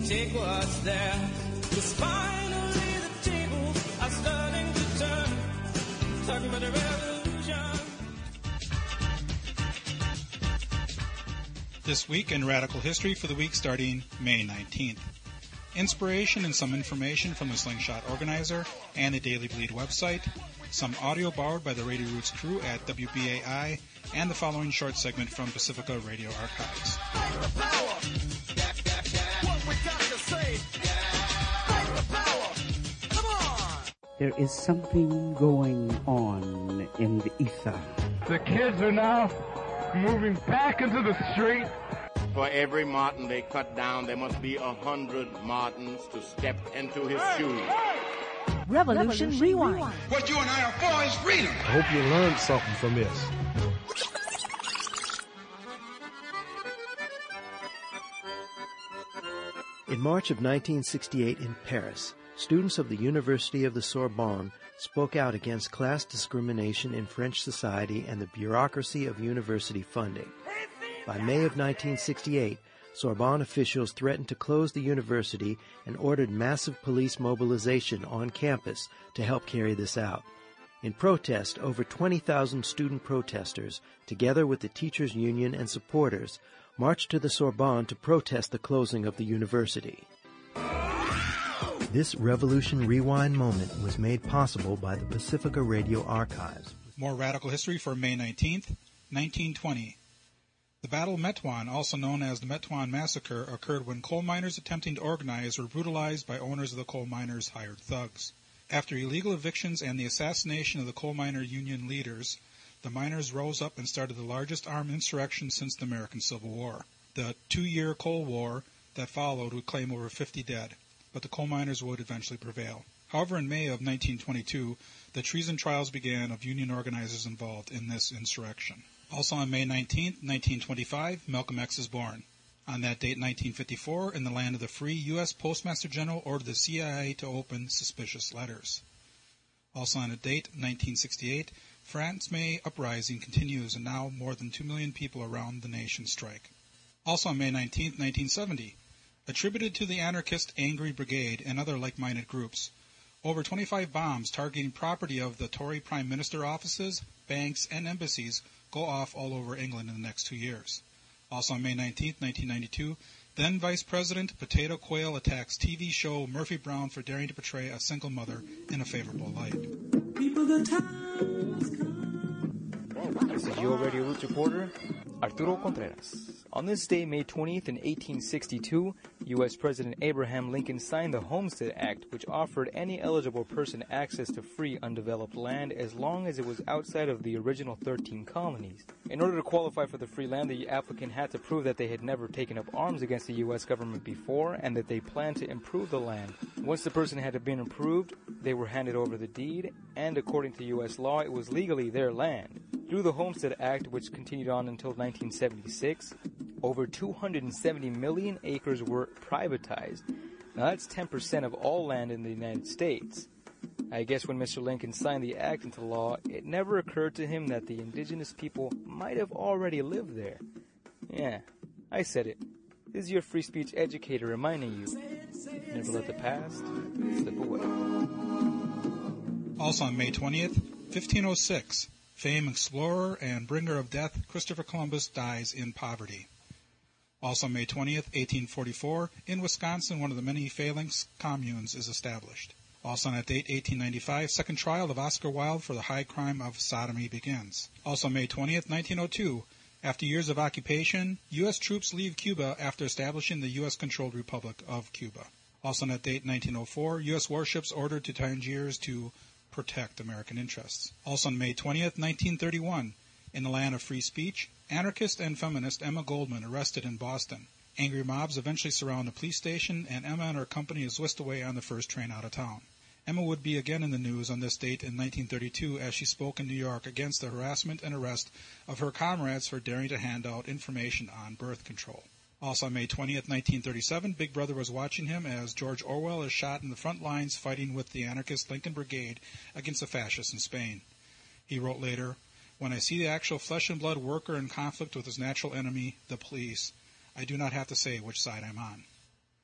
take what's there. 'Cause finally the tables are starting to turn. Talking about a revolution. This week in Radical History for the week starting May 19th. Inspiration and some information from the Slingshot Organizer and the Daily Bleed website, some audio borrowed by the Radio Roots crew at WBAI, and the following short segment from Pacifica Radio Archives. There is something going on in the ether. The kids are now moving back into the street. For every marten they cut down, there must be 100 martens to step into his shoes. Revolution Rewind. What you and I are for is freedom. I hope you learned something from this. In March of 1968 in Paris, students of the University of the Sorbonne spoke out against class discrimination in French society and the bureaucracy of university funding. By May of 1968, Sorbonne officials threatened to close the university and ordered massive police mobilization on campus to help carry this out. In protest, over 20,000 student protesters, together with the teachers' union and supporters, marched to the Sorbonne to protest the closing of the university. This Revolution Rewind moment was made possible by the Pacifica Radio Archives. More Radical History for May 19th, 1920. The Battle of Metuan, also known as the Metuan Massacre, occurred when coal miners attempting to organize were brutalized by owners of the coal miners' hired thugs. After illegal evictions and the assassination of the coal miner union leaders, the miners rose up and started the largest armed insurrection since the American Civil War. The 2-year Coal War that followed would claim over 50 dead, but the coal miners would eventually prevail. However, in May of 1922, the treason trials began of union organizers involved in this insurrection. Also on May 19, 1925, Malcolm X is born. On that date, 1954, in the land of the free, U.S. Postmaster General ordered the CIA to open suspicious letters. Also on that date, 1968, France May uprising continues, and now more than 2 million people around the nation strike. Also on May 19, 1970, attributed to the anarchist Angry Brigade and other like-minded groups, over 25 bombs targeting property of the Tory Prime Minister offices, banks, and embassies go off all over England in the next 2 years. Also on May 19, 1992, then Vice President Potato Quayle attacks TV show Murphy Brown for daring to portray a single mother in a favorable light. This is your Radio Roots reporter, Arturo Contreras. On this day, May 20th in 1862, U.S. President Abraham Lincoln signed the Homestead Act, which offered any eligible person access to free, undeveloped land as long as it was outside of the original 13 colonies. In order to qualify for the free land, the applicant had to prove that they had never taken up arms against the U.S. government before and that they planned to improve the land. Once the person had been approved, they were handed over the deed, and according to U.S. law, it was legally their land. Through the Homestead Act, which continued on until 1976, over 270 million acres were privatized. Now that's 10% of all land in the United States. I guess when Mr. Lincoln signed the act into law, it never occurred to him that the indigenous people might have already lived there. Yeah, I said it. This is your free speech educator reminding you, never let the past slip away. Also on May 20th, 1506, famed explorer and bringer of death Christopher Columbus dies in poverty. Also May 20th, 1844, in Wisconsin, one of the many phalanx communes is established. Also on that date, 1895, second trial of Oscar Wilde for the high crime of sodomy begins. Also May 20th, 1902, after years of occupation, U.S. troops leave Cuba after establishing the U.S.-controlled Republic of Cuba. Also on that date, 1904, U.S. warships ordered to Tangiers to protect American interests. Also on May 20th, 1931, in the land of free speech, anarchist and feminist Emma Goldman arrested in Boston. Angry mobs eventually surround a police station, and Emma and her company is whisked away on the first train out of town. Emma would be again in the news on this date in 1932 as she spoke in New York against the harassment and arrest of her comrades for daring to hand out information on birth control. Also on May 20th, 1937, Big Brother was watching him as George Orwell is shot in the front lines fighting with the anarchist Lincoln Brigade against the fascists in Spain. He wrote later, "When I see the actual flesh and blood worker in conflict with his natural enemy, the police, I do not have to say which side I'm on."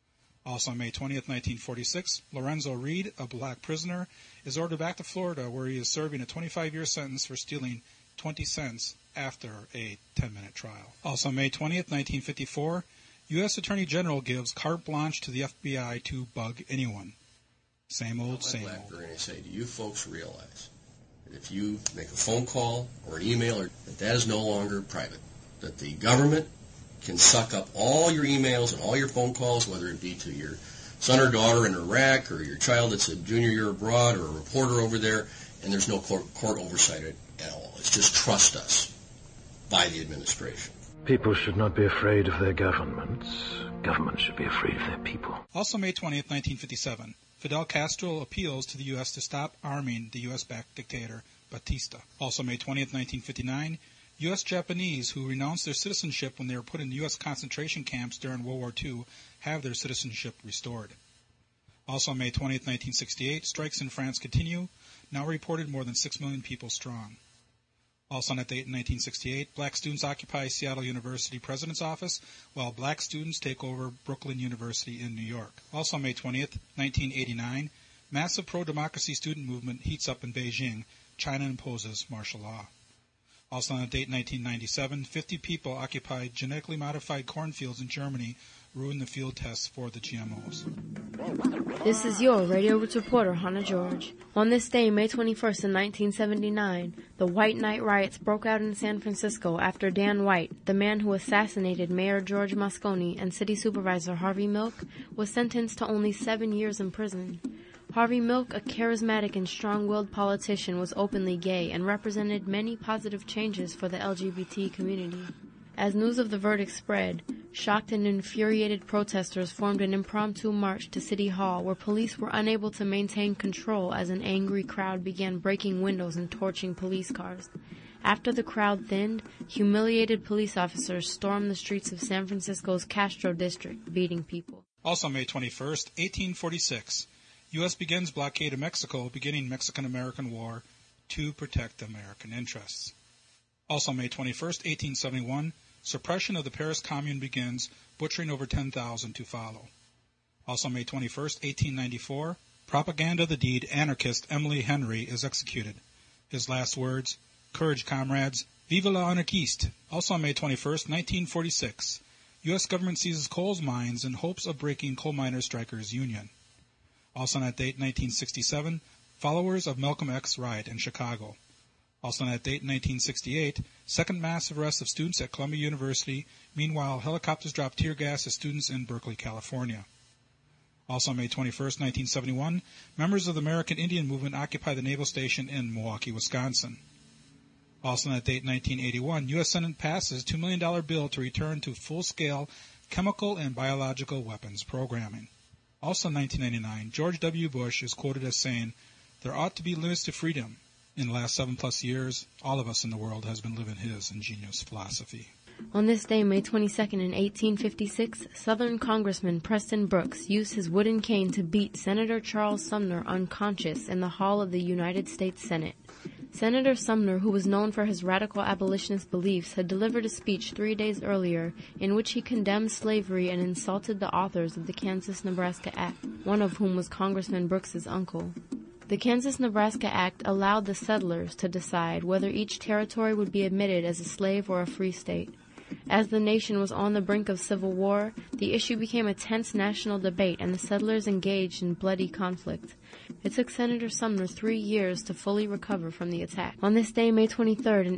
Also on May 20th, 1946, Lorenzo Reed, a black prisoner, is ordered back to Florida where he is serving a 25-year sentence for stealing 20 cents after a 10-minute trial. Also on May 20th, 1954, U.S. Attorney General gives carte blanche to the FBI to bug anyone. Same old, same old. And I say, do you folks realize that if you make a phone call or an email, that is no longer private, that the government can suck up all your emails and all your phone calls, whether it be to your son or daughter in Iraq or your child that's a junior year abroad or a reporter over there, and there's no court oversight at all. It's just trust us by the administration. People should not be afraid of their governments. Governments should be afraid of their people. Also May 20th, 1957, Fidel Castro appeals to the U.S. to stop arming the U.S.-backed dictator Batista. Also May 20th, 1959, U.S. Japanese who renounced their citizenship when they were put in U.S. concentration camps during World War II have their citizenship restored. Also May 20th, 1968, strikes in France continue, now reported more than 6 million people strong. Also on that date in 1968, black students occupy Seattle University President's Office, while black students take over Brooklyn University in New York. Also on May 20th, 1989, massive pro-democracy student movement heats up in Beijing. China imposes martial law. Also on that date in 1997, 50 people occupied genetically modified cornfields in Germany, ruined the field tests for the GMOs. This is your Radio Roots reporter, Hannah George. On this day, May 21st in 1979, the White Night riots broke out in San Francisco after Dan White, the man who assassinated Mayor George Moscone and City Supervisor Harvey Milk, was sentenced to only 7 years in prison. Harvey Milk, a charismatic and strong-willed politician, was openly gay and represented many positive changes for the LGBT community. As news of the verdict spread, shocked and infuriated protesters formed an impromptu march to City Hall where police were unable to maintain control as an angry crowd began breaking windows and torching police cars. After the crowd thinned, humiliated police officers stormed the streets of San Francisco's Castro district, beating people. Also May 21st, 1846, U.S. begins blockade of Mexico, beginning Mexican-American War to protect American interests. Also May 21st, 1871, suppression of the Paris Commune begins, butchering over 10,000 to follow. Also May 21st, 1894, propaganda of the deed anarchist Emily Henry is executed. His last words, "Courage, comrades, vive l'anarchiste." Also on May 21st, 1946, U.S. government seizes coal mines in hopes of breaking coal miners' strikers' union. Also on that date, 1967, followers of Malcolm X riot in Chicago. Also on that date, 1968, second massive arrest of students at Columbia University. Meanwhile, helicopters drop tear gas at students in Berkeley, California. Also on May 21st, 1971, members of the American Indian Movement occupy the naval station in Milwaukee, Wisconsin. Also on that date, 1981, U.S. Senate passes $2 million bill to return to full-scale chemical and biological weapons programming. Also in 1999, George W. Bush is quoted as saying, "There ought to be limits to freedom. In the last 7+ years, all of us in the world has been living his ingenious philosophy." On this day, May 22nd in 1856, Southern Congressman Preston Brooks used his wooden cane to beat Senator Charles Sumner unconscious in the hall of the United States Senate. Senator Sumner, who was known for his radical abolitionist beliefs, had delivered a speech 3 days earlier in which he condemned slavery and insulted the authors of the Kansas-Nebraska Act, one of whom was Congressman Brooks's uncle. The Kansas-Nebraska Act allowed the settlers to decide whether each territory would be admitted as a slave or a free state. As the nation was on the brink of civil war, the issue became a tense national debate and the settlers engaged in bloody conflict. It took Senator Sumner 3 years to fully recover from the attack. On this day, May 23rd in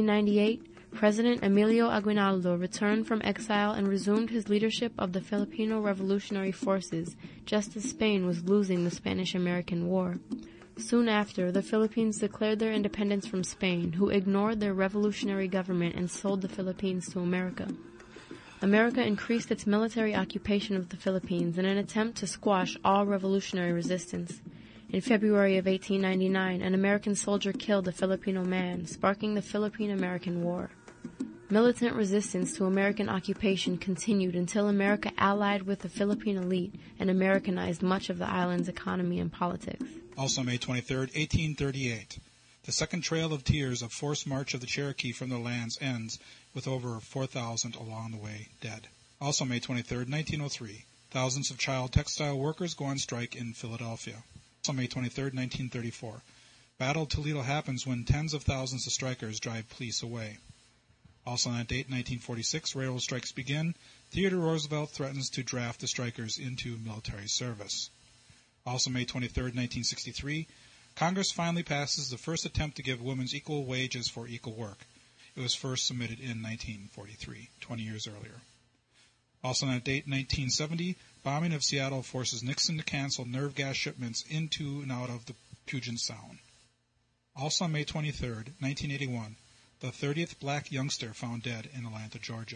1898, President Emilio Aguinaldo returned from exile and resumed his leadership of the Filipino Revolutionary Forces, just as Spain was losing the Spanish-American War. Soon after, the Philippines declared their independence from Spain, who ignored their revolutionary government and sold the Philippines to America. America increased its military occupation of the Philippines in an attempt to squash all revolutionary resistance. In February of 1899, an American soldier killed a Filipino man, sparking the Philippine-American War. Militant resistance to American occupation continued until America allied with the Philippine elite and Americanized much of the island's economy and politics. Also May 23rd, 1838, the second Trail of Tears of forced march of the Cherokee from their lands ends with over 4,000 along the way dead. Also May 23rd, 1903, Thousands of child textile workers go on strike in Philadelphia. Also May 23, 1934. Battle of Toledo happens when tens of thousands of strikers drive police away. Also on that date, 1946, railroad strikes begin. Theodore Roosevelt threatens to draft the strikers into military service. Also May 23, 1963, Congress finally passes the first attempt to give women equal wages for equal work. It was first submitted in 1943, 20 years earlier. Also on that date, 1970, bombing of Seattle forces Nixon to cancel nerve gas shipments into and out of the Puget Sound. Also on May 23, 1981, the 30th black youngster found dead in Atlanta, Georgia.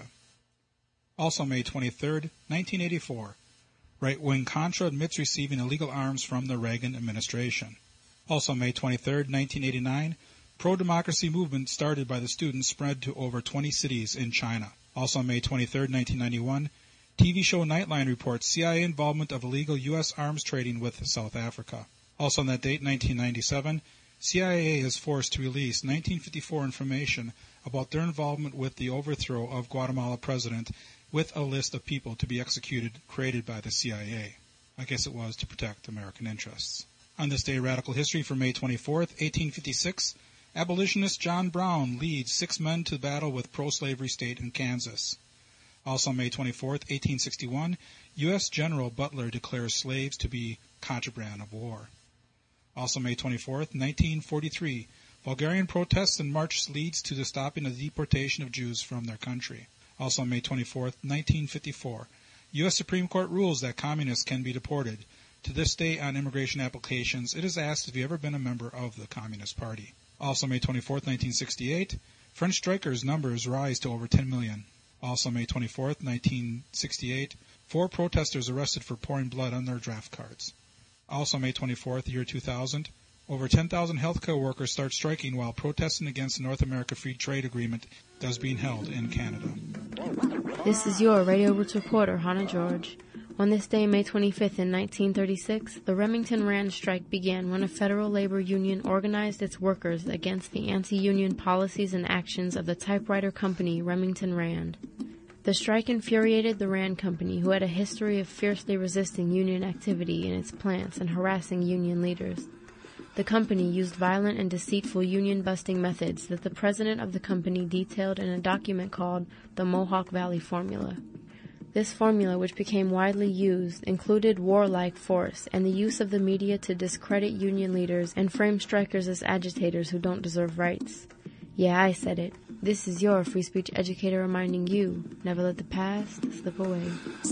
Also May 23, 1984, right-wing Contra admits receiving illegal arms from the Reagan administration. Also May 23, 1989, pro-democracy movement started by the students spread to over 20 cities in China. Also on May 23, 1991, TV show Nightline reports CIA involvement of illegal U.S. arms trading with South Africa. Also on that date, 1997, CIA is forced to release 1954 information about their involvement with the overthrow of Guatemala president with a list of people to be executed created by the CIA. I guess it was to protect American interests. On this day, radical history for May 24, 1856, abolitionist John Brown leads 6 men to battle with pro-slavery state in Kansas. Also May 24, 1861, U.S. General Butler declares slaves to be contraband of war. Also May 24, 1943, Bulgarian protests and march leads to the stopping of the deportation of Jews from their country. Also May 24, 1954, U.S. Supreme Court rules that communists can be deported. To this day on immigration applications, it is asked if you've ever been a member of the Communist Party. Also May 24, 1968, French strikers' numbers rise to over 10 million. Also May 24, 1968, 4 protesters arrested for pouring blood on their draft cards. Also May 24, year 2000, over 10,000 healthcare workers start striking while protesting against the North America Free Trade Agreement that is being held in Canada. This is your Radio Roots reporter, Hannah George. On this day, May 25th in 1936, the Remington Rand strike began when a federal labor union organized its workers against the anti-union policies and actions of the typewriter company Remington Rand. The strike infuriated the Rand Company, who had a history of fiercely resisting union activity in its plants and harassing union leaders. The company used violent and deceitful union-busting methods that the president of the company detailed in a document called the Mohawk Valley Formula. This formula, which became widely used, included warlike force and the use of the media to discredit union leaders and frame strikers as agitators who don't deserve rights. Yeah, I said it. This is your free speech educator reminding you, never let the past slip away.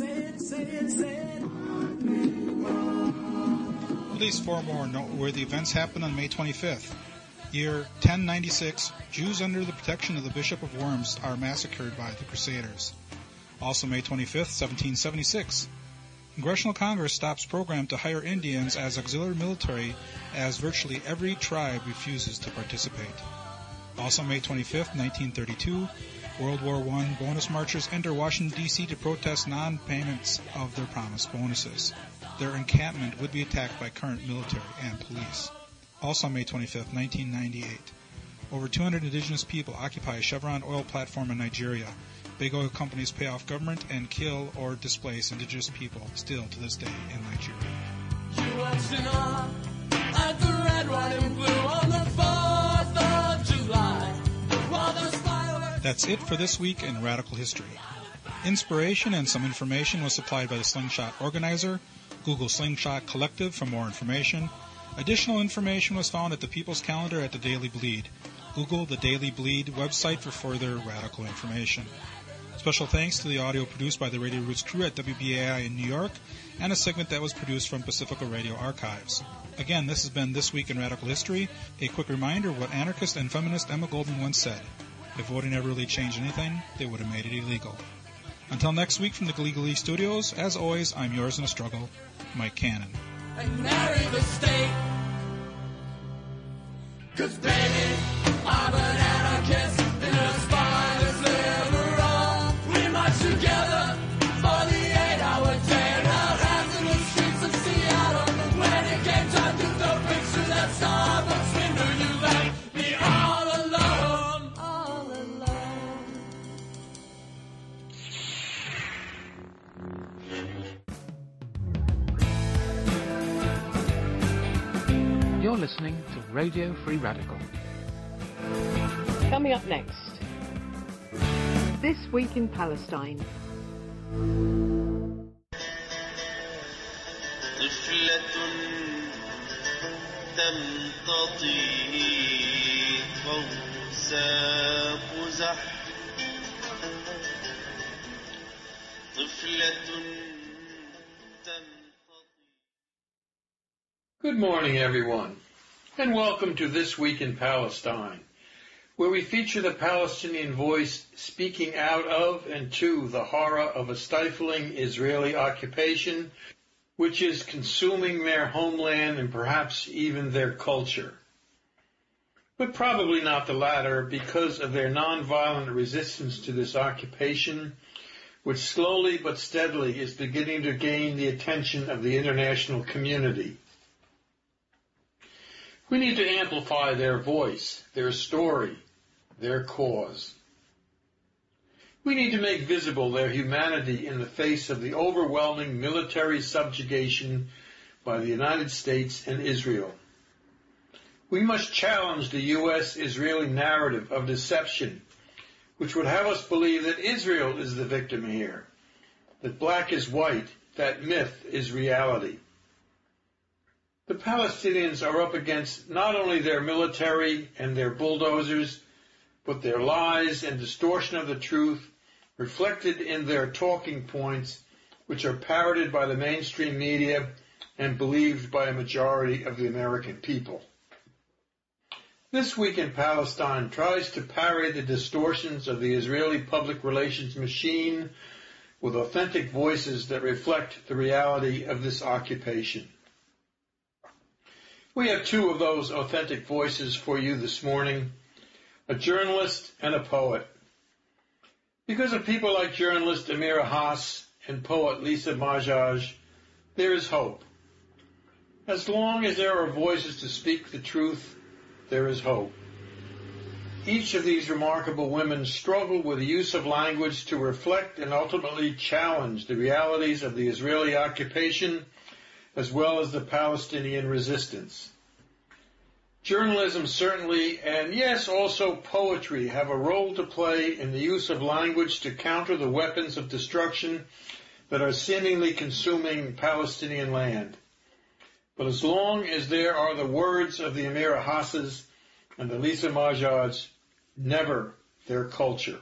At least 4 more noteworthy events happened on May 25th. Year 1096, Jews under the protection of the Bishop of Worms are massacred by the Crusaders. Also May 25th, 1776, Congressional Congress stops program to hire Indians as auxiliary military as virtually every tribe refuses to participate. Also May 25th, 1932, World War I bonus marchers enter Washington, D.C. to protest non-payments of their promised bonuses. Their encampment would be attacked by current military and police. Also May 25th, 1998, over 200 indigenous people occupy a Chevron oil platform in Nigeria. Big oil companies pay off government and kill or displace indigenous people still to this day in Nigeria. You watching on at the red, white, and blue on the 4th of July. While there's fireworks. That's it for this week in Radical History. Inspiration and some information was supplied by the Slingshot Organizer. Google Slingshot Collective for more information. Additional information was found at the People's Calendar at the Daily Bleed. Google the Daily Bleed website for further radical information. Special thanks to the audio produced by the Radio Roots crew at WBAI in New York, and a segment that was produced from Pacifica Radio Archives. Again, this has been This Week in Radical History. A quick reminder of what anarchist and feminist Emma Goldman once said. If voting ever really changed anything, they would have made it illegal. Until next week from the Glee Studios, as always, I'm yours in a struggle, Mike Cannon. And marry the state. 'Cause baby, I'm an anarchist in as far as liberal. We march together for the 8-hour day and held hands in the streets of Seattle. When it came time to throw pictures at Starbucks window, you left me all alone. All alone. You're listening to Radio Free Radical. Coming up next, This Week in Palestine. Good morning, everyone, and welcome to This Week in Palestine, where we feature the Palestinian voice speaking out of and to the horror of a stifling Israeli occupation, which is consuming their homeland and perhaps even their culture. But probably not the latter, because of their nonviolent resistance to this occupation, which slowly but steadily is beginning to gain the attention of the international community. We need to amplify their voice, their story, their cause. We need to make visible their humanity in the face of the overwhelming military subjugation by the United States and Israel. We must challenge the U.S.-Israeli narrative of deception, which would have us believe that Israel is the victim here, that black is white, that myth is reality. The Palestinians are up against not only their military and their bulldozers, but their lies and distortion of the truth reflected in their talking points, which are parroted by the mainstream media and believed by a majority of the American people. This Week in Palestine tries to parry the distortions of the Israeli public relations machine with authentic voices that reflect the reality of this occupation. We have two of those authentic voices for you this morning, a journalist and a poet. Because of people like journalist Amira Haas and poet Lisa Majaj, there is hope. As long as there are voices to speak the truth, there is hope. Each of these remarkable women struggled with the use of language to reflect and ultimately challenge the realities of the Israeli occupation as well as the Palestinian resistance. Journalism certainly, and yes, also poetry, have a role to play in the use of language to counter the weapons of destruction that are seemingly consuming Palestinian land. But as long as there are the words of the Amira Haases and the Lisa Majaj, never their culture.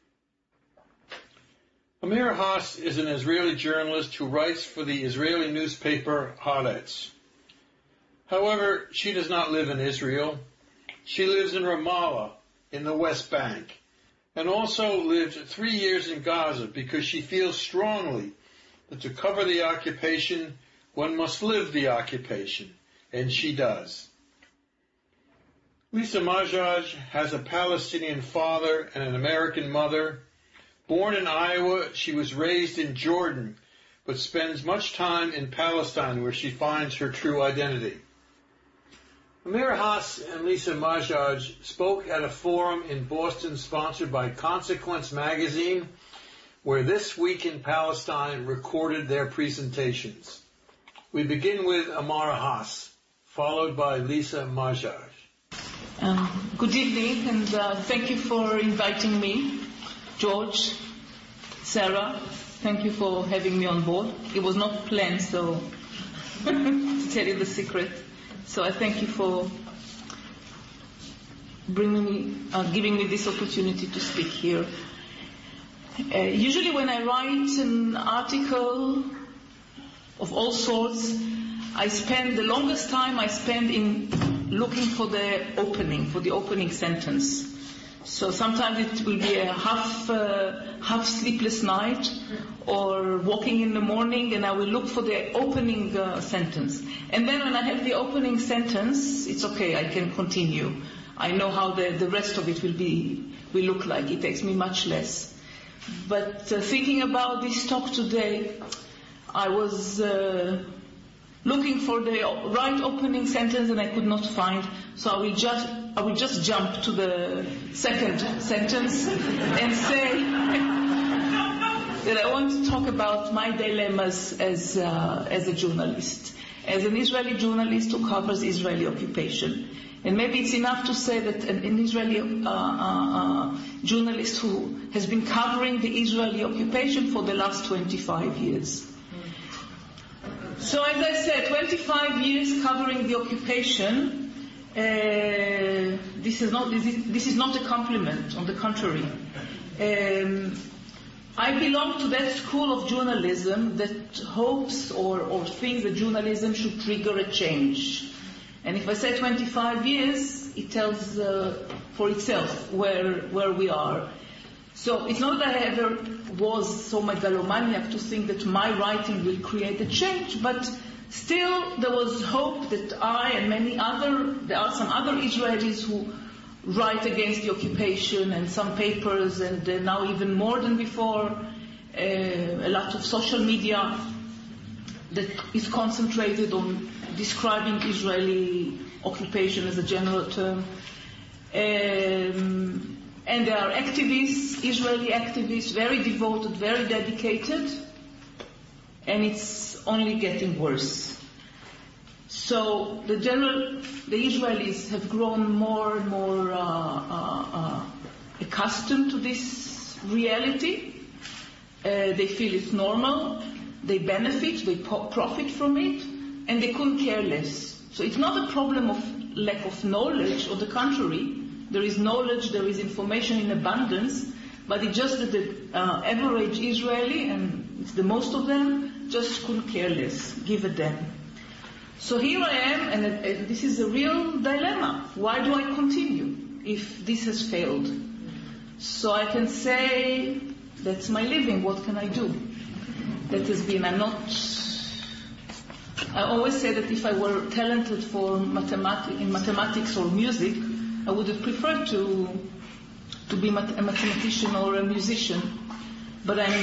Amira Haas is an Israeli journalist who writes for the Israeli newspaper Haaretz. However, she does not live in Israel. She lives in Ramallah, in the West Bank, and also lived 3 years in Gaza because she feels strongly that to cover the occupation, one must live the occupation, and she does. Lisa Majaj has a Palestinian father and an American mother. Born in Iowa, she was raised in Jordan, but spends much time in Palestine where she finds her true identity. Amira Haas and Lisa Majaj spoke at a forum in Boston sponsored by Consequence magazine, where This Week in Palestine recorded their presentations. We begin with Amira Haas, followed by Lisa Majaj. Good evening, and thank you for inviting me. George, Sarah, thank you for having me on board. It was not planned, so to tell you the secret. So I thank you for giving me this opportunity to speak here. Usually when I write an article of all sorts, the longest time I spend in looking for the opening sentence. So sometimes it will be a half sleepless night, or walking in the morning, and I will look for the opening sentence. And then when I have the opening sentence, it's okay, I can continue. I know how the rest of it will look like. It takes me much less. But thinking about this talk today, I was looking for the right opening sentence and I could not find. So I will just jump to the second sentence and say that I want to talk about my dilemmas as a journalist. as an Israeli journalist who covers Israeli occupation. And maybe it's enough to say that an Israeli journalist who has been covering the Israeli occupation for the last 25 years. So as I said, 25 years covering the occupation, this is not a compliment, on the contrary. I belong to that school of journalism that hopes or thinks that journalism should trigger a change. And if I say 25 years, it tells for itself where we are. So it's not that I ever was so megalomaniac to think that my writing will create a change, but still there was hope that I and there are some other Israelis who write against the occupation, and some papers, and now even more than before, a lot of social media that is concentrated on describing Israeli occupation as a general term. And there are activists, Israeli activists, very devoted, very dedicated, and it's only getting worse. So the Israelis have grown more and more accustomed to this reality. They feel it's normal, they benefit, they profit from it, and they couldn't care less. So it's not a problem of lack of knowledge, or the contrary. There is knowledge, there is information in abundance, but it's just that the average Israeli, and it's the most of them, just couldn't care less, give a damn. So here I am, and this is a real dilemma. Why do I continue if this has failed? So I can say, that's my living, what can I do? That has been, I always say that if I were talented in mathematics or music, I would have preferred to be a mathematician or a musician, but I'm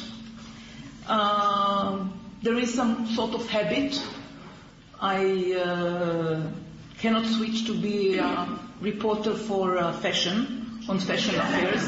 not. There is some sort of habit. I cannot switch to be a reporter for fashion, on fashion affairs.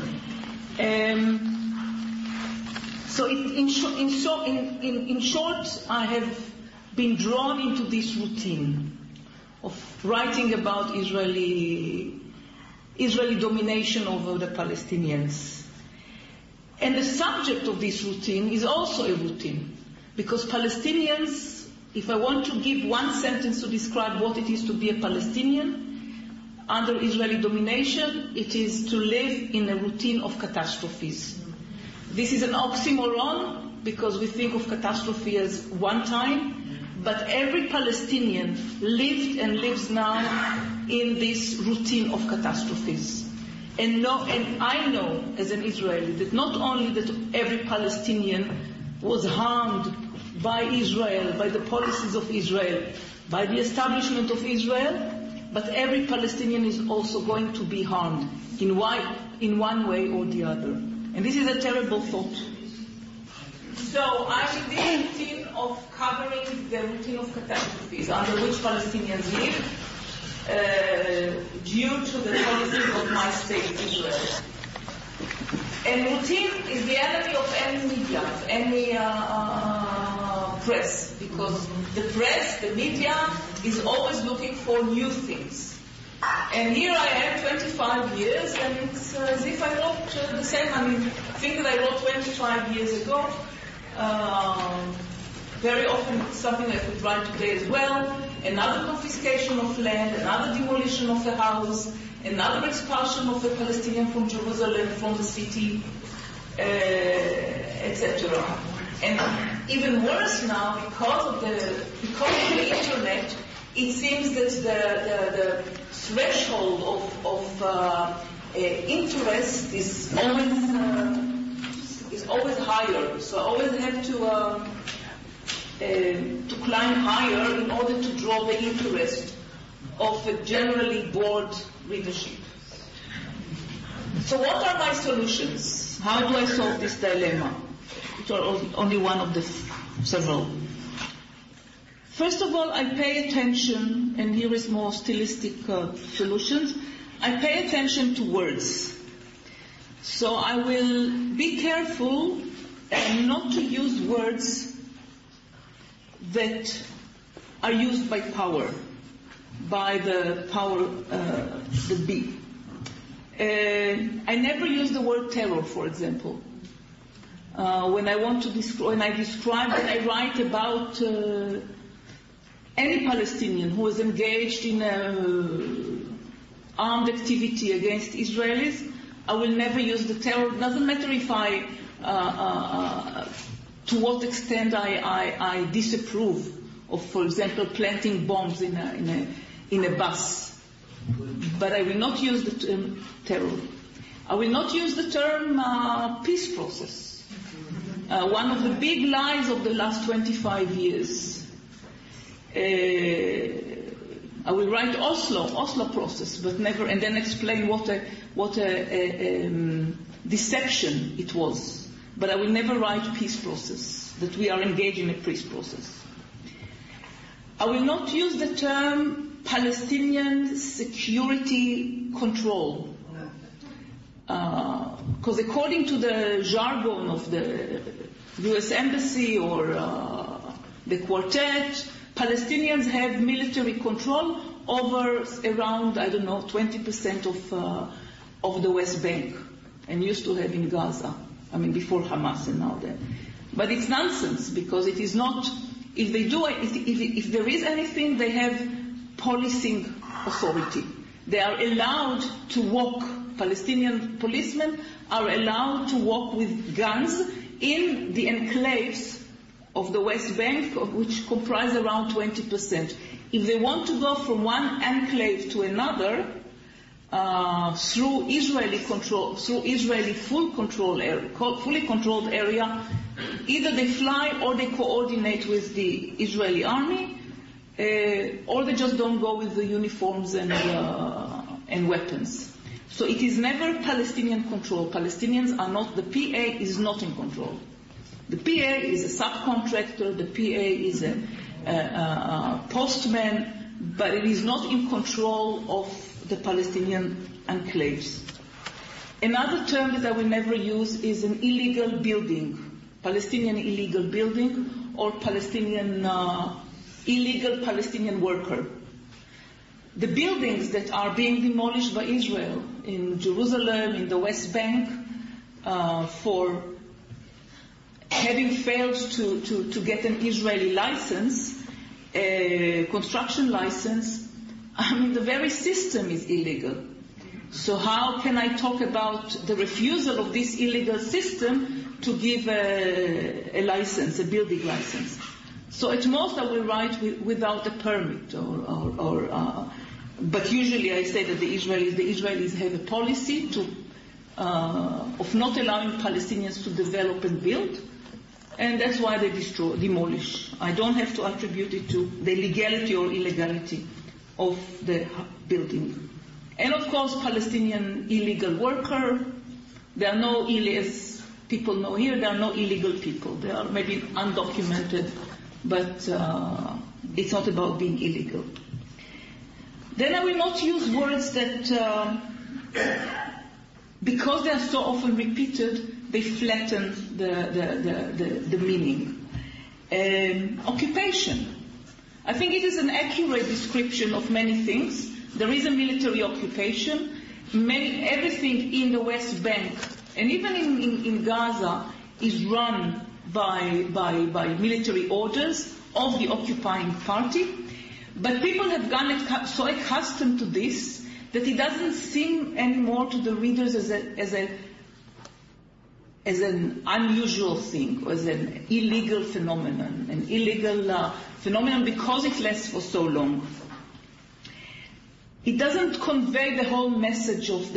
So in short, I have been drawn into this routine of writing about Israeli domination over the Palestinians. And the subject of this routine is also a routine, because Palestinians, if I want to give one sentence to describe what it is to be a Palestinian under Israeli domination, it is to live in a routine of catastrophes. This is an oxymoron, because we think of catastrophe as one time, but every Palestinian lived and lives now in this routine of catastrophes. And I know, as an Israeli, that not only that every Palestinian was harmed by Israel, by the policies of Israel, by the establishment of Israel, but every Palestinian is also going to be harmed in one way or the other. And this is a terrible thought. So I'm in this routine of covering the routine of catastrophes under which Palestinians live due to the policies of my state, Israel. And routine is the enemy of any media, of any press, because the press, the media, is always looking for new things. And here I am, 25 years, and it's as if I wrote the same, thing that I wrote 25 years ago. Very often something I could write today as well. Another confiscation of land, another demolition of a house, another expulsion of a Palestinian from Jerusalem, from the city, etc. And even worse now, because of the internet, it seems that the threshold of interest is always higher. So I always have to climb higher in order to draw the interest of a generally bored readership. So what are my solutions? How do I solve this dilemma? Which are only one of the several. First of all, I pay attention, and here is more stylistic solutions. I pay attention to words. So I will be careful not to use words that are used by power, by the power, the B. I never use the word terror, for example. When I want to when I write about any Palestinian who is engaged in armed activity against Israelis, I will never use the terror. It doesn't matter if to what extent I disapprove of, for example, planting bombs in a bus. But I will not use the term terror. I will not use the term peace process. One of the big lies of the last 25 years. I will write Oslo process, but never, and then explain what a deception it was. But I will never write peace process, that we are engaged in a peace process. I will not use the term Palestinian security control. Because according to the jargon of the US Embassy or the Quartet, Palestinians have military control over around, 20% of the West Bank, and used to have in Gaza. Before Hamas and now then. But it's nonsense, because it is not. If they do, if there is anything, they have policing authority. They are allowed to walk. Palestinian policemen are allowed to walk with guns in the enclaves of the West Bank, which comprise around 20%. If they want to go from one enclave to another through Israeli control, through Israeli fully controlled area, either they fly or they coordinate with the Israeli army, or they just don't go with the uniforms and weapons. So it is never Palestinian control. Palestinians are not, the PA is not in control. The PA is a subcontractor, the PA is a postman, but it is not in control of the Palestinian enclaves. Another term that I will never use is an illegal building, Palestinian illegal building, or illegal Palestinian worker. The buildings that are being demolished by Israel in Jerusalem, in the West Bank, for having failed to get an Israeli license, construction license, the very system is illegal. So how can I talk about the refusal of this illegal system to give a license, a building license? So at most I will write without a permit, but usually I say that the Israelis have a policy of not allowing Palestinians to develop and build, and that's why they demolish. I don't have to attribute it to the legality or illegality of the building. And of course, Palestinian illegal worker, there are no, as people know here, there are no illegal people. They are maybe undocumented, but it's not about being illegal. Then I will not use words that, because they are so often repeated, they flatten the meaning. Occupation. I think it is an accurate description of many things. There is a military occupation. Everything in the West Bank and even in Gaza is run by military orders of the occupying party. But people have gotten so accustomed to this that it doesn't seem anymore to the readers as an unusual thing, or as an illegal phenomenon, because it lasts for so long. It doesn't convey the whole message of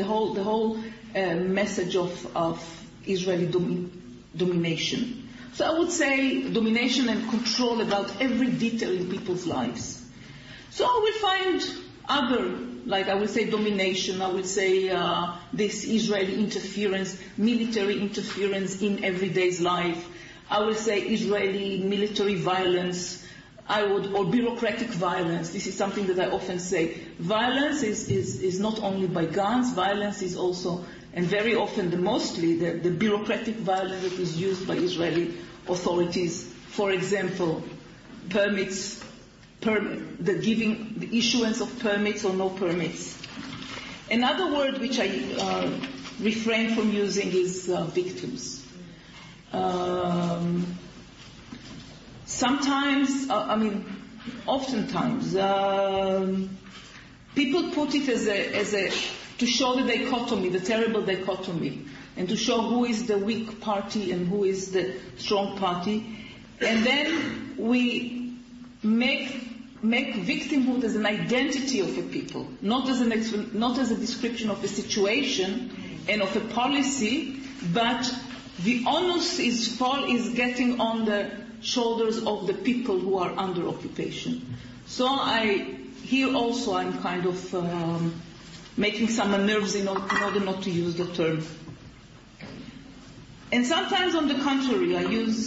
of Israeli domination. So I would say domination and control about every detail in people's lives. So I will find other, like I will say domination, I will say this Israeli interference, military interference in everyday's life. I will say Israeli military violence, or bureaucratic violence. This is something that I often say. Violence is not only by guns, violence is also, and very often mostly the bureaucratic violence that is used by Israeli authorities. For example, permits the issuance of permits or no permits. Another word which I refrain from using is victims. Oftentimes, people put it to show the dichotomy, the terrible dichotomy, and to show who is the weak party and who is the strong party. And then we make victimhood as an identity of a people, not as a description of a situation and of a policy, but the onus is getting on the shoulders of the people who are under occupation. So here also I'm kind of making some nerves in order not to use the term. And sometimes, on the contrary,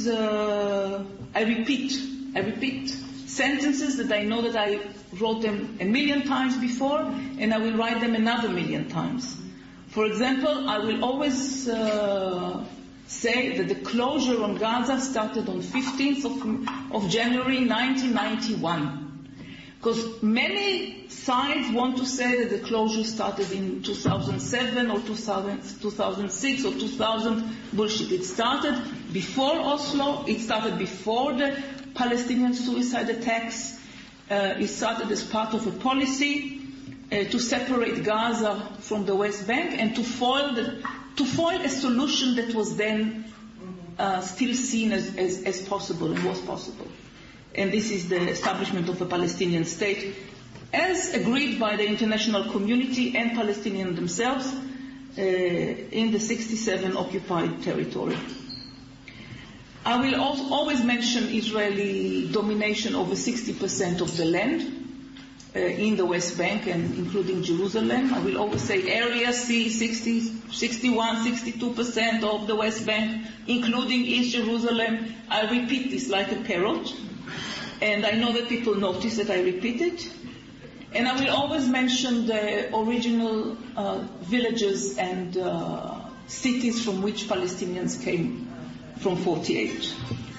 I repeat sentences that I know that I wrote them 1,000,000 times before, and I will write them another 1,000,000 times. For example, I will always say that the closure on Gaza started on 15th of January 1991. Because many sides want to say that the closure started in 2007 or 2006 or 2000. Bullshit. It started before Oslo. It started before the Palestinian suicide attacks. It started as part of a policy to separate Gaza from the West Bank and to foil a solution that was then still seen as possible and was possible. And this is the establishment of a Palestinian state, as agreed by the international community and Palestinians themselves in the 67 occupied territory. I will always mention Israeli domination over 60% of the land in the West Bank and including Jerusalem. I will always say Area C, 61, 62% of the West Bank, including East Jerusalem. I repeat this like a parrot. And I know that people notice that I repeat it. And I will always mention the original villages and cities from which Palestinians came from 48.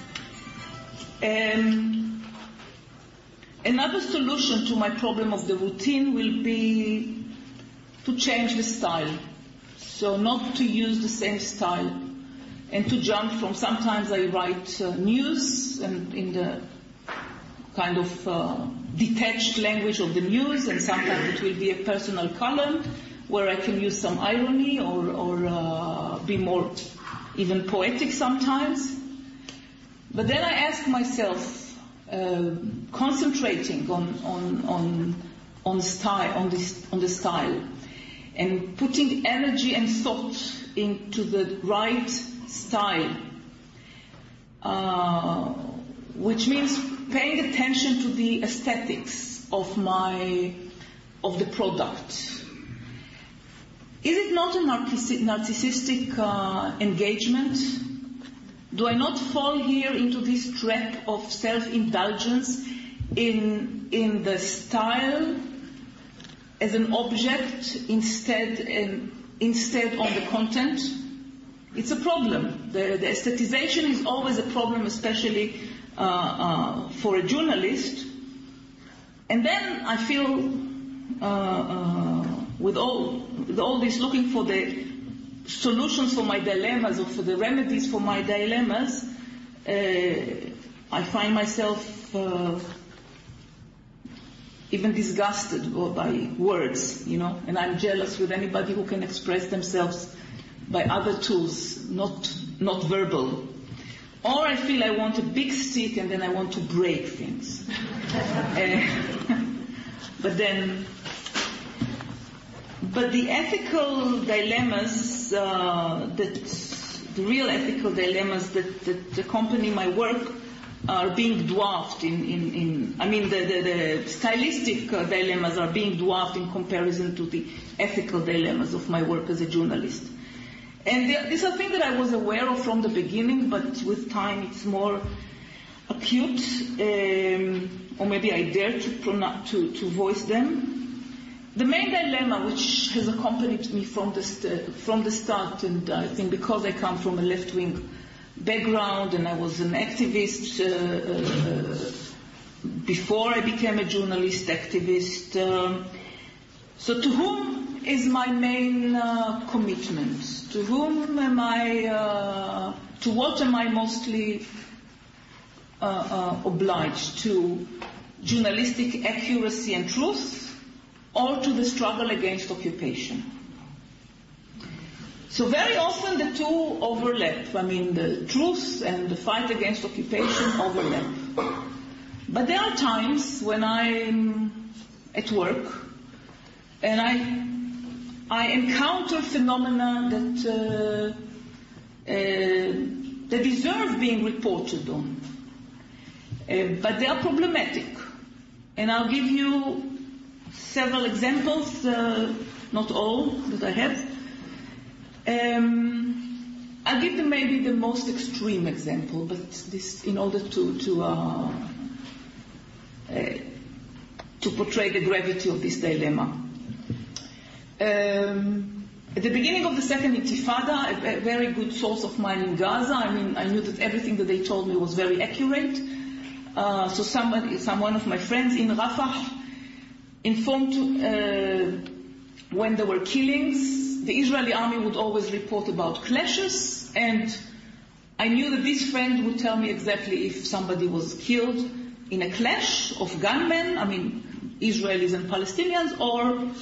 Another solution to my problem of the routine will be to change the style. So not to use the same style and to jump from, sometimes I write news and in the kind of detached language of the news, and sometimes it will be a personal column where I can use some irony or be more even poetic sometimes. But then I ask myself, concentrating on the style and putting energy and thought into the right style, which means paying attention to the aesthetics of the product. Is it not a narcissistic engagement? Do I not fall here into this trap of self-indulgence in the style as an object instead on the content? It's a problem. The aestheticization is always a problem, especially for a journalist. And then I feel with all this looking for the solutions for my dilemmas or for the remedies for my dilemmas, I find myself even disgusted by words, and I'm jealous with anybody who can express themselves by other tools, not verbal. Or I feel I want a big stick and then I want to break things. But the ethical dilemmas, the real ethical dilemmas that accompany my work are being dwarfed the stylistic dilemmas are being dwarfed in comparison to the ethical dilemmas of my work as a journalist. And these are things that I was aware of from the beginning, but with time it's more acute, or maybe I dare to voice them. The main dilemma, which has accompanied me from the start, and I think because I come from a left-wing background and I was an activist before I became a journalist, activist. So to whom is my main commitment? To whom am I, to what am I mostly obliged? To journalistic accuracy and truth, or to the struggle against occupation? So very often the two overlap. I mean, the truth and the fight against occupation overlap. But there are times when I'm at work and I encounter phenomena that deserve being reported on, but they are problematic. And I'll give you several examples, not all that I have. I'll give them maybe the most extreme example, but this in order to portray the gravity of this dilemma. At the beginning of the second Intifada, a very good source of mine in Gaza, I knew that everything that they told me was very accurate. So someone of my friends in Rafah informed when there were killings, the Israeli army would always report about clashes, and I knew that this friend would tell me exactly if somebody was killed in a clash of gunmen, I mean Israelis and Palestinians, or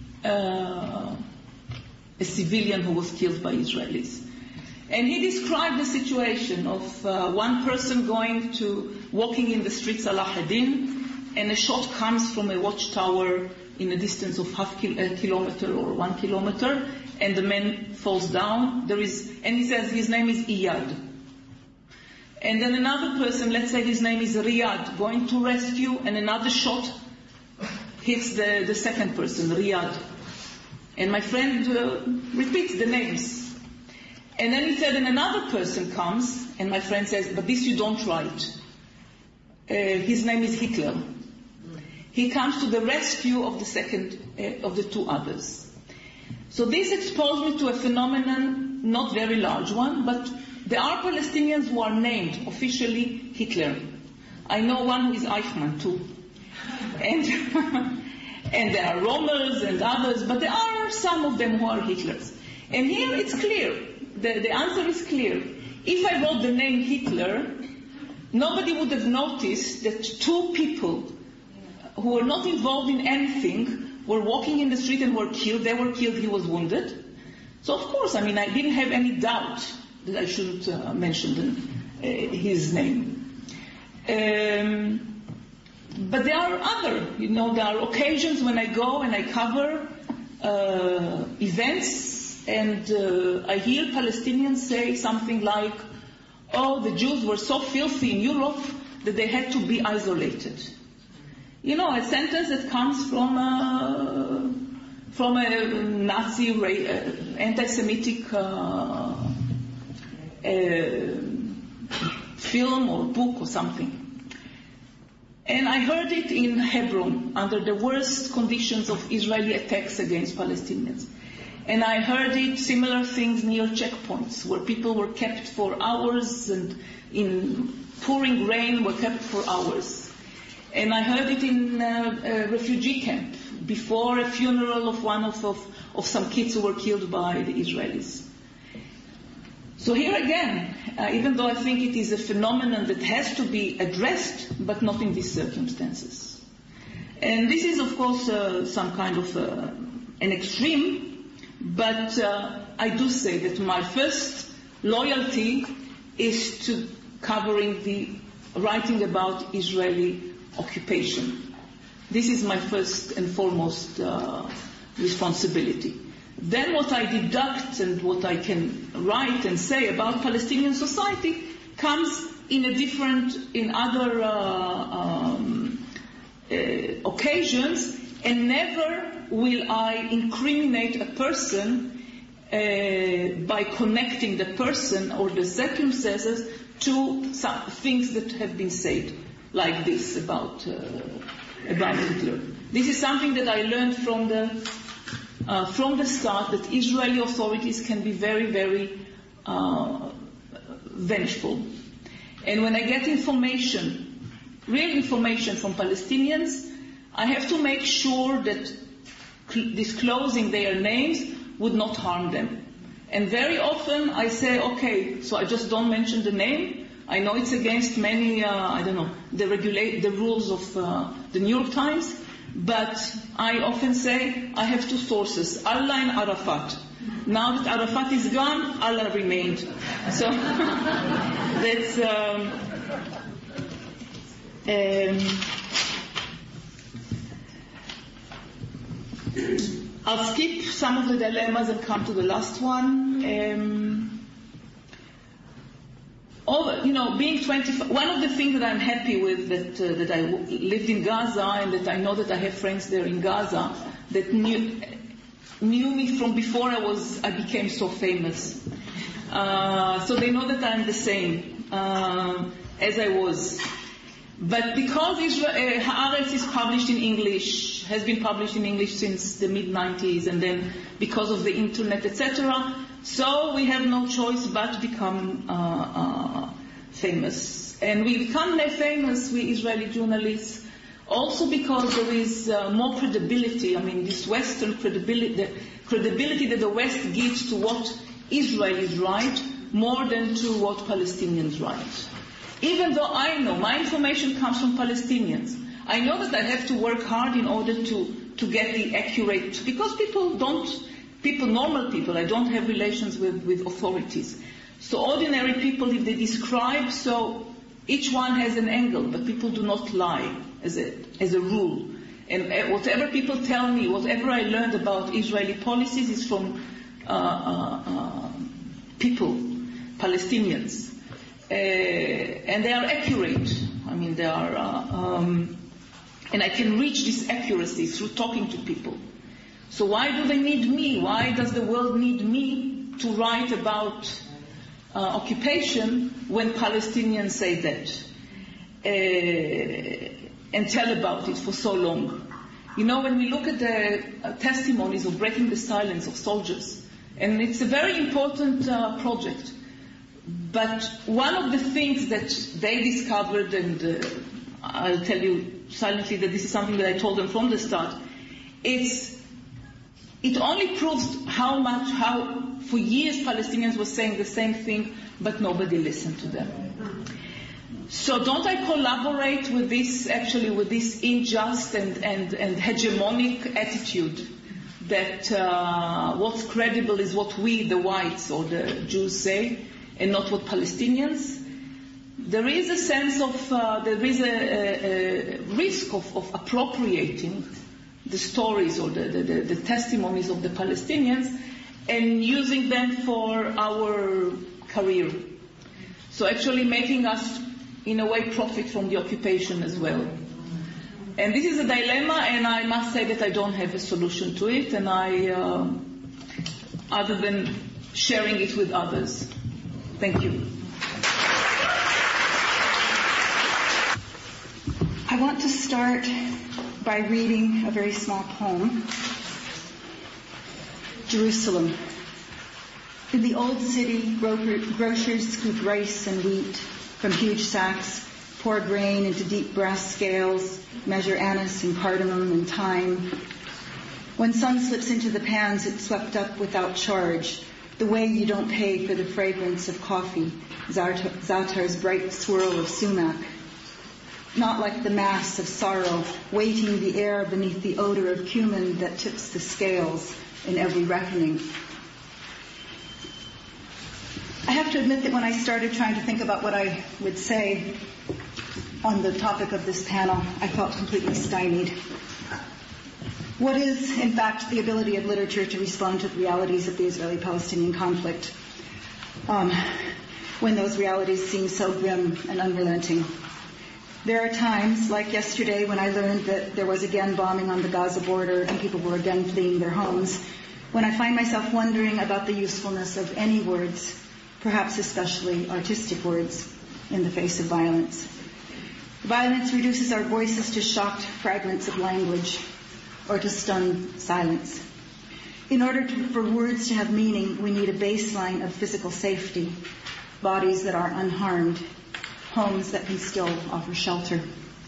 a civilian who was killed by Israelis. And he described the situation of one person walking in the streets Salah ad-Din, and a shot comes from a watchtower in a distance of a kilometer or 1 kilometer, and the man falls down. And he says his name is Iyad. And then another person, let's say his name is Riyad, going to rescue, and another shot hits the second person, Riyad. And my friend repeats the names. And then he said, and another person comes, and my friend says, but this you don't write. His name is Hitler. He comes to the rescue of the two others. So this exposed me to a phenomenon, not very large one, but there are Palestinians who are named officially Hitler. I know one who is Eichmann too. And there are Rommels and others, but there are some of them who are Hitlers. And here it's clear. The answer is clear. If I wrote the name Hitler, nobody would have noticed that two people who were not involved in anything were walking in the street and were killed. They were killed, he was wounded. So of course, I didn't have any doubt that I shouldn't mention his name. But there are there are occasions when I go and I cover events, and I hear Palestinians say something like, oh, the Jews were so filthy in Europe that they had to be isolated. A sentence that comes from a Nazi, anti-Semitic film or book or something. And I heard it in Hebron under the worst conditions of Israeli attacks against Palestinians. And I heard it, similar things near checkpoints where people were kept for hours and in pouring rain were kept for hours. And I heard it in a refugee camp before a funeral of one of some kids who were killed by the Israelis. So here again, even though I think it is a phenomenon that has to be addressed, but not in these circumstances. And this is, of course, some kind of an extreme, but I do say that my first loyalty is to writing about Israeli occupation. This is my first and foremost responsibility. Then what I deduct and what I can write and say about Palestinian society comes in other occasions, and never will I incriminate a person by connecting the person or the circumstances to some things that have been said, like this about Hitler. This is something that I learned from the start, that Israeli authorities can be very, very vengeful. And when I get information real information from Palestinians, I have to make sure that disclosing their names would not harm them. And very often I say, okay, so I just don't mention the name. I know it's against many, the rules of the New York Times, but I often say I have two sources, Allah and Arafat. Now that Arafat is gone, Allah remained. So that's... I'll skip some of the dilemmas and come to the last one. Being 25, one of the things that I'm happy with that I lived in Gaza and that I know that I have friends there in Gaza that knew me from before I became so famous. So they know that I'm the same as I was. But because Haaretz is published in English, has been published in English since the mid-90s, and then because of the internet, etc., so we have no choice but to become famous. And we become famous, we Israeli journalists, also because there is more credibility. I mean, this Western credibility, the credibility that the West gives to what Israelis write more than to what Palestinians write. Even though I know my information comes from Palestinians, I know that I have to work hard in order to get the accurate, because normal people, I don't have relations with authorities. So ordinary people, if they describe, so each one has an angle, but people do not lie as a rule. And whatever people tell me, whatever I learned about Israeli policies is from people, Palestinians. And they are accurate. I mean, they are, and I can reach this accuracy through talking to people. So why do they need me? Why does the world need me to write about occupation when Palestinians say that and tell about it for so long? When we look at the testimonies of breaking the silence of soldiers, and it's a very important project. But one of the things that they discovered, and I'll tell you silently that this is something that I told them from the start, it only proves how for years Palestinians were saying the same thing, but nobody listened to them. So don't I collaborate with this unjust and hegemonic attitude that what's credible is what we, the whites or the Jews, say, and not what Palestinians? There is a sense of, there is a risk of appropriating the stories or the testimonies of the Palestinians and using them for our career. So actually making us, in a way, profit from the occupation as well. And this is a dilemma, and I must say that I don't have a solution to it, and other than sharing it with others. Thank you. I want to start by reading a very small poem. Jerusalem. In the old city, grocers scoop rice and wheat from huge sacks, pour grain into deep brass scales, measure anise and cardamom and thyme. When sun slips into the pans, it's swept up without charge, the way you don't pay for the fragrance of coffee, Za'atar's bright swirl of sumac. Not like the mass of sorrow, weighting the air beneath the odor of cumin that tips the scales in every reckoning. I have to admit that when I started trying to think about what I would say on the topic of this panel, I felt completely stymied. What is, in fact, the ability of literature to respond to the realities of the Israeli-Palestinian conflict when those realities seem so grim and unrelenting? There are times, like yesterday, when I learned that there was again bombing on the Gaza border and people were again fleeing their homes, when I find myself wondering about the usefulness of any words, perhaps especially artistic words, in the face of violence. Violence reduces our voices to shocked fragments of language or to stunned silence. In order for words to have meaning, we need a baseline of physical safety, bodies that are unharmed, homes that can still offer shelter.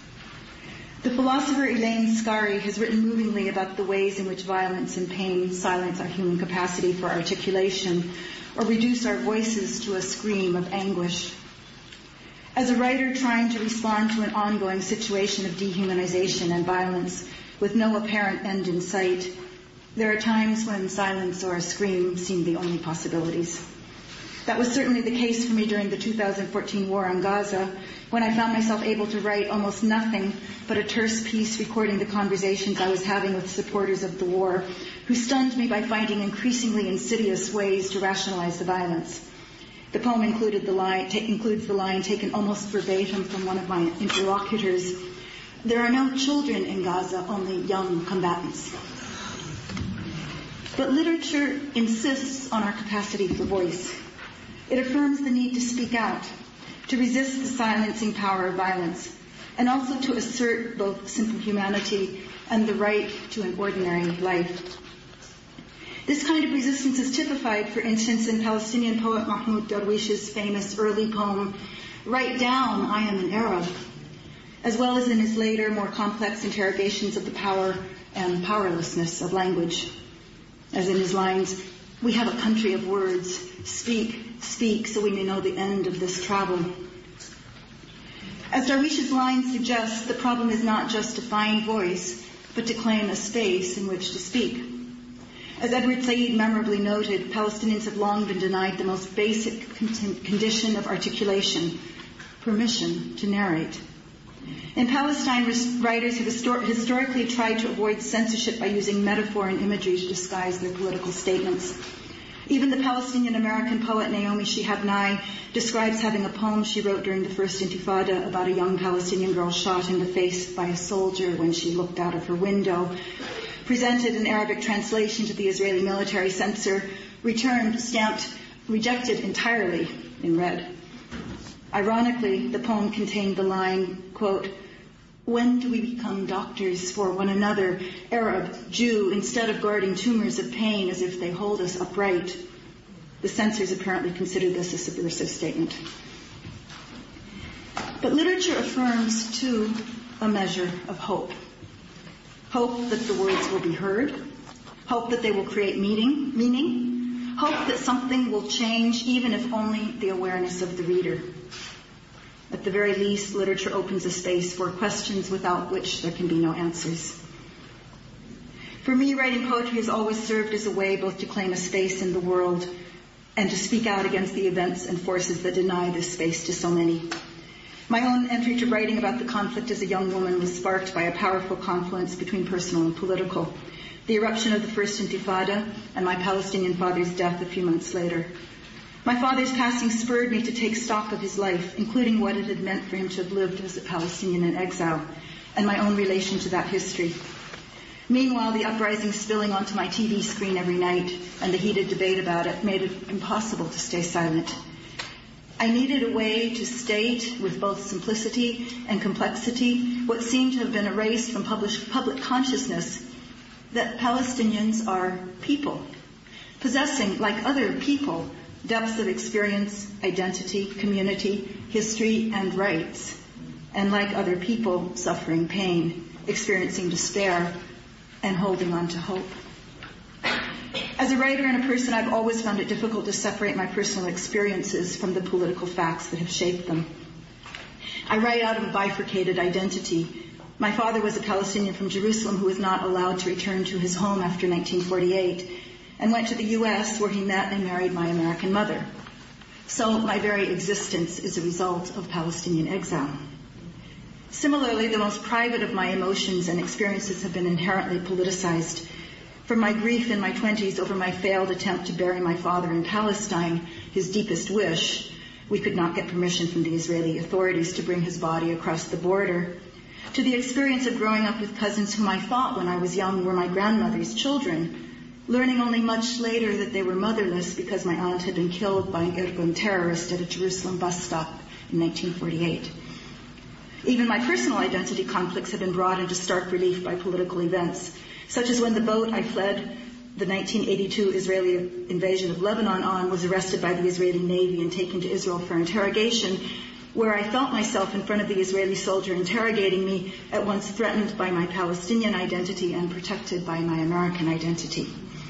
The philosopher Elaine Scarry has written movingly about the ways in which violence and pain silence our human capacity for articulation or reduce our voices to a scream of anguish. As a writer trying to respond to an ongoing situation of dehumanization and violence with no apparent end in sight, there are times when silence or a scream seem the only possibilities. That was certainly the case for me during the 2014 war on Gaza, when I found myself able to write almost nothing but a terse piece recording the conversations I was having with supporters of the war, who stunned me by finding increasingly insidious ways to rationalize the violence. The poem includes the line taken almost verbatim from one of my interlocutors: "There are no children in Gaza, only young combatants." But literature insists on our capacity for voice. It affirms the need to speak out, to resist the silencing power of violence, and also to assert both simple humanity and the right to an ordinary life. This kind of resistance is typified, for instance, in Palestinian poet Mahmoud Darwish's famous early poem, "Write Down, I Am an Arab," as well as in his later, more complex interrogations of the power and powerlessness of language. As in his lines, "We have a country of words. Speak, speak, so we may know the end of this travel." As Darwish's line suggests, the problem is not just to find voice, but to claim a space in which to speak. As Edward Said memorably noted, Palestinians have long been denied the most basic condition of articulation, permission to narrate. In Palestine, writers have historically tried to avoid censorship by using metaphor and imagery to disguise their political statements. Even the Palestinian-American poet Naomi Shihab Nye describes having a poem she wrote during the First Intifada about a young Palestinian girl shot in the face by a soldier when she looked out of her window, presented in Arabic translation to the Israeli military censor, returned, stamped, rejected entirely in red. Ironically, the poem contained the line, quote, "When do we become doctors for one another, Arab, Jew, instead of guarding tumors of pain as if they hold us upright?" The censors apparently considered this a subversive statement. But literature affirms, too, a measure of hope. Hope that the words will be heard, hope that they will create meaning, hope that something will change, even if only the awareness of the reader. At the very least, literature opens a space for questions without which there can be no answers. For me, writing poetry has always served as a way both to claim a space in the world and to speak out against the events and forces that deny this space to so many. My own entry to writing about the conflict as a young woman was sparked by a powerful confluence between personal and political: the eruption of the First Intifada and my Palestinian father's death a few months later. My father's passing spurred me to take stock of his life, including what it had meant for him to have lived as a Palestinian in exile, and my own relation to that history. Meanwhile, the uprising spilling onto my TV screen every night and the heated debate about it made it impossible to stay silent. I needed a way to state, with both simplicity and complexity, what seemed to have been erased from public consciousness, that Palestinians are people, possessing, like other people, depths of experience, identity, community, history, and rights, and like other people, suffering pain, experiencing despair, and holding on to hope. As a writer and a person, I've always found it difficult to separate my personal experiences from the political facts that have shaped them. I write out of a bifurcated identity. My father was a Palestinian from Jerusalem who was not allowed to return to his home after 1948 and went to the U.S. where he met and married my American mother. So my very existence is a result of Palestinian exile. Similarly, the most private of my emotions and experiences have been inherently politicized. From my grief in my 20s over my failed attempt to bury my father in Palestine, his deepest wish, we could not get permission from the Israeli authorities to bring his body across the border, to the experience of growing up with cousins whom I thought when I was young were my grandmother's children, learning only much later that they were motherless because my aunt had been killed by an Irgun terrorist at a Jerusalem bus stop in 1948. Even my personal identity conflicts have been brought into stark relief by political events, such as when the boat I fled the 1982 Israeli invasion of Lebanon on was arrested by the Israeli Navy and taken to Israel for interrogation, where I felt myself in front of the Israeli soldier interrogating me, at once threatened by my Palestinian identity and protected by my American identity.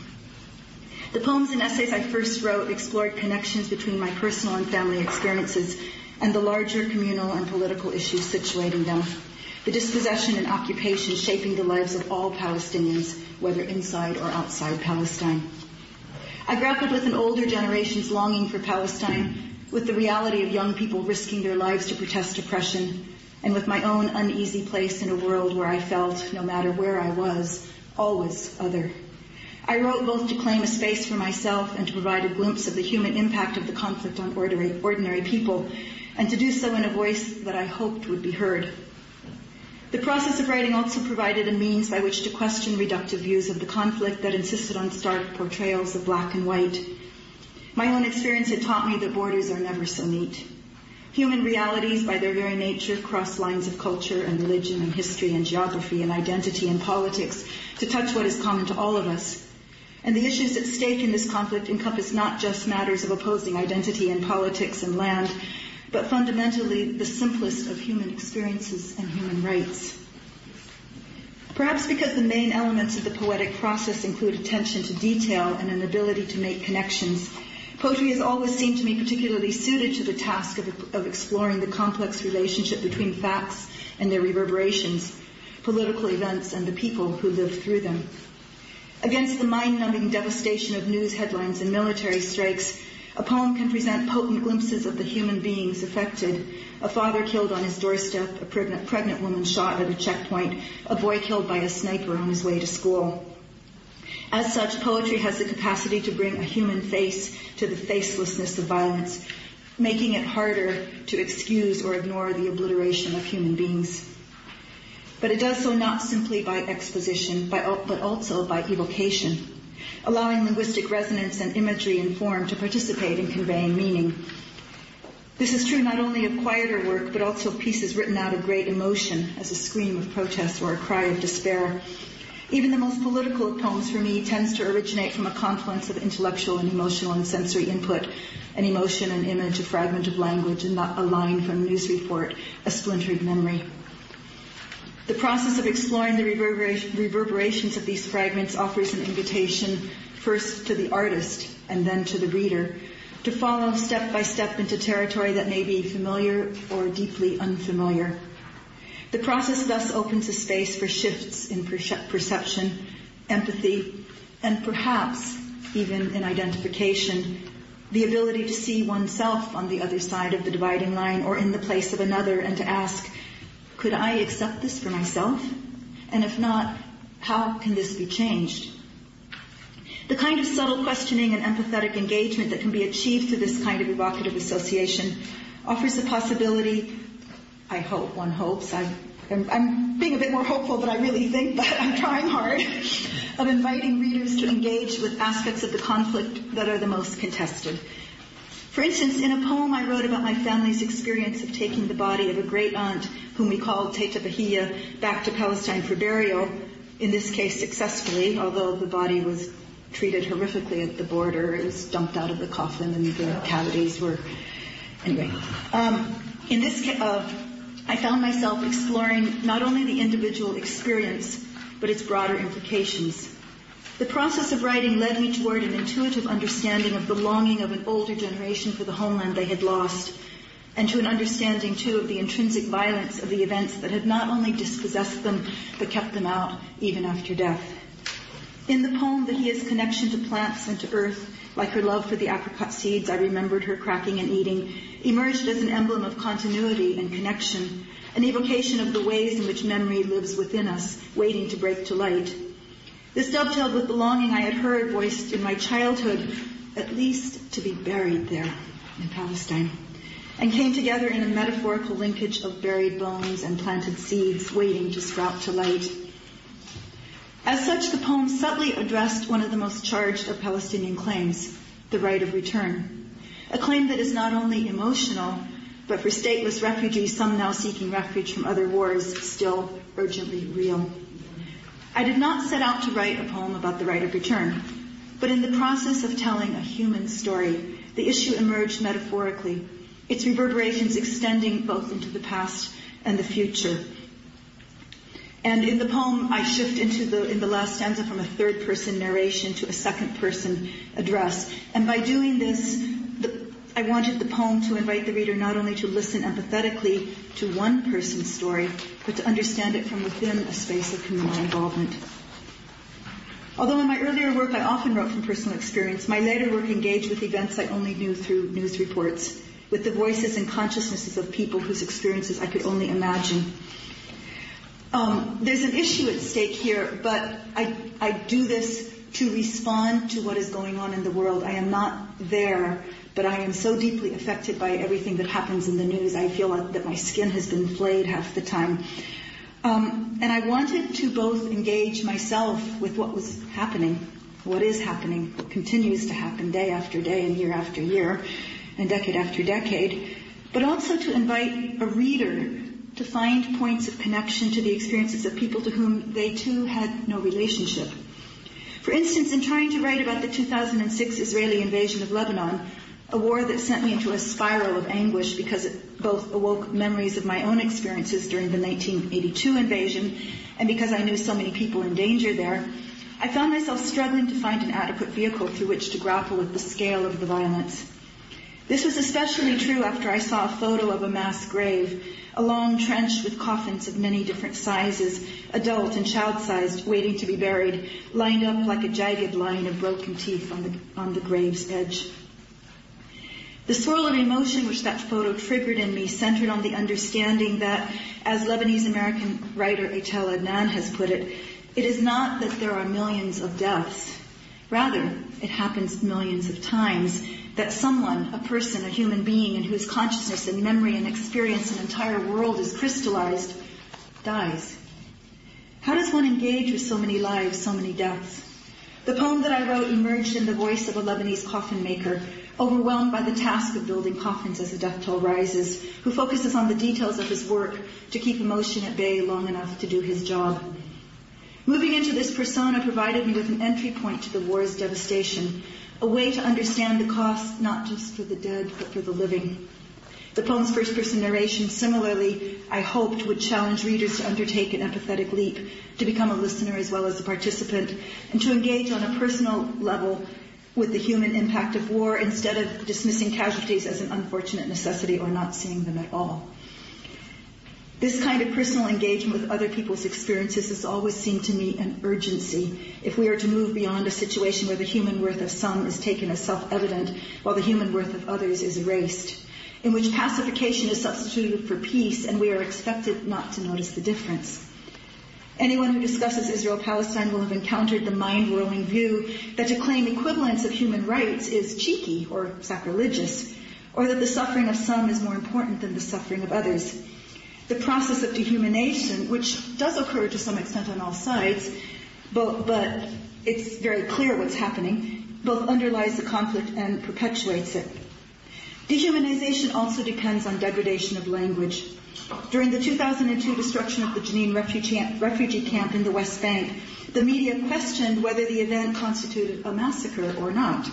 The poems and essays I first wrote explored connections between my personal and family experiences and the larger communal and political issues situating them, the dispossession and occupation shaping the lives of all Palestinians, whether inside or outside Palestine. I grappled with an older generation's longing for Palestine, with the reality of young people risking their lives to protest oppression, and with my own uneasy place in a world where I felt, no matter where I was, always other. I wrote both to claim a space for myself and to provide a glimpse of the human impact of the conflict on ordinary people, and to do so in a voice that I hoped would be heard. The process of writing also provided a means by which to question reductive views of the conflict that insisted on stark portrayals of black and white. My own experience had taught me that borders are never so neat. Human realities, by their very nature, cross lines of culture and religion and history and geography and identity and politics to touch what is common to all of us. And the issues at stake in this conflict encompass not just matters of opposing identity and politics and land, but fundamentally the simplest of human experiences and human rights. Perhaps because the main elements of the poetic process include attention to detail and an ability to make connections, poetry has always seemed to me particularly suited to the task of exploring the complex relationship between facts and their reverberations, political events and the people who live through them. Against the mind-numbing devastation of news headlines and military strikes, a poem can present potent glimpses of the human beings affected. A father killed on his doorstep, a pregnant woman shot at a checkpoint, a boy killed by a sniper on his way to school. As such, poetry has the capacity to bring a human face to the facelessness of violence, making it harder to excuse or ignore the obliteration of human beings. But it does so not simply by exposition, but also by evocation, allowing linguistic resonance and imagery and form to participate in conveying meaning. This is true not only of quieter work, but also of pieces written out of great emotion, as a scream of protest or a cry of despair. Even the most political of poems for me tends to originate from a confluence of intellectual and emotional and sensory input, an emotion, an image, a fragment of language, and not a line from a news report, a splintered memory. The process of exploring the reverberations of these fragments offers an invitation first to the artist and then to the reader to follow step by step into territory that may be familiar or deeply unfamiliar. The process thus opens a space for shifts in perception, empathy, and perhaps even in identification, the ability to see oneself on the other side of the dividing line or in the place of another and to ask, could I accept this for myself? And if not, how can this be changed? The kind of subtle questioning and empathetic engagement that can be achieved through this kind of evocative association offers the possibility, I hope, one hopes, I'm being a bit more hopeful than I really think, but I'm trying hard, of inviting readers to engage with aspects of the conflict that are the most contested. For instance, in a poem I wrote about my family's experience of taking the body of a great aunt, whom we called Teta Bahia, back to Palestine for burial, in this case successfully, although the body was treated horrifically at the border. It was dumped out of the coffin and the cavities were... Anyway, in this case, I found myself exploring not only the individual experience, but its broader implications. The process of writing led me toward an intuitive understanding of the longing of an older generation for the homeland they had lost, and to an understanding, too, of the intrinsic violence of the events that had not only dispossessed them, but kept them out even after death. In the poem, Bahia's connection to plants and to earth, like her love for the apricot seeds I remembered her cracking and eating, emerged as an emblem of continuity and connection, an evocation of the ways in which memory lives within us, waiting to break to light. This dovetailed with the longing I had heard voiced in my childhood, at least to be buried there in Palestine, and came together in a metaphorical linkage of buried bones and planted seeds waiting to sprout to light. As such, the poem subtly addressed one of the most charged of Palestinian claims, the right of return, a claim that is not only emotional, but for stateless refugees, some now seeking refuge from other wars, still urgently real. I did not set out to write a poem about the right of return, but in the process of telling a human story, the issue emerged metaphorically, its reverberations extending both into the past and the future. And in the poem, I shift in the last stanza from a third-person narration to a second-person address. And by doing this, I wanted the poem to invite the reader not only to listen empathetically to one person's story, but to understand it from within a space of communal involvement. Although in my earlier work I often wrote from personal experience, my later work engaged with events I only knew through news reports, with the voices and consciousnesses of people whose experiences I could only imagine. There's an issue at stake here, but I do this to respond to what is going on in the world. I am not there, but I am so deeply affected by everything that happens in the news. I feel like that my skin has been flayed half the time. And I wanted to both engage myself with what was happening, what is happening, what continues to happen day after day and year after year and decade after decade, but also to invite a reader to find points of connection to the experiences of people to whom they too had no relationship. For instance, in trying to write about the 2006 Israeli invasion of Lebanon, a war that sent me into a spiral of anguish because it both awoke memories of my own experiences during the 1982 invasion and because I knew so many people in danger there, I found myself struggling to find an adequate vehicle through which to grapple with the scale of the violence. This was especially true after I saw a photo of a mass grave, a long trench with coffins of many different sizes, adult and child-sized, waiting to be buried, lined up like a jagged line of broken teeth on the grave's edge. The swirl of emotion which that photo triggered in me centered on the understanding that, as Lebanese-American writer Eitel Adnan has put it, it is not that there are millions of deaths. Rather, it happens millions of times that someone, a person, a human being in whose consciousness and memory and experience an entire world is crystallized, dies. How does one engage with so many lives, so many deaths? The poem that I wrote emerged in the voice of a Lebanese coffin maker, overwhelmed by the task of building coffins as the death toll rises, who focuses on the details of his work to keep emotion at bay long enough to do his job. Moving into this persona provided me with an entry point to the war's devastation, a way to understand the cost not just for the dead, but for the living. The poem's first-person narration, similarly, I hoped would challenge readers to undertake an empathetic leap, to become a listener as well as a participant, and to engage on a personal level with the human impact of war instead of dismissing casualties as an unfortunate necessity or not seeing them at all. This kind of personal engagement with other people's experiences has always seemed to me an urgency if we are to move beyond a situation where the human worth of some is taken as self-evident while the human worth of others is erased, in which pacification is substituted for peace and we are expected not to notice the difference. Anyone who discusses Israel-Palestine will have encountered the mind-whirling view that to claim equivalence of human rights is cheeky or sacrilegious, or that the suffering of some is more important than the suffering of others. The process of dehumanization, which does occur to some extent on all sides, but it's very clear what's happening, both underlies the conflict and perpetuates it. Dehumanization also depends on degradation of language. During the 2002 destruction of the Jenin refugee camp in the West Bank, the media questioned whether the event constituted a massacre or not.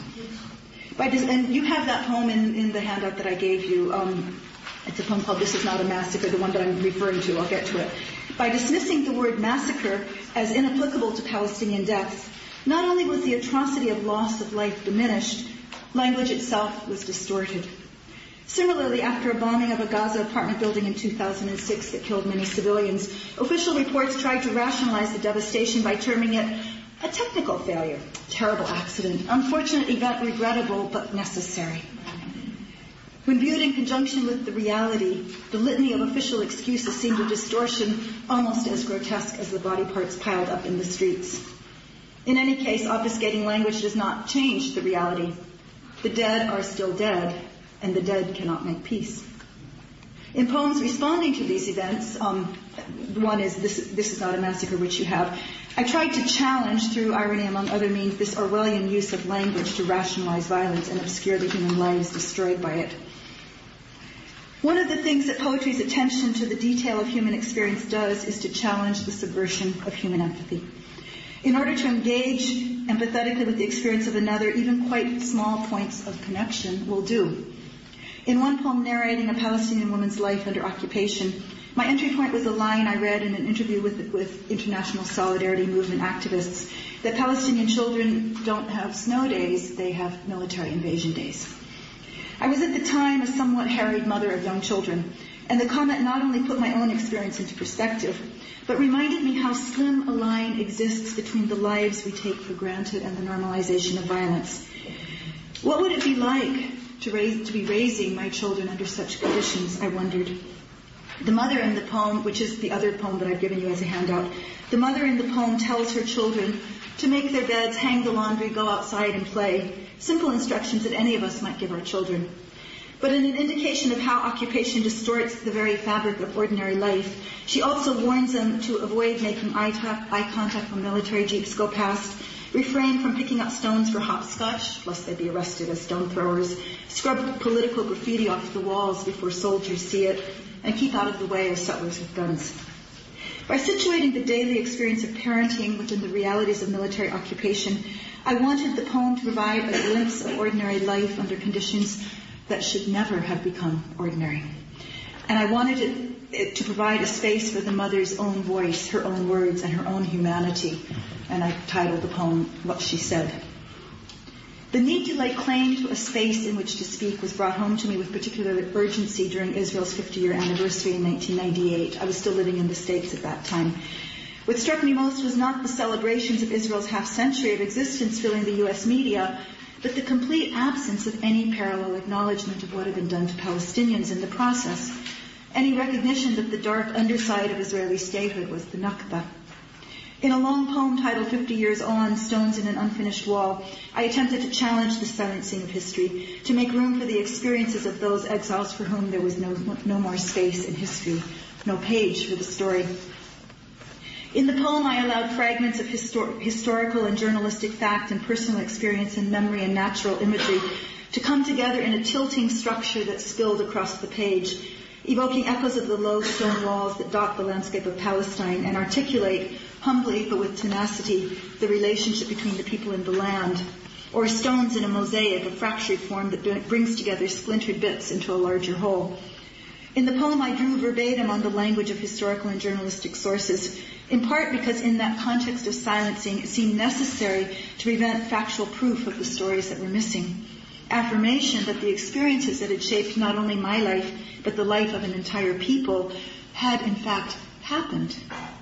And you have that poem in the handout that I gave you. It's a poem called This Is Not a Massacre, the one that I'm referring to. I'll get to it. By dismissing the word massacre as inapplicable to Palestinian deaths, not only was the atrocity of loss of life diminished, language itself was distorted. Similarly, after a bombing of a Gaza apartment building in 2006 that killed many civilians, official reports tried to rationalize the devastation by terming it a technical failure, terrible accident, unfortunate event, regrettable but necessary. When viewed in conjunction with the reality, the litany of official excuses seemed a distortion almost as grotesque as the body parts piled up in the streets. In any case, obfuscating language does not change the reality. The dead are still dead, and the dead cannot make peace. In poems responding to these events, one is This Is Not a Massacre, which you have, I tried to challenge, through irony among other means, this Orwellian use of language to rationalize violence and obscure the human lives destroyed by it. One of the things that poetry's attention to the detail of human experience does is to challenge the subversion of human empathy. In order to engage empathetically with the experience of another, even quite small points of connection will do. In one poem narrating a Palestinian woman's life under occupation, my entry point was a line I read in an interview with International Solidarity Movement activists, that Palestinian children don't have snow days, they have military invasion days. I was at the time a somewhat harried mother of young children, and the comment not only put my own experience into perspective, but reminded me how slim a line exists between the lives we take for granted and the normalization of violence. What would it be like to be raising my children under such conditions, I wondered. The mother in the poem, which is the other poem that I've given you as a handout, the mother in the poem tells her children to make their beds, hang the laundry, go outside and play. Simple instructions that any of us might give our children. But in an indication of how occupation distorts the very fabric of ordinary life, she also warns them to avoid making eye contact when military jeeps go past, refrain from picking up stones for hopscotch, lest they be arrested as stone throwers, scrub political graffiti off the walls before soldiers see it, and keep out of the way of settlers with guns. By situating the daily experience of parenting within the realities of military occupation, I wanted the poem to provide a glimpse of ordinary life under conditions that should never have become ordinary. And I wanted it to provide a space for the mother's own voice, her own words, and her own humanity. And I titled the poem, What She Said. The need to lay claim to a space in which to speak was brought home to me with particular urgency during Israel's 50-year anniversary in 1998. I was still living in the States at that time. What struck me most was not the celebrations of Israel's half-century of existence filling the U.S. media, but the complete absence of any parallel acknowledgement of what had been done to Palestinians in the process, any recognition that the dark underside of Israeli statehood was the Nakba. In a long poem titled 50 Years On, Stones in an Unfinished Wall, I attempted to challenge the silencing of history, to make room for the experiences of those exiles for whom there was no more space in history, no page for the story. In the poem, I allowed fragments of historical and journalistic fact and personal experience and memory and natural imagery to come together in a tilting structure that spilled across the page, evoking echoes of the low stone walls that dot the landscape of Palestine and articulate, humbly but with tenacity, the relationship between the people and the land, or stones in a mosaic, a fractured form that brings together splintered bits into a larger whole. In the poem, I drew verbatim on the language of historical and journalistic sources, in part because in that context of silencing, it seemed necessary to prevent factual proof of the stories that were missing. Affirmation that the experiences that had shaped not only my life, but the life of an entire people, had in fact happened.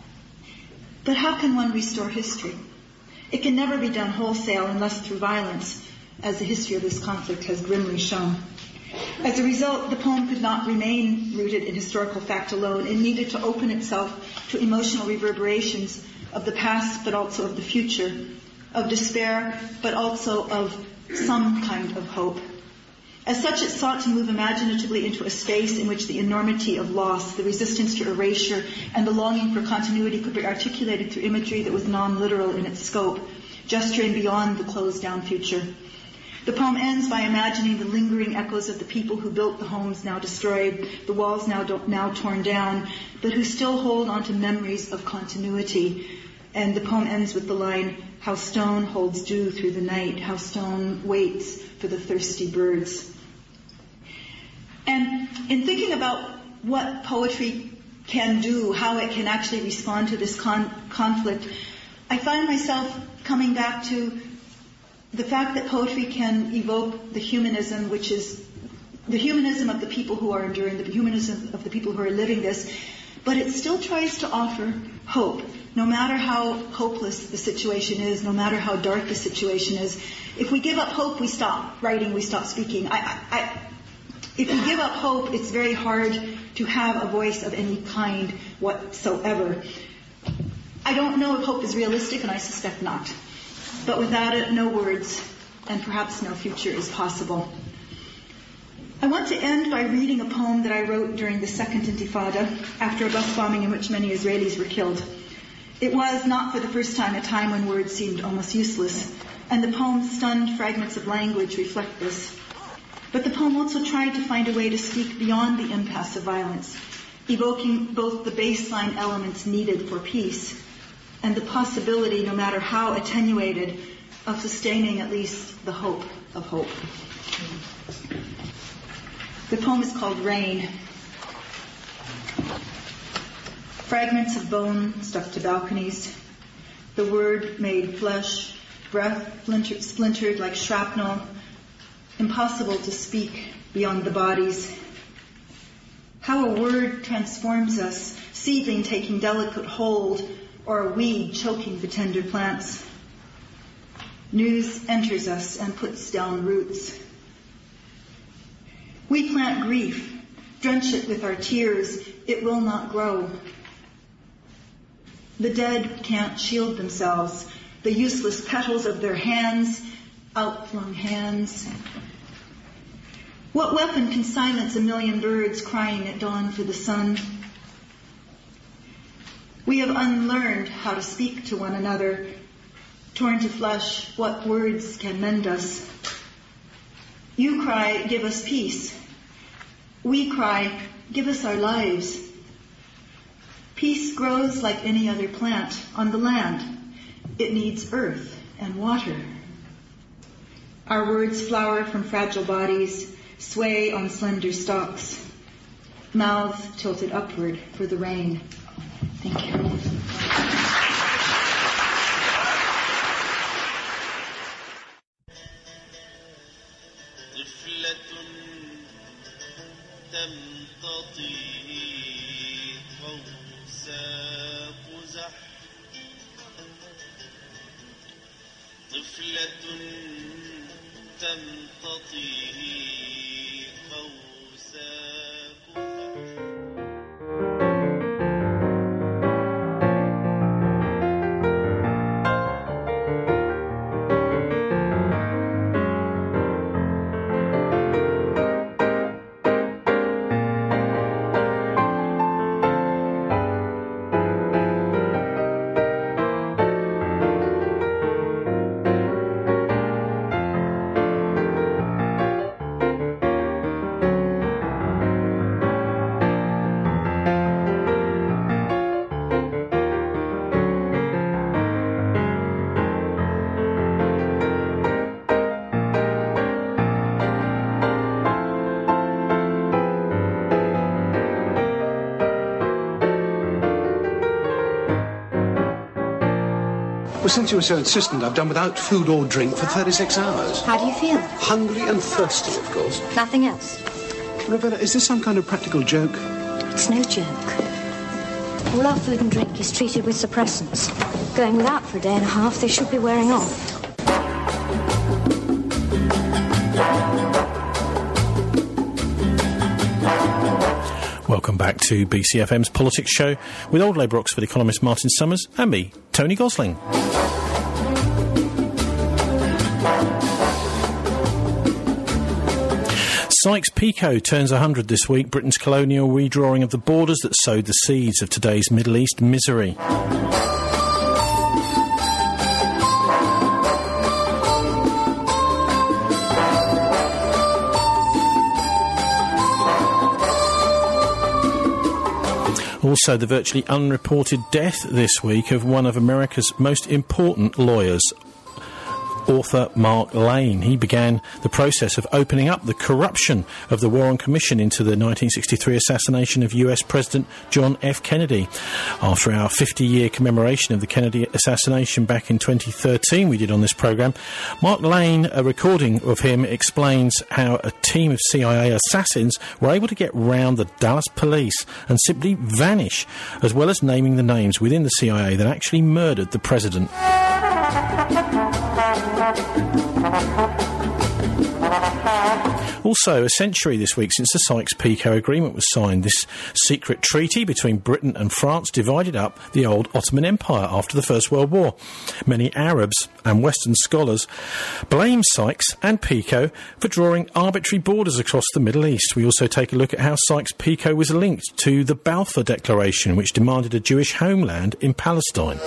But how can one restore history? It can never be done wholesale unless through violence, as the history of this conflict has grimly shown. As a result, the poem could not remain rooted in historical fact alone. It needed to open itself to emotional reverberations of the past, but also of the future, of despair, but also of some kind of hope. As such, it sought to move imaginatively into a space in which the enormity of loss, the resistance to erasure, and the longing for continuity could be articulated through imagery that was non-literal in its scope, gesturing beyond the closed-down future. The poem ends by imagining the lingering echoes of the people who built the homes now destroyed, the walls now torn down, but who still hold on to memories of continuity. And the poem ends with the line, how stone holds dew through the night, how stone waits for the thirsty birds. And in thinking about what poetry can do, how it can actually respond to this conflict, I find myself coming back to the fact that poetry can evoke the humanism, which is the humanism of the people who are enduring, the humanism of the people who are living this, but it still tries to offer hope. No matter how hopeless the situation is, no matter how dark the situation is, if we give up hope, we stop writing, we stop speaking. If we give up hope, it's very hard to have a voice of any kind whatsoever. I don't know if hope is realistic, and I suspect not. But without it, no words, and perhaps no future is possible. I want to end by reading a poem that I wrote during the Second Intifada, after a bus bombing in which many Israelis were killed. It was, not for the first time, a time when words seemed almost useless, and the poem's stunned fragments of language reflect this. But the poem also tried to find a way to speak beyond the impasse of violence, evoking both the baseline elements needed for peace and the possibility, no matter how attenuated, of sustaining at least the hope of hope. The poem is called Rain. Fragments of bone stuck to balconies. The word made flesh, breath splintered like shrapnel. Impossible to speak beyond the bodies. How a word transforms us, seedling taking delicate hold, or a weed choking the tender plants. News enters us and puts down roots. We plant grief, drench it with our tears, it will not grow. The dead can't shield themselves, the useless petals of their hands, outflung hands. What weapon can silence a million birds crying at dawn for the sun? We have unlearned how to speak to one another. Torn to flesh, what words can mend us? You cry, give us peace. We cry, give us our lives. Peace grows like any other plant on the land. It needs earth and water. Our words flower from fragile bodies, sway on slender stalks, mouths tilted upward for the rain. Thank you. Well, since you were so insistent, I've done without food or drink for 36 hours. How do you feel? Hungry and thirsty, of course. Nothing else? Ravenna, is this some kind of practical joke? It's no joke. All our food and drink is treated with suppressants. Going without for a day and a half, they should be wearing off. Welcome back to BCFM's Politics Show with Old Labour Oxford economist Martin Summers and me, Tony Gosling. Sykes-Picot turns 100 this week, Britain's colonial redrawing of the borders that sowed the seeds of today's Middle East misery. Also, the virtually unreported death this week of one of America's most important lawyers, author Mark Lane. He began the process of opening up the corruption of the Warren Commission into the 1963 assassination of US President John F. Kennedy. After our 50-year commemoration of the Kennedy assassination back in 2013 we did on this programme, Mark Lane, a recording of him, explains how a team of CIA assassins were able to get round the Dallas police and simply vanish, as well as naming the names within the CIA that actually murdered the president. Also, a century this week since the Sykes-Picot Agreement was signed. This secret treaty between Britain and France divided up the old Ottoman Empire after the First World War. Many Arabs and Western scholars blame Sykes and Picot for drawing arbitrary borders across the Middle East. We also take a look at how Sykes-Picot was linked to the Balfour Declaration, which demanded a Jewish homeland in Palestine.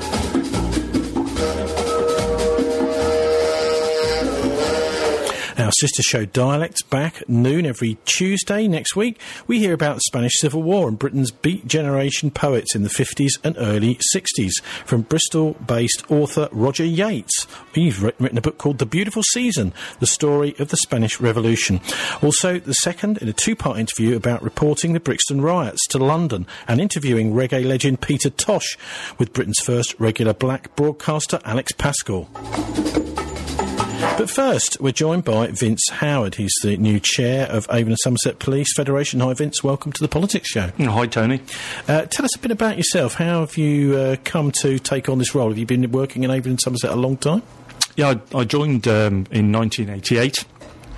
Our sister show Dialects back at noon every Tuesday. Next week, we hear about the Spanish Civil War and Britain's Beat Generation poets in the 50s and early 60s from Bristol-based author Roger Yates. He's written a book called The Beautiful Season, the story of the Spanish Revolution. Also, the second in a two-part interview about reporting the Brixton riots to London and interviewing reggae legend Peter Tosh with Britain's first regular black broadcaster Alex Pascal. But first, we're joined by Vince Howard. He's the new chair of Avon and Somerset Police Federation. Hi, Vince. Welcome to the Politics Show. Hi, Tony. Tell us a bit about yourself. How have you come to take on this role? Have you been working in Avon and Somerset a long time? Yeah, I joined in 1988.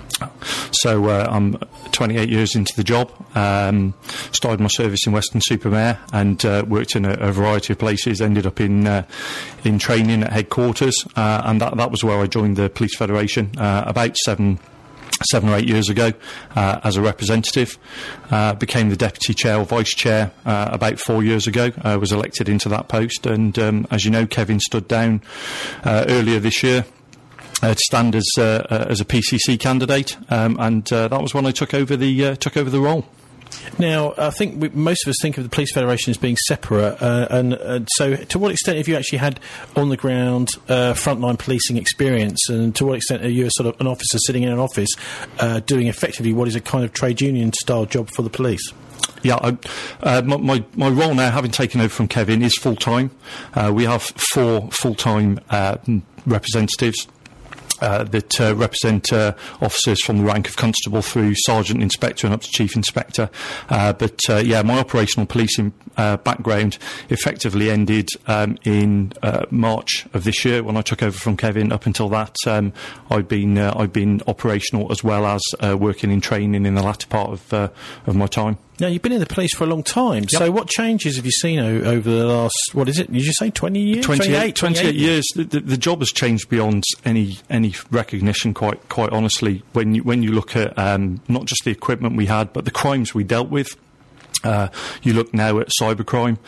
So I'm 28 years into the job. Started my service in Weston-super-Mare and worked in a variety of places. Ended up in training at headquarters, and that was where I joined the Police Federation about 7 or 8 years ago as a representative. Became the deputy chair or vice chair about 4 years ago. Was elected into that post, and as you know, Kevin stood down earlier this year to stand as a PCC candidate, and that was when I took over the role. Now, I think most of us think of the Police Federation as being separate, and so to what extent have you actually had on-the-ground frontline policing experience, and to what extent are you sort of an officer sitting in an office doing effectively what is a kind of trade union-style job for the police? Yeah, my role now, having taken over from Kevin, is full-time. We have 4 full-time representatives that represent officers from the rank of constable through sergeant, inspector and up to chief inspector. But my operational policing background effectively ended in March of this year when I took over from Kevin. Up until that, I've been operational as well as working in training in the latter part of my time. Now, you've been in the police for a long time, Yep. So what changes have you seen over the last, what is it, did you say 20 years? 28 years. The job has changed beyond any recognition, quite honestly, when you look at not just the equipment we had, but the crimes we dealt with. You look now at cybercrime,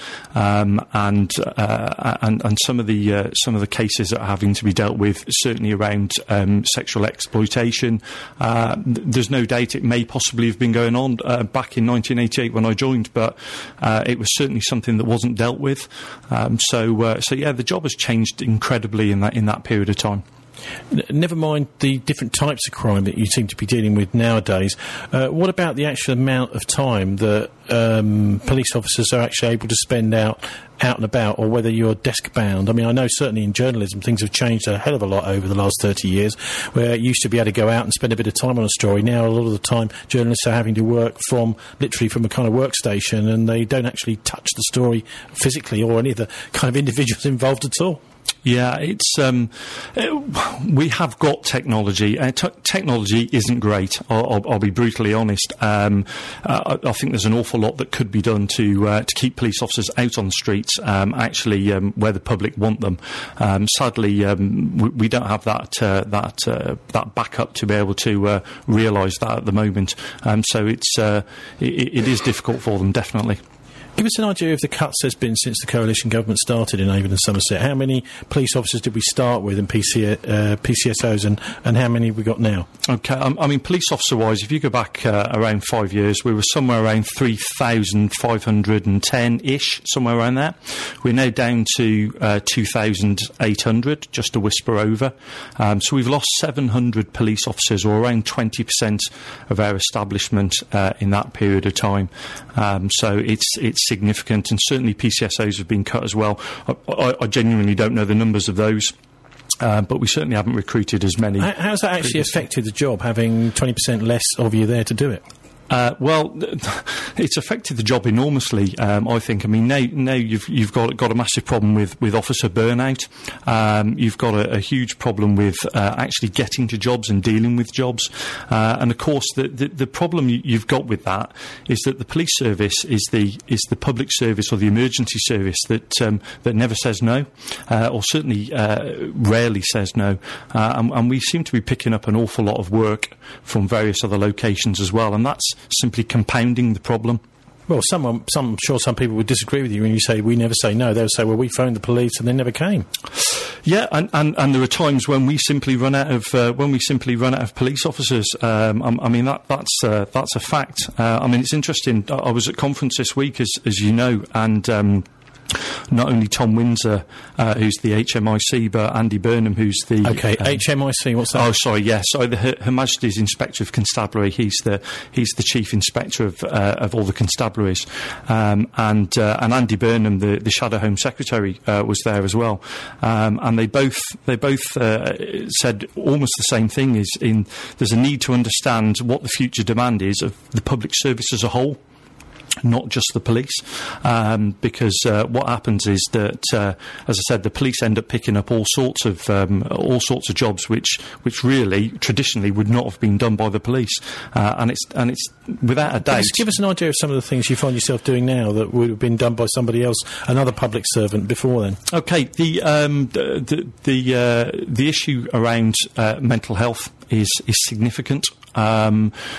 and some of the cases that are having to be dealt with, certainly around sexual exploitation. There's no doubt it may possibly have been going on back in 1988 when I joined, but it was certainly something that wasn't dealt with. So the job has changed incredibly in that period of time. Never mind the different types of crime that you seem to be dealing with nowadays. What about the actual amount of time that police officers are actually able to spend out and about, or whether you're desk bound? I mean, I know certainly in journalism things have changed a hell of a lot over the last 30 years, where you used to be able to go out and spend a bit of time on a story. Now a lot of the time journalists are having to work literally from a kind of workstation, and they don't actually touch the story physically or any of the kind of individuals involved at all. Yeah, it's we have got technology. Technology isn't great. I'll be brutally honest. I think there's an awful lot that could be done to keep police officers out on the streets, actually where the public want them. Sadly, we don't have that backup to be able to realise that at the moment. So it is difficult for them, definitely. Give us an idea of the cuts there's been since the coalition government started in Avon and Somerset. How many police officers did we start with and PCSOs, and how many have we got now? Okay, I mean, police officer-wise, if you go back around 5 years, we were somewhere around 3,510-ish, somewhere around that. We're now down to 2,800, just a whisper over. So we've lost 700 police officers, or around 20% of our establishment in that period of time. So it's significant, and certainly PCSOs have been cut as well. I genuinely don't know the numbers of those. But we certainly haven't recruited as many. How's that actually affected the job, having 20% less of you there to do it? Well, it's affected the job enormously, I think. I mean, now you've got a massive problem with officer burnout. You've got a huge problem with actually getting to jobs and dealing with jobs. And of course, the problem you've got with that is that the police service is the public service or the emergency service that never says no, or certainly rarely says no. And we seem to be picking up an awful lot of work from various other locations as well, and that's simply compounding the problem. Well, I'm sure some people would disagree with you when you say we never say no. They'll say, well, we phoned the police and they never came. Yeah, and there are times when we simply run out of police officers. I mean that's a fact. I mean, it's interesting. I was at conference this week, as you know, and. Not only Tom Windsor, who's the HMIC, but Andy Burnham, who's the... Okay, HMIC, what's that? Oh, sorry, yes. Her Majesty's Inspector of Constabulary. He's the Chief Inspector of all the constabularies. And Andy Burnham, the Shadow Home Secretary, was there as well. And they both said almost the same thing, there's a need to understand what the future demand is of the public service as a whole. Not just the police, because what happens is that, as I said, the police end up picking up all sorts of jobs which really traditionally would not have been done by the police, and it's without a doubt. Just give us an idea of some of the things you find yourself doing now that would have been done by somebody else, another public servant, before then. Okay, the issue around mental health is significant. I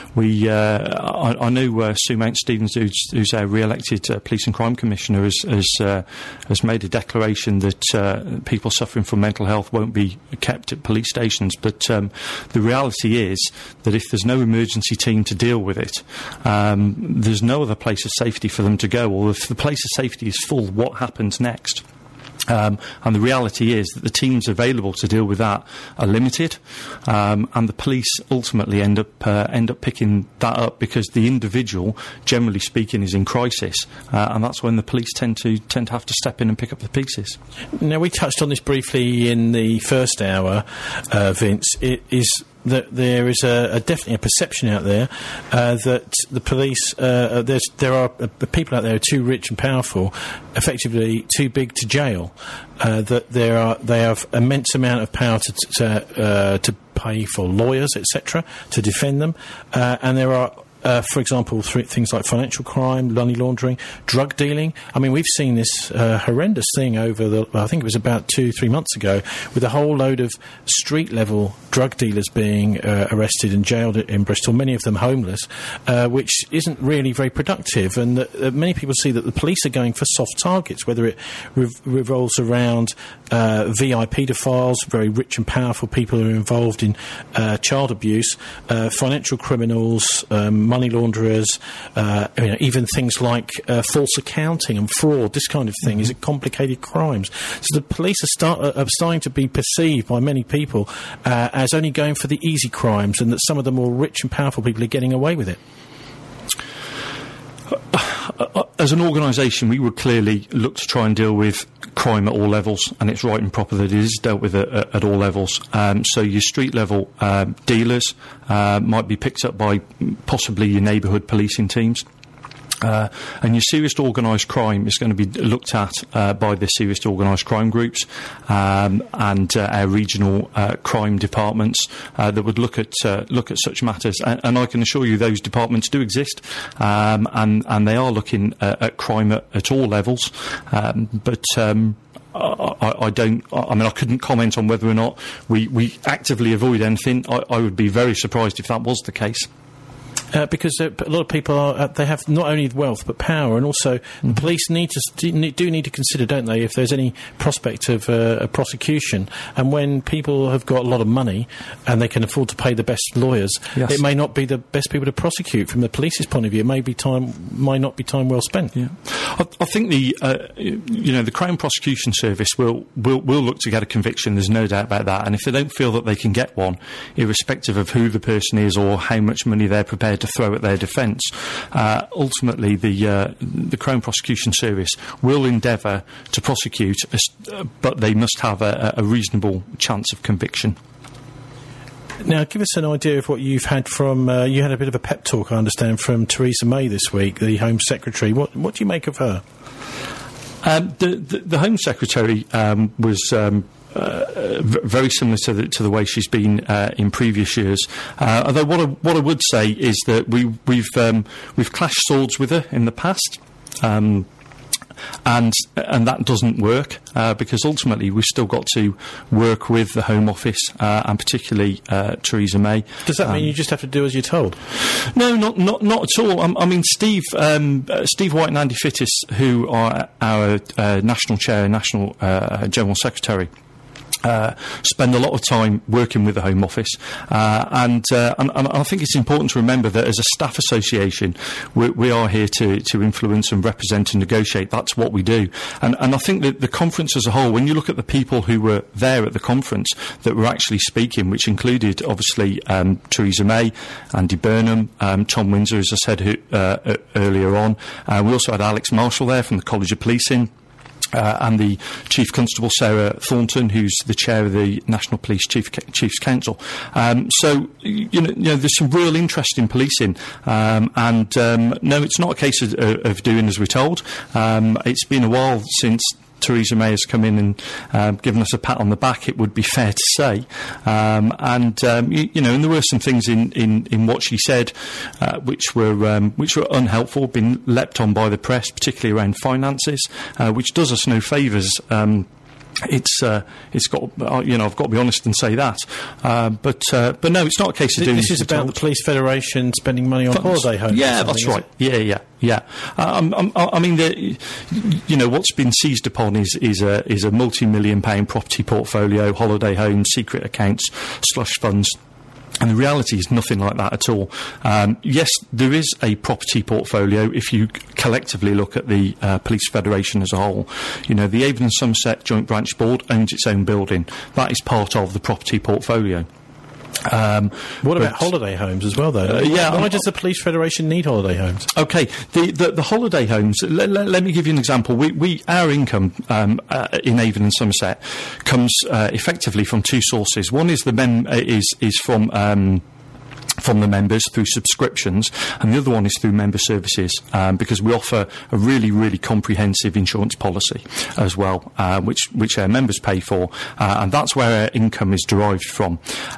know Sue Mount-Stevens, who's our re-elected Police and Crime Commissioner, has made a declaration that people suffering from mental health won't be kept at police stations. But the reality is that if there's no emergency team to deal with it, there's no other place of safety for them to go. Or if the place of safety is full, what happens next? And the reality is that the teams available to deal with that are limited, and the police ultimately end up picking that up because the individual, generally speaking, is in crisis, and that's when the police tend to have to step in and pick up the pieces. Now, we touched on this briefly in the first hour, Vince. It is that there is definitely a perception out there that the police, there are people out there who are too rich and powerful, effectively too big to jail. That they have immense amount of power to pay for lawyers, etc., to defend them, and there are. For example, things like financial crime, money laundering, drug dealing. I mean, we've seen this horrendous thing over I think it was about 2-3 months ago, with a whole load of street-level drug dealers being arrested and jailed in Bristol, many of them homeless, which isn't really very productive. And many people see that the police are going for soft targets, whether it revolves around VIP paedophiles, very rich and powerful people who are involved in child abuse, financial criminals, money launderers, even things like false accounting and fraud, this kind of thing. Is it complicated crimes? So the police are starting to be perceived by many people as only going for the easy crimes, and that some of the more rich and powerful people are getting away with it. As an organisation, we would clearly look to try and deal with crime at all levels, and it's right and proper that it is dealt with at all levels. So your street-level dealers might be picked up by possibly your neighbourhood policing teams. And your serious organised crime is going to be looked at by the serious organised crime groups and our regional crime departments that would look at such matters. And I can assure you those departments do exist, and they are looking at crime at all levels. But I couldn't comment on whether or not we actively avoid anything. I would be very surprised if that was the case. Because a lot of people they have not only wealth but power, and also the police do need to consider, don't they, if there's any prospect of a prosecution. And when people have got a lot of money and they can afford to pay the best lawyers, yes, it may not be the best people to prosecute from the police's point of view. It might not be time well spent. Yeah, I think the Crown Prosecution Service will look to get a conviction. There's no doubt about that. And if they don't feel that they can get one, irrespective of who the person is or how much money they're prepared to throw at their defence, ultimately the Crown Prosecution Service will endeavour to prosecute, but they must have a reasonable chance of conviction. Now, give us an idea of what you've had from... you had a bit of a pep talk, I understand, from Theresa May this week, the Home Secretary. What do you make of her? The Home Secretary was... very similar to the way she's been in previous years. Although what I would say is that we've clashed swords with her in the past. and that doesn't work because ultimately we've still got to work with the Home Office and particularly Theresa May. Does that mean you just have to do as you're told? No, not at all. I mean, Steve White and Andy Fittis, who are our national chair and national general secretary, spend a lot of time working with the Home Office, and I think it's important to remember that as a staff association, we are here to influence and represent and negotiate. That's what we do, and I think that the conference as a whole, when you look at the people who were there at the conference that were actually speaking, which included obviously Theresa May, Andy Burnham, Tom Windsor, as I said earlier on. We also had Alex Marshall there from the College of Policing. And the Chief Constable Sarah Thornton, who's the chair of the National Police Chiefs Council. So you know, there's some real interest in policing, and no, it's not a case of doing as we're told. It's been a while since Theresa May has come in and given us a pat on the back, it would be fair to say. And there were some things in what she said which were unhelpful, been leapt on by the press, particularly around finances, which does us no favours. It's got, I've got to be honest and say that, but no, it's not a case of doing. This is about the Police Federation spending money on holiday homes. Yeah, that's right. Yeah. I mean, what's been seized upon is a multi-million-pound property portfolio, holiday homes, secret accounts, slush funds. And the reality is nothing like that at all. Yes, there is a property portfolio if you collectively look at the Police Federation as a whole. You know, the Avon and Somerset Joint Branch Board owns its own building. That is part of the property portfolio. What about holiday homes as well, though? Why does the Police Federation need holiday homes? Okay, the holiday homes. Let me give you an example. Our income in Avon and Somerset comes effectively from two sources. One is from the members through subscriptions, and the other one is through member services, because we offer a really, really comprehensive insurance policy as well, which our members pay for, and that's where our income is derived from.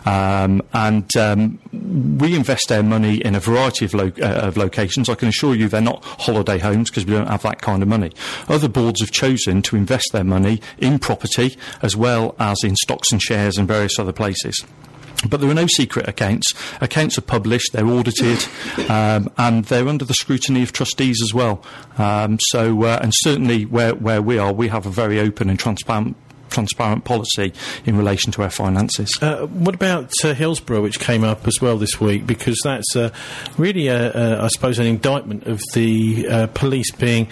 We invest our money in a variety of locations. I can assure you they're not holiday homes because we don't have that kind of money. Other boards have chosen to invest their money in property as well as in stocks and shares and various other places. But there are no secret accounts. Accounts are published, they're audited, and they're under the scrutiny of trustees as well. And certainly where we are, we have a very open and transparent policy in relation to our finances. What about Hillsborough, which came up as well this week? Because that's really, I suppose, an indictment of the police being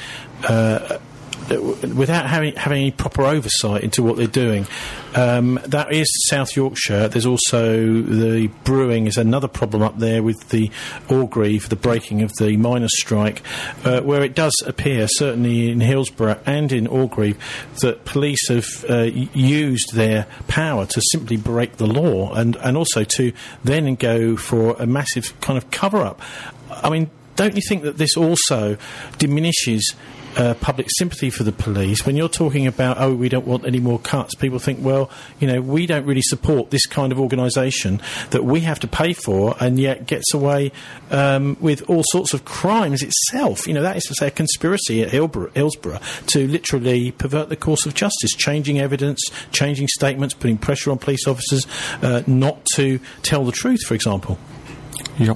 without having any proper oversight into what they're doing. That is South Yorkshire. There's also the brewing is another problem up there with the Orgreave, the breaking of the miners' strike, where it does appear, certainly in Hillsborough and in Orgreave, that police have used their power to simply break the law and also to then go for a massive kind of cover-up. I mean, don't you think that this also diminishes public sympathy for the police? When you're talking about, we don't want any more cuts, people think, well, we don't really support this kind of organisation that we have to pay for and yet gets away with all sorts of crimes itself. That is to say, a conspiracy at Hillsborough to literally pervert the course of justice, changing evidence, changing statements, putting pressure on police officers not to tell the truth, for example. Yep.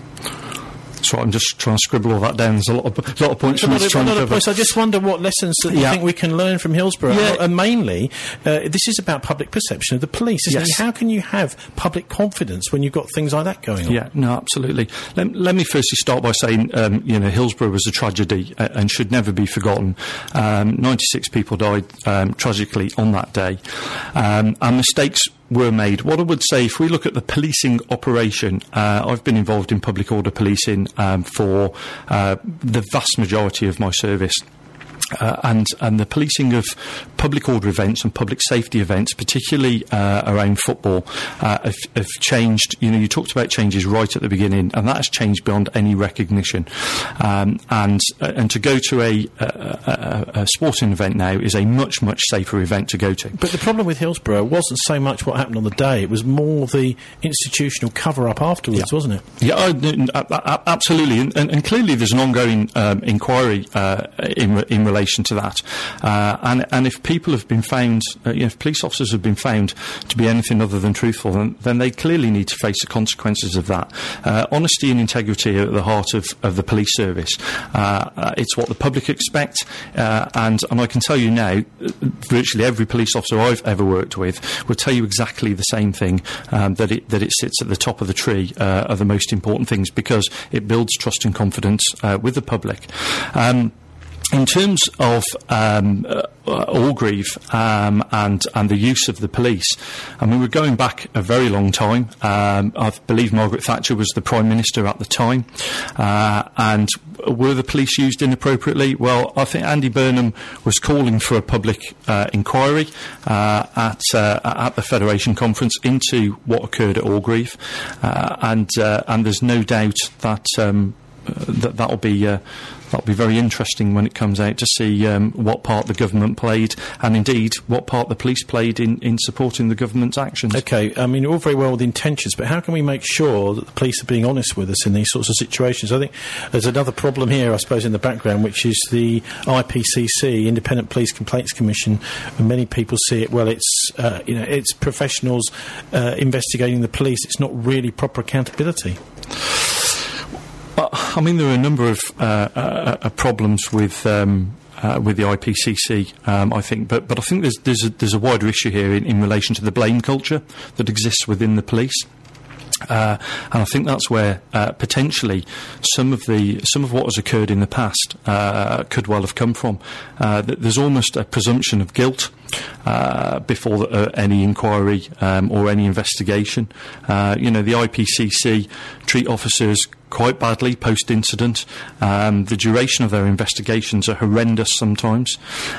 So I'm just trying to scribble all that down. There's a lot of points from this trying to cover. I just wonder what lessons that you think we can learn from Hillsborough. And mainly, this is about public perception of the police, isn't it? How can you have public confidence when you've got things like that going on? Yeah, no, absolutely. Let me firstly start by saying, Hillsborough was a tragedy and should never be forgotten. 96 people died tragically on that day, and mistakes were made. What I would say, if we look at the policing operation, I've been involved in public order policing for the vast majority of my service. And the policing of public order events and public safety events, particularly around football, have changed. You know, you talked about changes right at the beginning, and that has changed beyond any recognition. And to go to a sporting event now is a much, much safer event to go to. But the problem with Hillsborough wasn't so much what happened on the day, it was more the institutional cover-up afterwards, wasn't it? Yeah, absolutely. And clearly there's an ongoing inquiry in relation to that. And if people have been found, if police officers have been found to be anything other than truthful, then they clearly need to face the consequences of that. Honesty and integrity are at the heart of the police service. It's what the public expect, and I can tell you now, virtually every police officer I've ever worked with will tell you exactly the same thing, that it sits at the top of the tree are the most important things, because it builds trust and confidence with the public. In terms of Orgreave and the use of the police, I mean, we're going back a very long time. I believe Margaret Thatcher was the Prime Minister at the time. And were the police used inappropriately? Well, I think Andy Burnham was calling for a public inquiry at the Federation Conference into what occurred at Orgreave. And there's no doubt that that'll be very interesting when it comes out to see what part the government played, and indeed what part the police played in supporting the government's actions. OK, I mean, all very well with intentions, but how can we make sure that the police are being honest with us in these sorts of situations? I think there's another problem here, I suppose, in the background, which is the IPCC, Independent Police Complaints Commission, and many people see it, well, it's, it's professionals investigating the police, it's not really proper accountability. I mean, there are a number of problems with the IPCC, I think, but I think there's a wider issue here in relation to the blame culture that exists within the police. And I think that's where potentially some of what has occurred in the past could well have come from. There's almost a presumption of guilt before any inquiry or any investigation. The IPCC treat officers quite badly post-incident. The duration of their investigations are horrendous sometimes,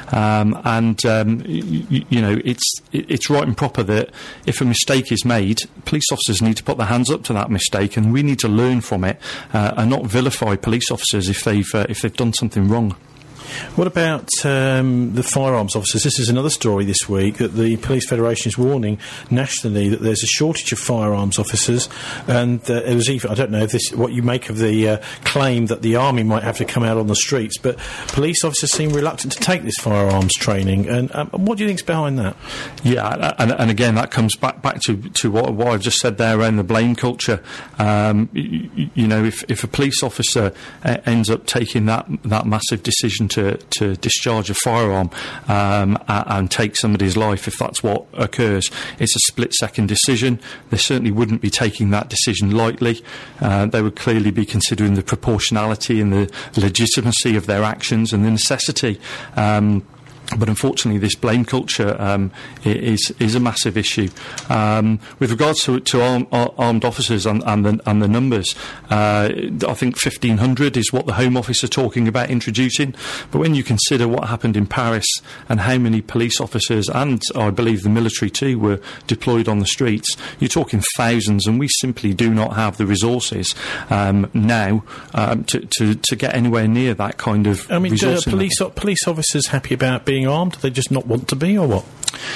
it's right and proper that if a mistake is made, police officers need to put their hands up to that mistake, and we need to learn from it and not vilify police officers if they've done something wrong. What about the firearms officers? This is another story this week that the Police Federation is warning nationally that there's a shortage of firearms officers, and it was even, I don't know if this what you make of the claim that the army might have to come out on the streets, but police officers seem reluctant to take this firearms training. And what do you think's behind that? Yeah, and again that comes back to what I've just said there around the blame culture. If a police officer ends up taking that massive decision to discharge a firearm and take somebody's life, if that's what occurs, it's a split-second decision. They certainly wouldn't be taking that decision lightly. They would clearly be considering the proportionality and the legitimacy of their actions and the necessity. But unfortunately, this blame culture is a massive issue. With regards to armed officers and the numbers, I think 1,500 is what the Home Office are talking about introducing. But when you consider what happened in Paris and how many police officers, and I believe the military too, were deployed on the streets, you're talking thousands, and we simply do not have the resources now to get anywhere near that kind of resourcing. Are police officers happy about being armed? Do they just not want to be, or what?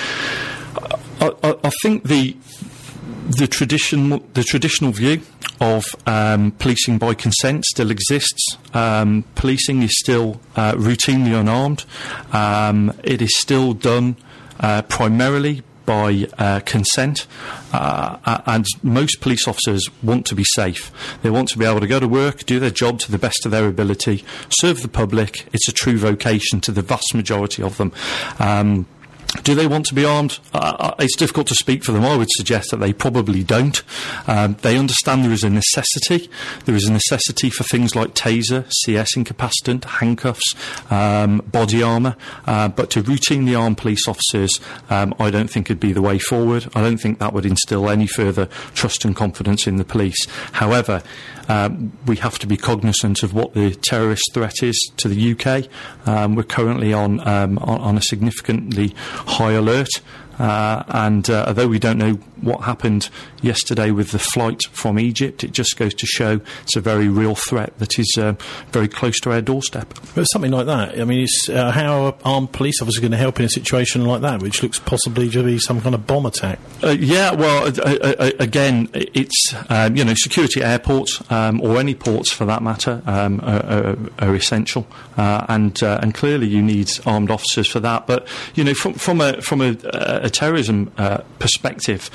I think the traditional view of policing by consent still exists. Policing is still routinely unarmed. It is still done primarily by consent, and most police officers want to be safe. They want to be able to go to work, do their job to the best of their ability, serve the public. It's a true vocation to the vast majority of them. Do they want to be armed? It's difficult to speak for them. I would suggest that they probably don't. They understand there is a necessity. There is a necessity for things like taser, CS incapacitant, handcuffs, body armour. But to routinely arm police officers, I don't think would be the way forward. I don't think that would instill any further trust and confidence in the police. However, we have to be cognizant of what the terrorist threat is to the UK. We're currently on a significantly high alert, and although we don't know what happened yesterday with the flight from Egypt, it just goes to show it's a very real threat that is very close to our doorstep. But something like that, I mean, it's, how are armed police officers going to help in a situation like that, which looks possibly to be some kind of bomb attack? Yeah, well, again, it's, security at airports, or any ports for that matter, are essential, and clearly you need armed officers for that. But, from a terrorism perspective,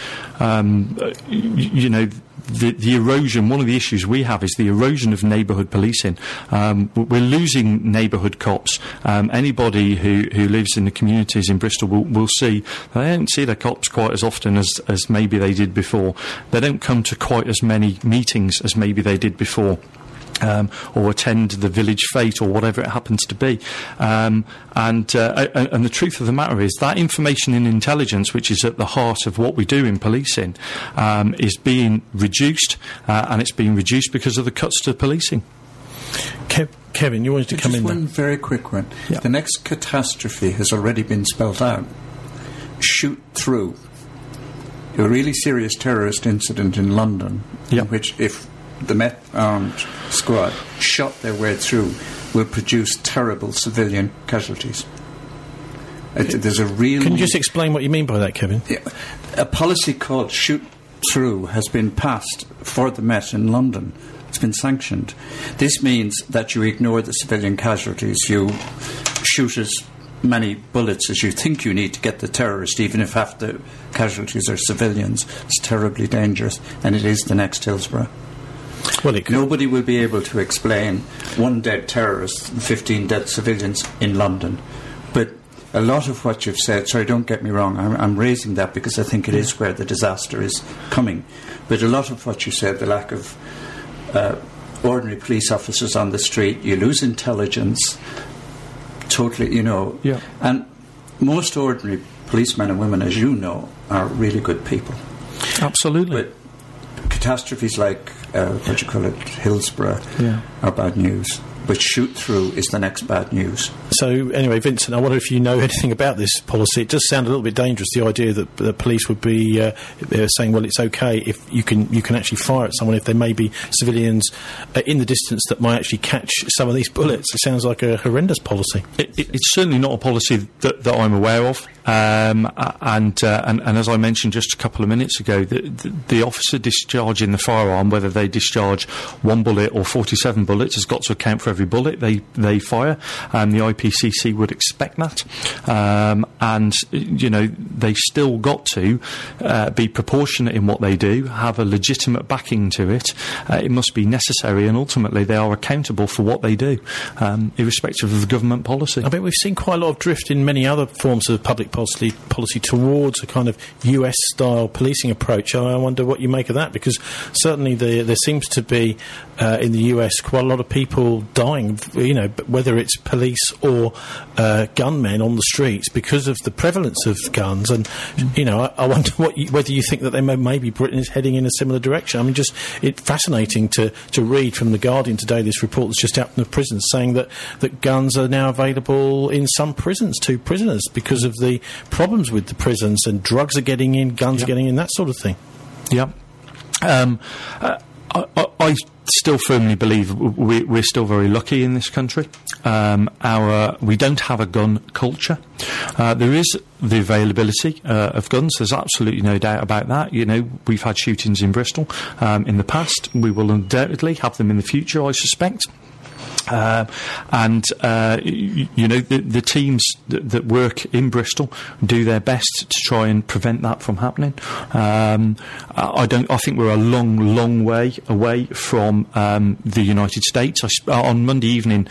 the erosion, one of the issues we have is the erosion of neighbourhood policing. We're losing neighbourhood cops. Anybody who lives in the communities in Bristol will see they don't see their cops quite as often as maybe they did before. They don't come to quite as many meetings as maybe they did before. Or attend the village fete or whatever it happens to be. And the truth of the matter is that information and intelligence, which is at the heart of what we do in policing, is being reduced, and it's being reduced because of the cuts to policing. Kevin, you wanted to come in there? Just one very quick one. Yeah. The next catastrophe has already been spelt out. Shoot through. A really serious terrorist incident in London, in which if the Met armed squad shot their way through, will produce terrible civilian casualties. There's a real... Can you just explain what you mean by that, Kevin? Yeah. A policy called Shoot Through has been passed for the Met in London. It's been sanctioned. This means that you ignore the civilian casualties. You shoot as many bullets as you think you need to get the terrorist, even if half the casualties are civilians. It's terribly dangerous, and it is the next Hillsborough. Well, nobody will be able to explain one dead terrorist and 15 dead civilians in London. But a lot of what you've said, sorry, don't get me wrong, I'm raising that because I think it is where the disaster is coming. But a lot of what you said, the lack of ordinary police officers on the street, you lose intelligence, totally, Yeah. And most ordinary policemen and women, as you know, are really good people. Absolutely. But catastrophes like Hillsborough are bad news. But Shoot Through is the next bad news. So, anyway, Vincent, I wonder if you know anything about this policy. It does sound a little bit dangerous, the idea that the police would be saying, well, it's okay if you can actually fire at someone if there may be civilians in the distance that might actually catch some of these bullets. It sounds like a horrendous policy. It's certainly not a policy that I'm aware of. And as I mentioned just a couple of minutes ago, the officer discharging the firearm, whether they discharge 1 bullet or 47 bullets, has got to account for every bullet they fire. The IPCC would expect that. And they still got to be proportionate in what they do, have a legitimate backing to it. It must be necessary, and ultimately they are accountable for what they do, irrespective of the government policy. I mean, we've seen quite a lot of drift in many other forms of public policy towards a kind of US-style policing approach. I wonder what you make of that, because certainly there seems to be in the US quite a lot of people dying, whether it's police or gunmen on the streets because of the prevalence of guns. And I wonder whether you think that maybe Britain is heading in a similar direction. I mean, it's fascinating to read from The Guardian today this report that's just out from the prisons saying that guns are now available in some prisons to prisoners because of the problems with the prisons, and drugs are getting in, guns are getting in, that sort of thing. Yeah. I still firmly believe we're still very lucky in this country. We don't have a gun culture. There is the availability of guns. There's absolutely no doubt about that. We've had shootings in Bristol in the past. We will undoubtedly have them in the future, I suspect. The teams that work in Bristol do their best to try and prevent that from happening. I think we're a long way away from the United States. On Monday evening,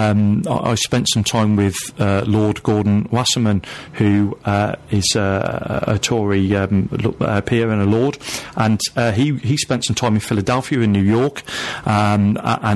I spent some time with Lord Gordon Wasserman, who is a Tory peer and a Lord, and he spent some time in Philadelphia and New York, and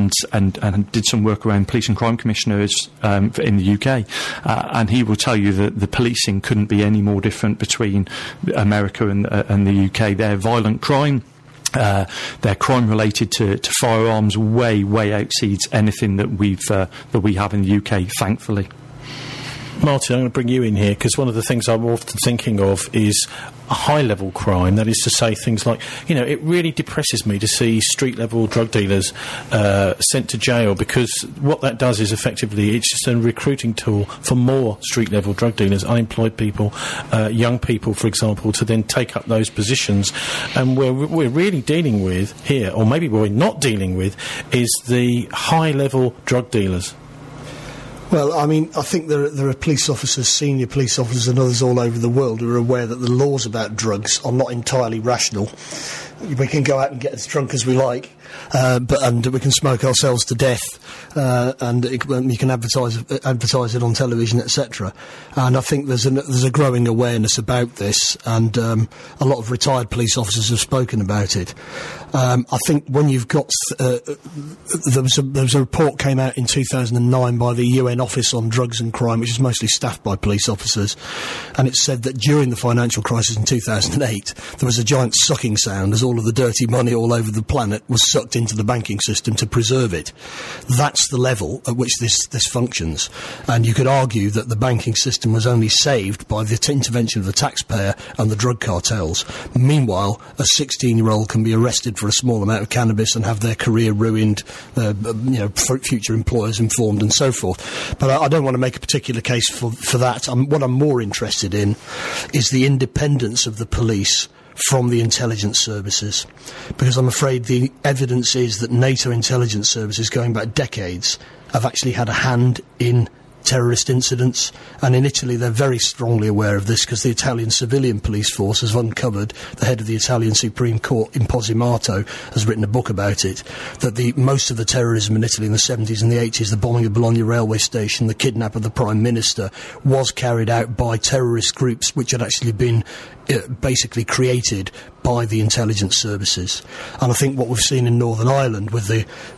did some work around police and crime commissioners in the UK, and he will tell you that the policing couldn't be any more different between America and the UK. Their violent crime, their crime related to firearms way exceeds anything that we have in the UK, thankfully. Martin, I'm going to bring you in here, because one of the things I'm often thinking of is a high-level crime. That is to say things like, it really depresses me to see street-level drug dealers sent to jail, because what that does is effectively it's just a recruiting tool for more street-level drug dealers, unemployed people, young people, for example, to then take up those positions. And we're really dealing with here, or maybe we're not dealing with, is the high-level drug dealers. Well, I think there are police officers, senior police officers and others all over the world who are aware that the laws about drugs are not entirely rational. We can go out and get as drunk as we like, and we can smoke ourselves to death, and you can advertise it on television, etc. And I think there's a growing awareness about this, and a lot of retired police officers have spoken about it. I think when you've got there was a report came out in 2009 by the UN Office on Drugs and Crime, which is mostly staffed by police officers, and it said that during the financial crisis in 2008 there was a giant sucking sound as all of the dirty money all over the planet was sucked into the banking system to preserve it. That's the level at which this functions, and you could argue that the banking system was only saved by the intervention of the taxpayer and the drug cartels. Meanwhile, a 16-year-old can be arrested for a small amount of cannabis and have their career ruined, future employers informed and so forth. But I don't want to make a particular case for that. What I'm more interested in is the independence of the police from the intelligence services, because I'm afraid the evidence is that NATO intelligence services going back decades have actually had a hand in terrorist incidents, and in Italy they're very strongly aware of this, because the Italian civilian police force has uncovered, the head of the Italian Supreme Court, Imposimato, has written a book about it, that most of the terrorism in Italy in the 70s and the 80s, the bombing of Bologna railway station, the kidnap of the Prime Minister, was carried out by terrorist groups which had actually been basically created by the intelligence services. And I think what we've seen in Northern Ireland with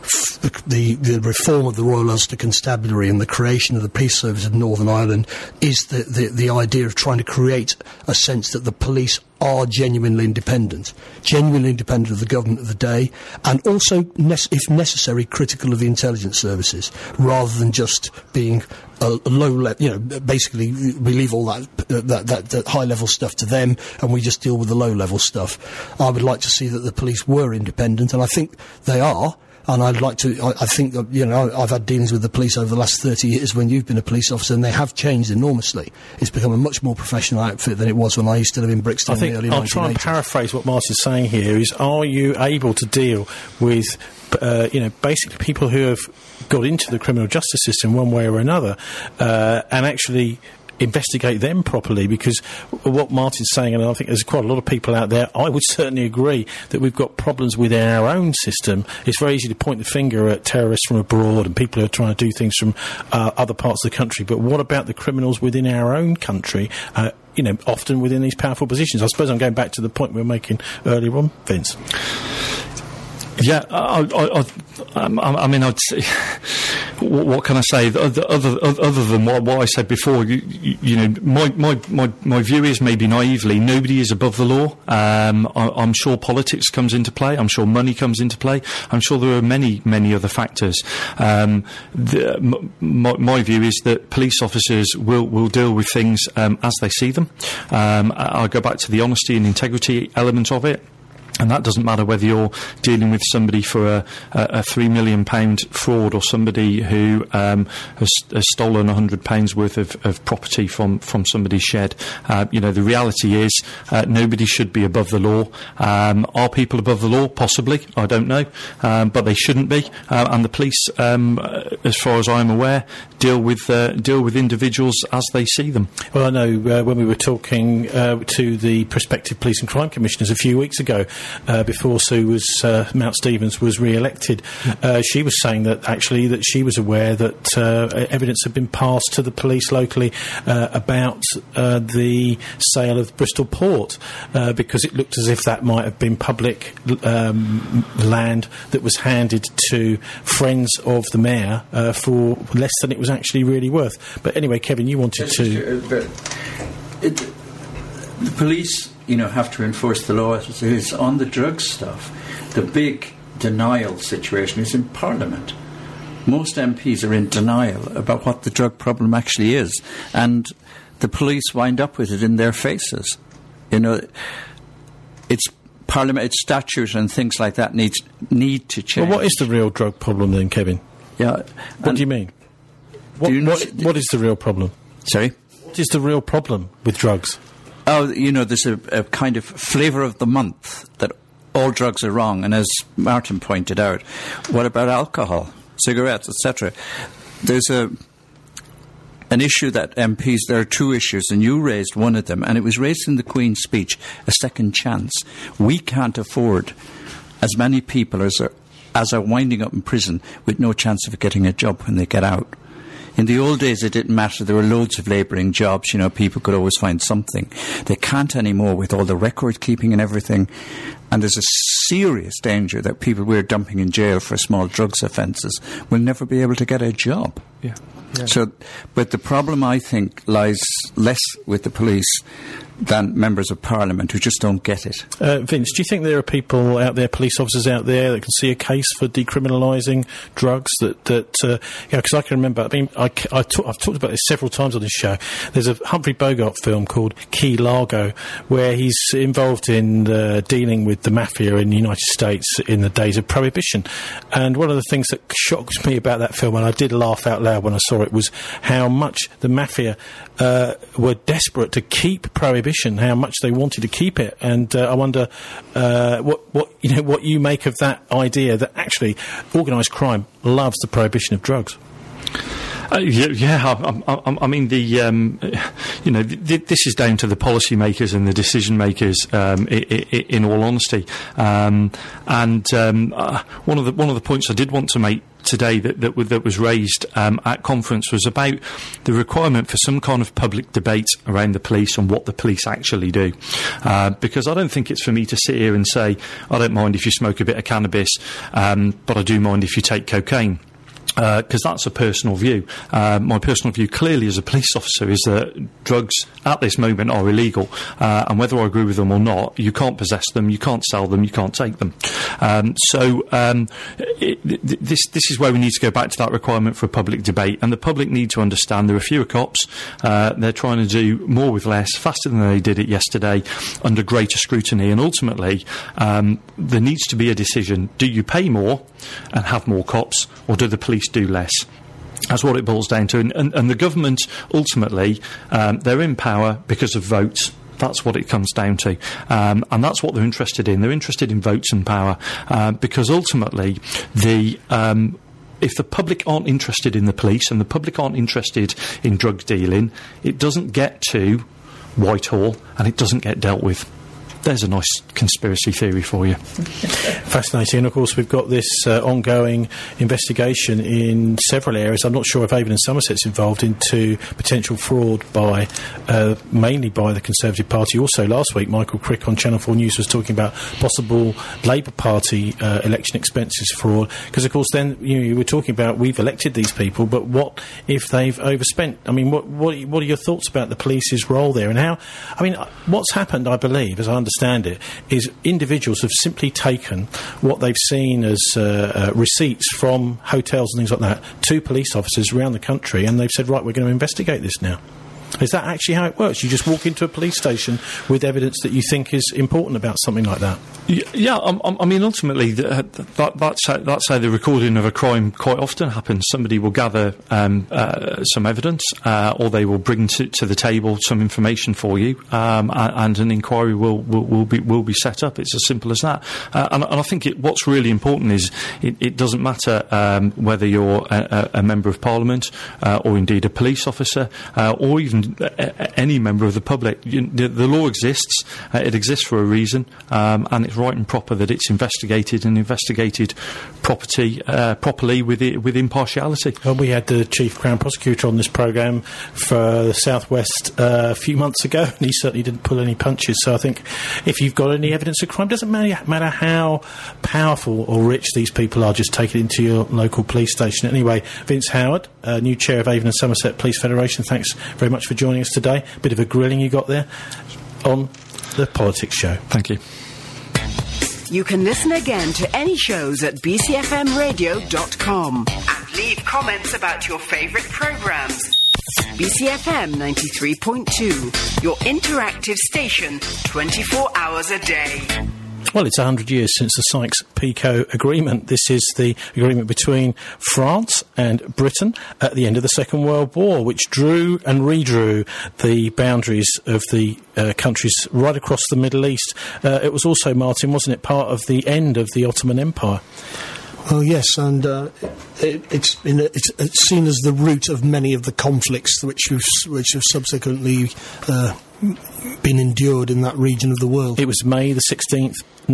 the reform of the Royal Ulster Constabulary and the creation of the Police Service of Northern Ireland is the idea of trying to create a sense that the police are genuinely independent of the government of the day, and also, if necessary, critical of the intelligence services, rather than just being a low level. Basically, we leave all that high level stuff to them, and we just deal with the low level stuff. I would like to see that the police were independent, and I think they are. And I'd like to, I think that, I've had dealings with the police over the last 30 years when you've been a police officer, and they have changed enormously. It's become a much more professional outfit than it was when I used to live in Brixton in the early 1980s. I'll try and paraphrase what Martin's saying here is, are you able to deal with, basically people who have got into the criminal justice system one way or another, and actually investigate them properly? Because what Martin's saying, and I think there's quite a lot of people out there, I would certainly agree that we've got problems within our own system. It's very easy to point the finger at terrorists from abroad and people who are trying to do things from other parts of the country, but what about the criminals within our own country, often within these powerful positions? I suppose I'm going back to the point we were making earlier on, Vince. Yeah, I'd say, what can I say other than what I said before? My view is, maybe naively, nobody is above the law. I'm sure politics comes into play. I'm sure money comes into play. I'm sure there are many other factors. My view is that police officers will deal with things as they see them. I'll go back to the honesty and integrity element of it. And that doesn't matter whether you're dealing with somebody for a £3 million fraud or somebody who has stolen £100 worth of property from somebody's shed. The reality is nobody should be above the law. Are people above the law? Possibly. I don't know. But they shouldn't be. And the police, as far as I'm aware, deal with individuals as they see them. Well, I know when we were talking to the prospective police and crime commissioners a few weeks ago, before Mount Stevens was re-elected, she was saying that actually that she was aware that evidence had been passed to the police locally about the sale of Bristol Port, because it looked as if that might have been public land that was handed to friends of the mayor for less than it was actually really worth. But anyway, Kevin, you wanted to... The police, have to enforce the law as it is. On the drug stuff, the big denial situation is in Parliament. Most MPs are in denial about what the drug problem actually is, and the police wind up with it in their faces. It's Parliament, it's statute and things like that need to change. Well, what is the real drug problem then, Kevin? Yeah. What do you mean? What is the real problem? Sorry? What is the real problem with drugs? Oh, there's a kind of flavour of the month that all drugs are wrong. And as Martin pointed out, what about alcohol, cigarettes, etc.? There's an issue that MPs, there are two issues, and you raised one of them, and it was raised in the Queen's speech, a second chance. We can't afford as many people as are winding up in prison with no chance of getting a job when they get out. In the old days, it didn't matter. There were loads of labouring jobs. People could always find something. They can't anymore with all the record keeping and everything. And there's a serious danger that people we're dumping in jail for small drugs offences will never be able to get a job. Yeah. So, but the problem, I think, lies less with the police than members of Parliament who just don't get it. Vince, do you think there are people out there, police officers out there, that can see a case for decriminalising drugs? Because I can remember, I've talked about this several times on this show. There's a Humphrey Bogart film called Key Largo, where he's involved in dealing with the mafia in the United States in the days of Prohibition. And one of the things that shocked me about that film, and I did laugh out loud when I saw it, was how much the mafia were desperate to keep Prohibition, how much they wanted to keep it. And I wonder what you make of that idea that actually organised crime loves the prohibition of drugs. This is down to the policymakers and the decision makers. In all honesty, one of the points I did want to make today that was raised at conference was about the requirement for some kind of public debate around the police and what the police actually do. Because I don't think it's for me to sit here and say, I don't mind if you smoke a bit of cannabis, but I do mind if you take cocaine. Because that's a personal view. My personal view clearly as a police officer is that drugs at this moment are illegal, and whether I agree with them or not, you can't possess them, you can't sell them, you can't take them. This is where we need to go back to that requirement for a public debate, and the public need to understand there are fewer cops, they're trying to do more with less, faster than they did it yesterday, under greater scrutiny, and ultimately there needs to be a decision. Do you pay more and have more cops, or do the police do less? That's what it boils down to. And the government, ultimately, they're in power because of votes. That's what it comes down to. And that's what they're interested in. They're interested in votes and power. Because ultimately, if the public aren't interested in the police and the public aren't interested in drug dealing, it doesn't get to Whitehall and it doesn't get dealt with. There's a nice conspiracy theory for you. Fascinating. And, of course, we've got this ongoing investigation in several areas. I'm not sure if Avon and Somerset's involved into potential fraud by mainly by the Conservative Party. Also, last week, Michael Crick on Channel 4 News was talking about possible Labour Party election expenses fraud. Because, of course, then you were talking about we've elected these people, but what if they've overspent? I mean, what are your thoughts about the police's role there? And how... I mean, what's happened, I believe, as I understand it, is individuals have simply taken what they've seen as receipts from hotels and things like that to police officers around the country, and they've said, right, we're going to investigate this now. Is that actually how it works? You just walk into a police station with evidence that you think is important about something like that? Yeah, I mean, ultimately, that's how the recording of a crime quite often happens. Somebody will gather some evidence, or they will bring to the table some information for you, and an inquiry will be set up. It's as simple as that. And I think what's really important is it doesn't matter whether you're a member of Parliament, or indeed a police officer, or even any member of the public. The law exists. It exists for a reason, and it's right and proper that it's investigated properly with impartiality. Well, we had the Chief Crown Prosecutor on this programme for the South West a few months ago, and he certainly didn't pull any punches. So I think if you've got any evidence of crime, doesn't matter how powerful or rich these people are, just take it into your local police station. Anyway, Vince Howard, new chair of Avon and Somerset Police Federation, thanks very much for joining us today. Bit of a grilling you got there on the Politics Show. Thank you. You can listen again to any shows at bcfmradio.com and leave comments about your favourite programmes. BCFM 93.2, your interactive station, 24 hours a day. Well, it's 100 years since the Sykes-Picot Agreement. This is the agreement between France and Britain at the end of the Second World War, which drew and redrew the boundaries of the countries right across the Middle East. It was also, Martin, wasn't it, part of the end of the Ottoman Empire? Well, yes, and it's seen as the root of many of the conflicts which have subsequently been endured in that region of the world. It was May the 16th,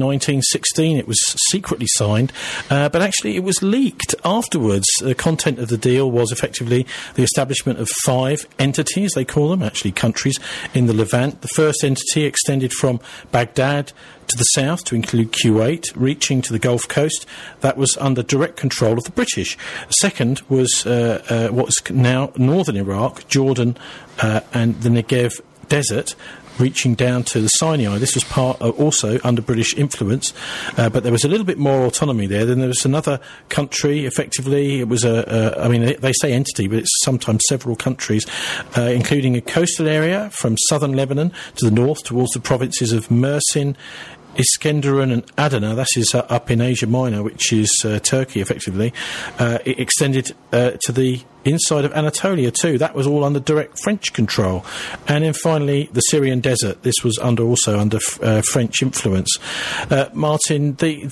1916. It was secretly signed, but actually it was leaked afterwards. The content of the deal was effectively the establishment of 5 entities, they call them, actually countries, in the Levant. The first entity extended from Baghdad to the south to include Kuwait, reaching to the Gulf Coast. That was under direct control of the British. The second was what's now northern Iraq, Jordan, and the Negev Desert, reaching down to the Sinai. This was part also under British influence, but there was a little bit more autonomy there. Then there was another country, effectively. It was I mean, they say entity, but it's sometimes several countries, including a coastal area from southern Lebanon to the north towards the provinces of Mersin, Iskenderun and Adana. That is up in Asia Minor, which is Turkey, effectively. It extended to the inside of Anatolia too. That was all under direct French control. And then finally, the Syrian desert. This was also under French influence. Martin,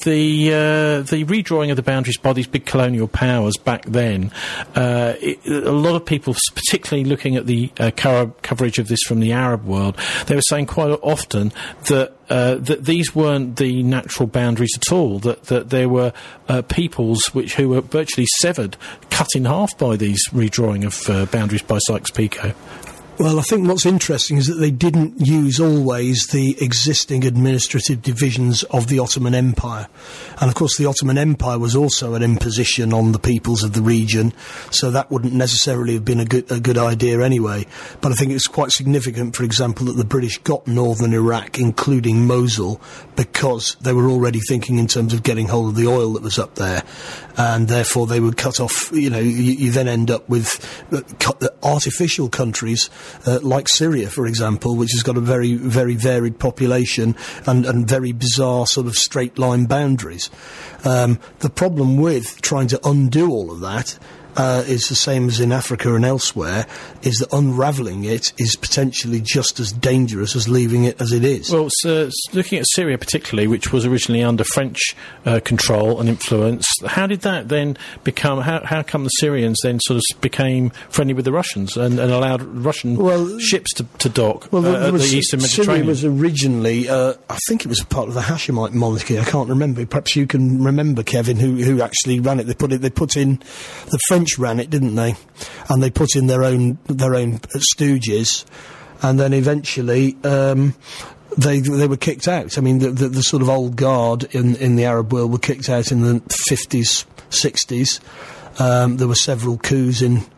the redrawing of the boundaries by these big colonial powers back then, a lot of people, particularly looking at the coverage of this from the Arab world, they were saying quite often that these weren't the natural boundaries at all, that there were peoples who were virtually severed, cut in half by these redrawing of boundaries by Sykes-Picot. Well, I think what's interesting is that they didn't use always the existing administrative divisions of the Ottoman Empire. And, of course, the Ottoman Empire was also an imposition on the peoples of the region, so that wouldn't necessarily have been a good idea anyway. But I think it's quite significant, for example, that the British got northern Iraq, including Mosul, because they were already thinking in terms of getting hold of the oil that was up there. And therefore they would cut off, you then end up with artificial countries like Syria, for example, which has got a very, very varied population and very bizarre sort of straight line boundaries. The problem with trying to undo all of that is the same as in Africa and elsewhere, is that unravelling it is potentially just as dangerous as leaving it as it is. Well, looking at Syria particularly, which was originally under French control and influence, how did that then become, how come the Syrians then sort of became friendly with the Russians and allowed Russian ships to dock at the eastern Mediterranean? Syria was originally, I think it was part of the Hashemite monarchy, I can't remember. Perhaps you can remember, Kevin, who actually ran it. They put in the French ran it, didn't they? And they put in their own stooges, and then eventually they were kicked out. I mean, the sort of old guard in the Arab world were kicked out in the 50s, 60s. There were several coups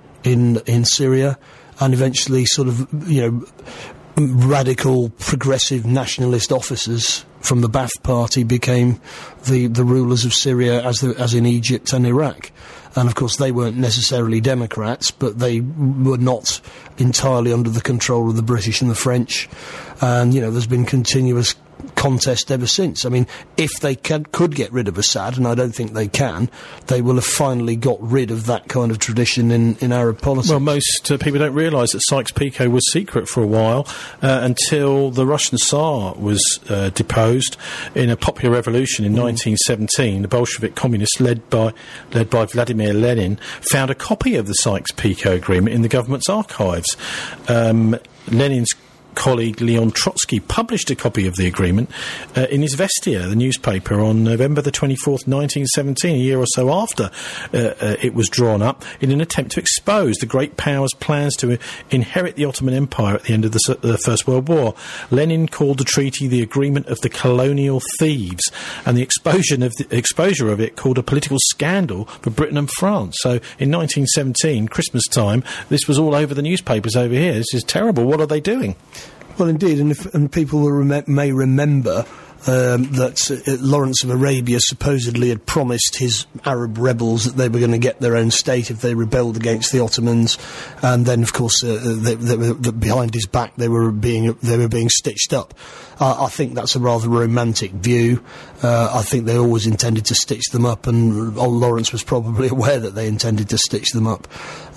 in Syria, and eventually sort of radical progressive nationalist officers from the Ba'ath Party became the rulers of Syria as in Egypt and Iraq. And of course they weren't necessarily Democrats, but they were not entirely under the control of the British and the French. And, there's been continuous contest ever since. I mean, if they could get rid of Assad, and I don't think they can, they will have finally got rid of that kind of tradition in Arab politics. Well, most people don't realise that Sykes-Picot was secret for a while until the Russian Tsar was deposed in a popular revolution in 1917. The Bolshevik communists, led by Vladimir Lenin, found a copy of the Sykes-Picot Agreement in the government's archives. Lenin's colleague Leon Trotsky published a copy of the agreement in his Vestia, the newspaper, on November the 24th, 1917, a year or so after it was drawn up, in an attempt to expose the great powers' plans to inherit the Ottoman Empire at the end of the First World War. Lenin called the treaty the Agreement of the Colonial Thieves, and the exposure of it called a political scandal for Britain and France. So in 1917, Christmas time, this was all over the newspapers over here. This is terrible. What are they doing? Well, indeed, and people may remember that Lawrence of Arabia supposedly had promised his Arab rebels that they were going to get their own state if they rebelled against the Ottomans, and then, of course, behind his back they were being stitched up. I think that's a rather romantic view. I think they always intended to stitch them up, and Lawrence was probably aware that they intended to stitch them up.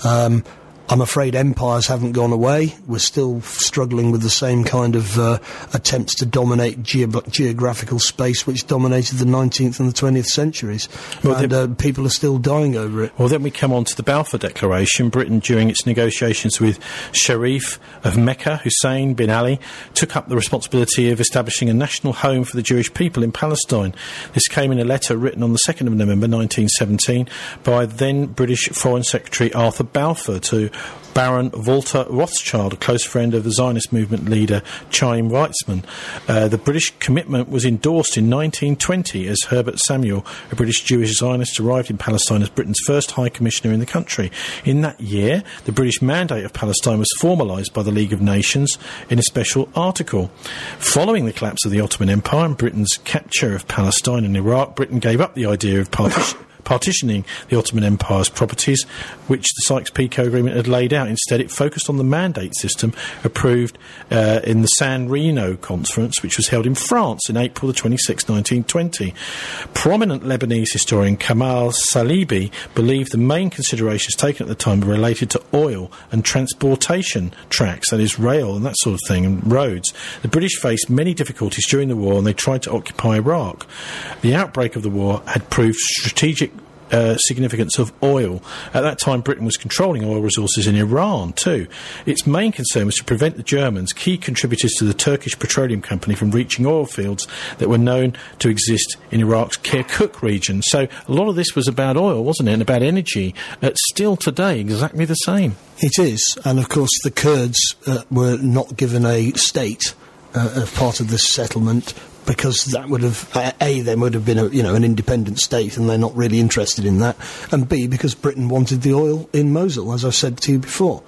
I'm afraid empires haven't gone away. We're still struggling with the same kind of attempts to dominate geographical space which dominated the 19th and the 20th centuries. Well, people are still dying over it. Well, then we come on to the Balfour Declaration. Britain, during its negotiations with Sharif of Mecca, Hussein bin Ali, took up the responsibility of establishing a national home for the Jewish people in Palestine. This came in a letter written on the 2nd of November 1917 by then British Foreign Secretary Arthur Balfour to Baron Walter Rothschild, a close friend of the Zionist movement leader Chaim Weizmann. The British commitment was endorsed in 1920 as Herbert Samuel, a British Jewish Zionist, arrived in Palestine as Britain's first High Commissioner in the country. In that year, the British Mandate of Palestine was formalised by the League of Nations in a special article. Following the collapse of the Ottoman Empire and Britain's capture of Palestine and Iraq, Britain gave up the idea of partitioning the Ottoman Empire's properties, which the Sykes-Picot Agreement had laid out. Instead, it focused on the mandate system approved in the San Reno Conference, which was held in France in April 26, 1920. Prominent Lebanese historian Kamal Salibi believed the main considerations taken at the time were related to oil and transportation tracks, that is, rail and that sort of thing, and roads. The British faced many difficulties during the war, and they tried to occupy Iraq. The outbreak of the war had proved strategic significance of oil. At that time, Britain was controlling oil resources in Iran too. Its main concern was to prevent the Germans, key contributors to the Turkish Petroleum Company, from reaching oil fields that were known to exist in Iraq's Kirkuk region. So a lot of this was about oil, wasn't it, and about energy. Still today, exactly the same. It is, and of course the Kurds were not given a state as part of this settlement, because that would have, A, there would have been an independent state, and they're not really interested in that, and B, because Britain wanted the oil in Mosul, as I've said to you before.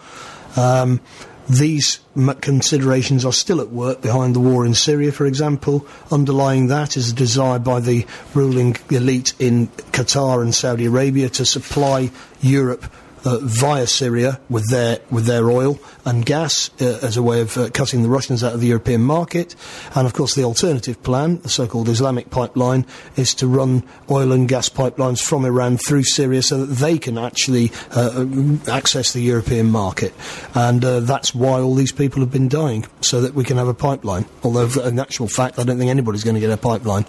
These considerations are still at work behind the war in Syria, for example. Underlying that is a desire by the ruling elite in Qatar and Saudi Arabia to supply Europe via Syria with their oil and gas as a way of cutting the Russians out of the European market. And of course the alternative plan, the so-called Islamic pipeline, is to run oil and gas pipelines from Iran through Syria so that they can actually access the European market. And that's why all these people have been dying, so that we can have a pipeline. Although in actual fact I don't think anybody's going to get a pipeline.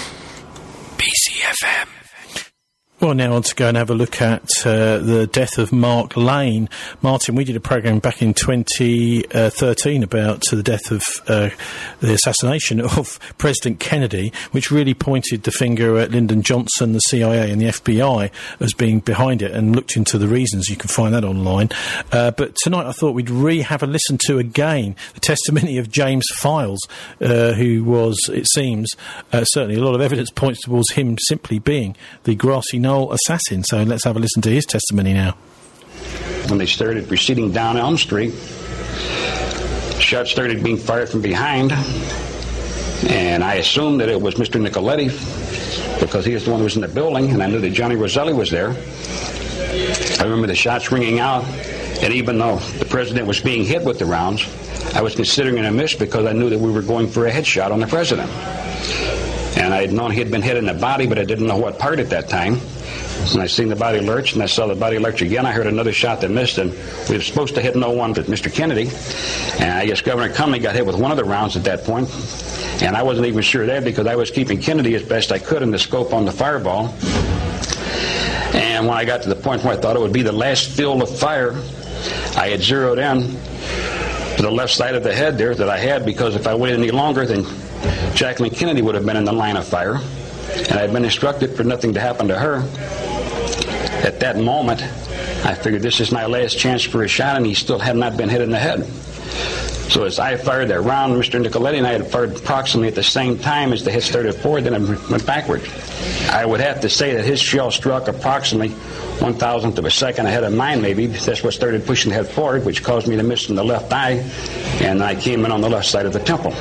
BCFM. Well, now on to go and have a look at the death of Mark Lane. Martin, we did a programme back in 2013 about the death of the assassination of President Kennedy, which really pointed the finger at Lyndon Johnson, the CIA and the FBI as being behind it, and looked into the reasons. You can find that online. But tonight I thought we'd have a listen to again the testimony of James Files, who was, it seems, certainly a lot of evidence points towards him simply being the grassy knoll assassin. So let's have a listen to his testimony now. When they started proceeding down Elm Street, shots started being fired from behind. And I assumed that it was Mr. Nicoletti because he was the one who was in the building, and I knew that Johnny Roselli was there. I remember the shots ringing out, and even though the president was being hit with the rounds, I was considering it a miss because I knew that we were going for a headshot on the president. And I had known he had been hit in the body, but I didn't know what part at that time. And I seen the body lurch, and I saw the body lurch again. I heard another shot that missed, and we were supposed to hit no one but Mr. Kennedy. And I guess Governor Cumley got hit with one of the rounds at that point. And I wasn't even sure there because I was keeping Kennedy as best I could in the scope on the fireball. And when I got to the point where I thought it would be the last field of fire, I had zeroed in to the left side of the head there that I had, because if I waited any longer, then Jacqueline Kennedy would have been in the line of fire. And I had been instructed for nothing to happen to her. At that moment, I figured this is my last chance for a shot, and he still had not been hit in the head. So as I fired that round, Mr. Nicoletti and I had fired approximately at the same time as the hit started forward, then it went backwards. I would have to say that his shell struck approximately 1,000th of a second ahead of mine, maybe. That's what started pushing the head forward, which caused me to miss in the left eye, and I came in on the left side of the temple.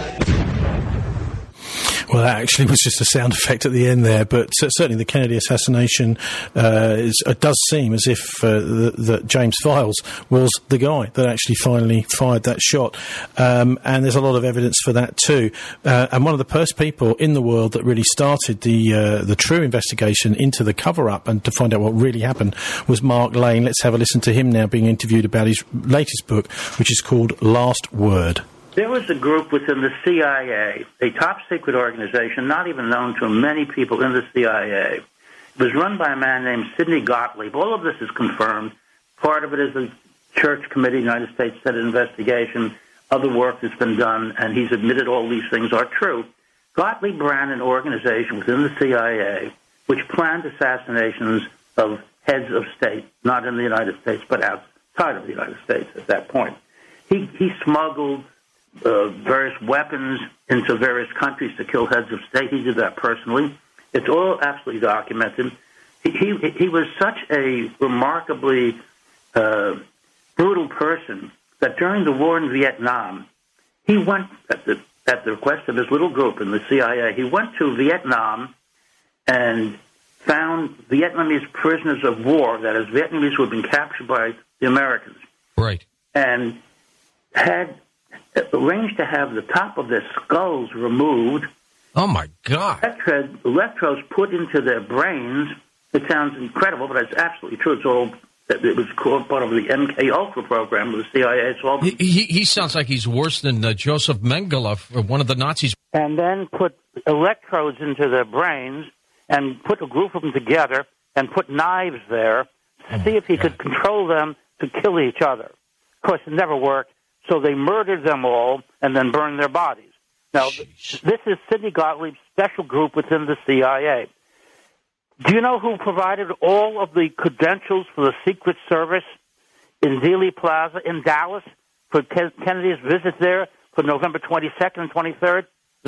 Well, that actually was just a sound effect at the end there, but certainly the Kennedy assassination does seem as if that James Files was the guy that actually finally fired that shot, and there's a lot of evidence for that too. And one of the first people in the world that really started the true investigation into the cover-up and to find out what really happened was Mark Lane. Let's have a listen to him now being interviewed about his latest book, which is called Last Word. There was a group within the CIA, a top-secret organization not even known to many people in the CIA. It was run by a man named Sidney Gottlieb. All of this is confirmed. Part of it is the Church Committee, United States Senate investigation, other work that's been done, and he's admitted all these things are true. Gottlieb ran an organization within the CIA which planned assassinations of heads of state, not in the United States, but outside of the United States at that point. He smuggled various weapons into various countries to kill heads of state. He did that personally. It's all absolutely documented. He was such a remarkably brutal person that during the war in Vietnam, he went, at the request of his little group in the CIA, he went to Vietnam and found Vietnamese prisoners of war, that is, Vietnamese who had been captured by the Americans. Right. And had arranged to have the top of their skulls removed. Oh, my God. Electrodes put into their brains. It sounds incredible, but it's absolutely true. It was called part of the MK Ultra program of the CIA. It's all he sounds like he's worse than Joseph Mengele, one of the Nazis. And then put electrodes into their brains and put a group of them together and put knives there to see if he could control them to kill each other. Of course, it never worked. So they murdered them all and then burned their bodies. Now, this is Sidney Gottlieb's special group within the CIA. Do you know who provided all of the credentials for the Secret Service in Dealey Plaza in Dallas for Kennedy's visit there for November 22nd and 23rd?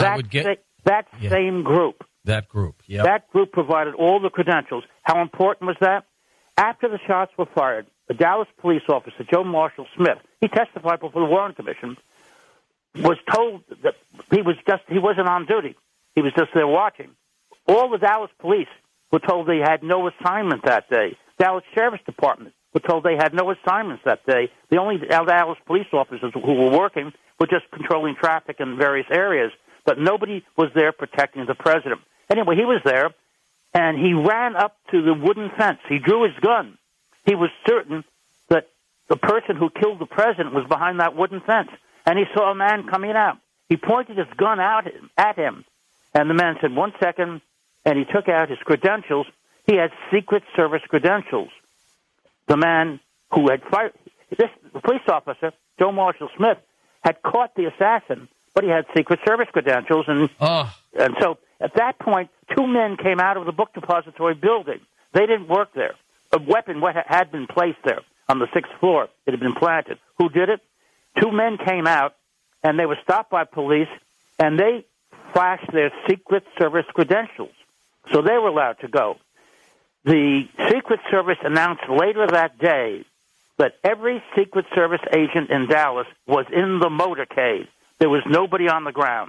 Same group. That group, yeah. That group provided all the credentials. How important was that? After the shots were fired, the Dallas police officer, Joe Marshall Smith, he testified before the Warren Commission, was told that he wasn't on duty. He was just there watching. All the Dallas police were told they had no assignment that day. Dallas Sheriff's Department were told they had no assignments that day. The only Dallas police officers who were working were just controlling traffic in various areas, but nobody was there protecting the president. Anyway, he was there, and he ran up to the wooden fence. He drew his gun. He was certain that the person who killed the president was behind that wooden fence, and he saw a man coming out. He pointed his gun out at him, and the man said, 1 second, and he took out his credentials. He had Secret Service credentials. The man who had fired, the police officer, Joe Marshall Smith, had caught the assassin, but he had Secret Service credentials, and so at that point, 2 men came out of the book depository building. They didn't work there. A weapon had been placed there on the 6th floor. It had been planted. Who did it? 2 men came out, and they were stopped by police, and they flashed their Secret Service credentials. So they were allowed to go. The Secret Service announced later that day that every Secret Service agent in Dallas was in the motorcade. There was nobody on the ground.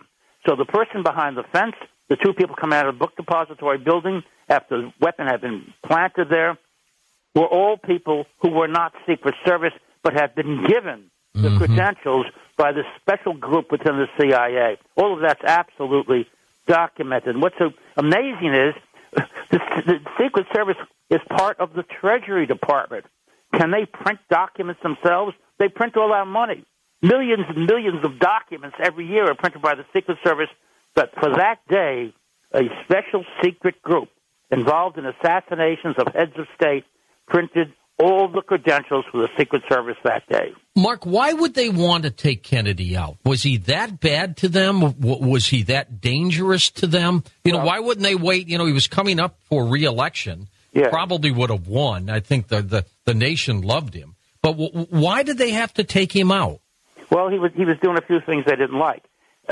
So the person behind the fence, the two people coming out of the book depository building after the weapon had been planted there, were all people who were not Secret Service but had been given the credentials by this special group within the CIA. All of that's absolutely documented. And what's so amazing is the Secret Service is part of the Treasury Department. Can they print documents themselves? They print all our money. Millions and millions of documents every year are printed by the Secret Service. But for that day, a special secret group involved in assassinations of heads of state printed all the credentials for the Secret Service that day. Mark, why would they want to take Kennedy out? Was he that bad to them? Was he that dangerous to them? You know, why wouldn't they wait? You know, he was coming up for re-election. Yeah. Probably would have won. I think the nation loved him. But why did they have to take him out? Well, he was doing a few things they didn't like.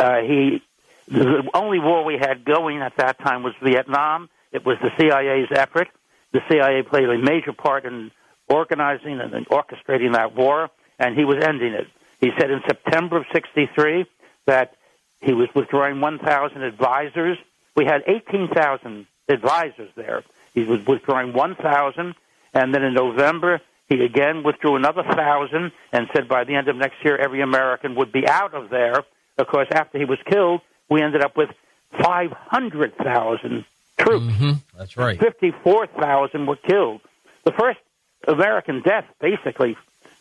The only war we had going at that time was Vietnam. It was the CIA's effort. The CIA played a major part in organizing and orchestrating that war, and he was ending it. He said in September of 1963 that he was withdrawing 1,000 advisors. We had 18,000 advisors there. He was withdrawing 1,000, and then in November he again withdrew another 1,000 and said by the end of next year every American would be out of there. Of course, after he was killed, we ended up with 500,000 troops. Mm-hmm. That's right. 54,000 were killed. The first American death, basically,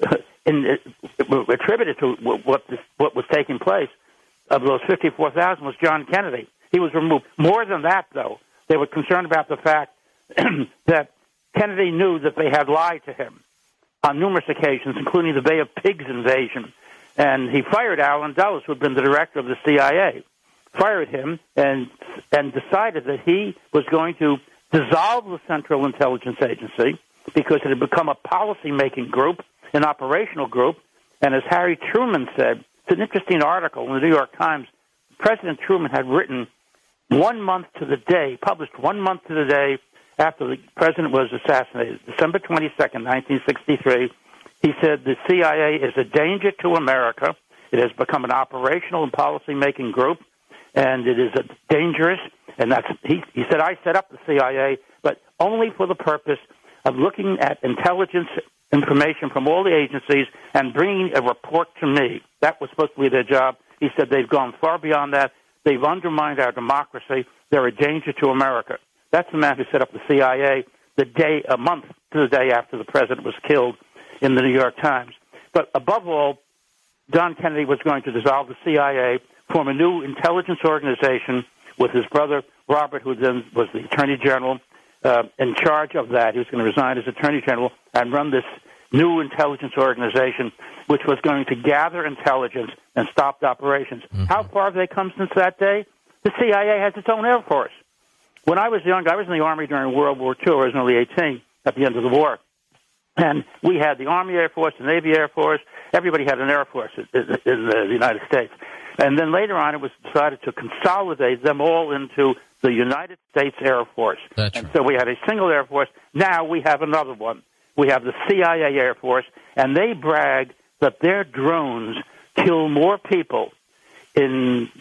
attributed to what was taking place of those 54,000 was John Kennedy. He was removed. More than that, though, they were concerned about the fact that Kennedy knew that they had lied to him on numerous occasions, including the Bay of Pigs invasion. And he fired Allen Dulles, who had been the director of the CIA, fired him and decided that he was going to dissolve the Central Intelligence Agency because it had become a policy-making group, an operational group. And as Harry Truman said, it's an interesting article in the New York Times, President Truman had written 1 month to the day, published 1 month to the day after the president was assassinated, December 22nd, 1963, he said the CIA is a danger to America. It has become an operational and policy-making group, and it is dangerous. And that's he said, I set up the CIA, but only for the purpose of looking at intelligence information from all the agencies and bringing a report to me. That was supposed to be their job. He said they've gone far beyond that. They've undermined our democracy. They're a danger to America. That's the man who set up the CIA a month to the day after the president was killed in the New York Times. But above all, John Kennedy was going to dissolve the CIA, form a new intelligence organization with his brother Robert, who then was the Attorney General, in charge of that. He was going to resign as Attorney General and run this new intelligence organization, which was going to gather intelligence and stop operations. Mm-hmm. How far have they come since that day? The CIA has its own Air Force. When I was young, I was in the Army during World War II. I was only 18 at the end of the war. And we had the Army Air Force, the Navy Air Force. Everybody had an Air Force in the United States. And then later on, it was decided to consolidate them all into the United States Air Force. That's and right. So we had a single Air Force. Now we have another one. We have the CIA Air Force, and they brag that their drones kill more people in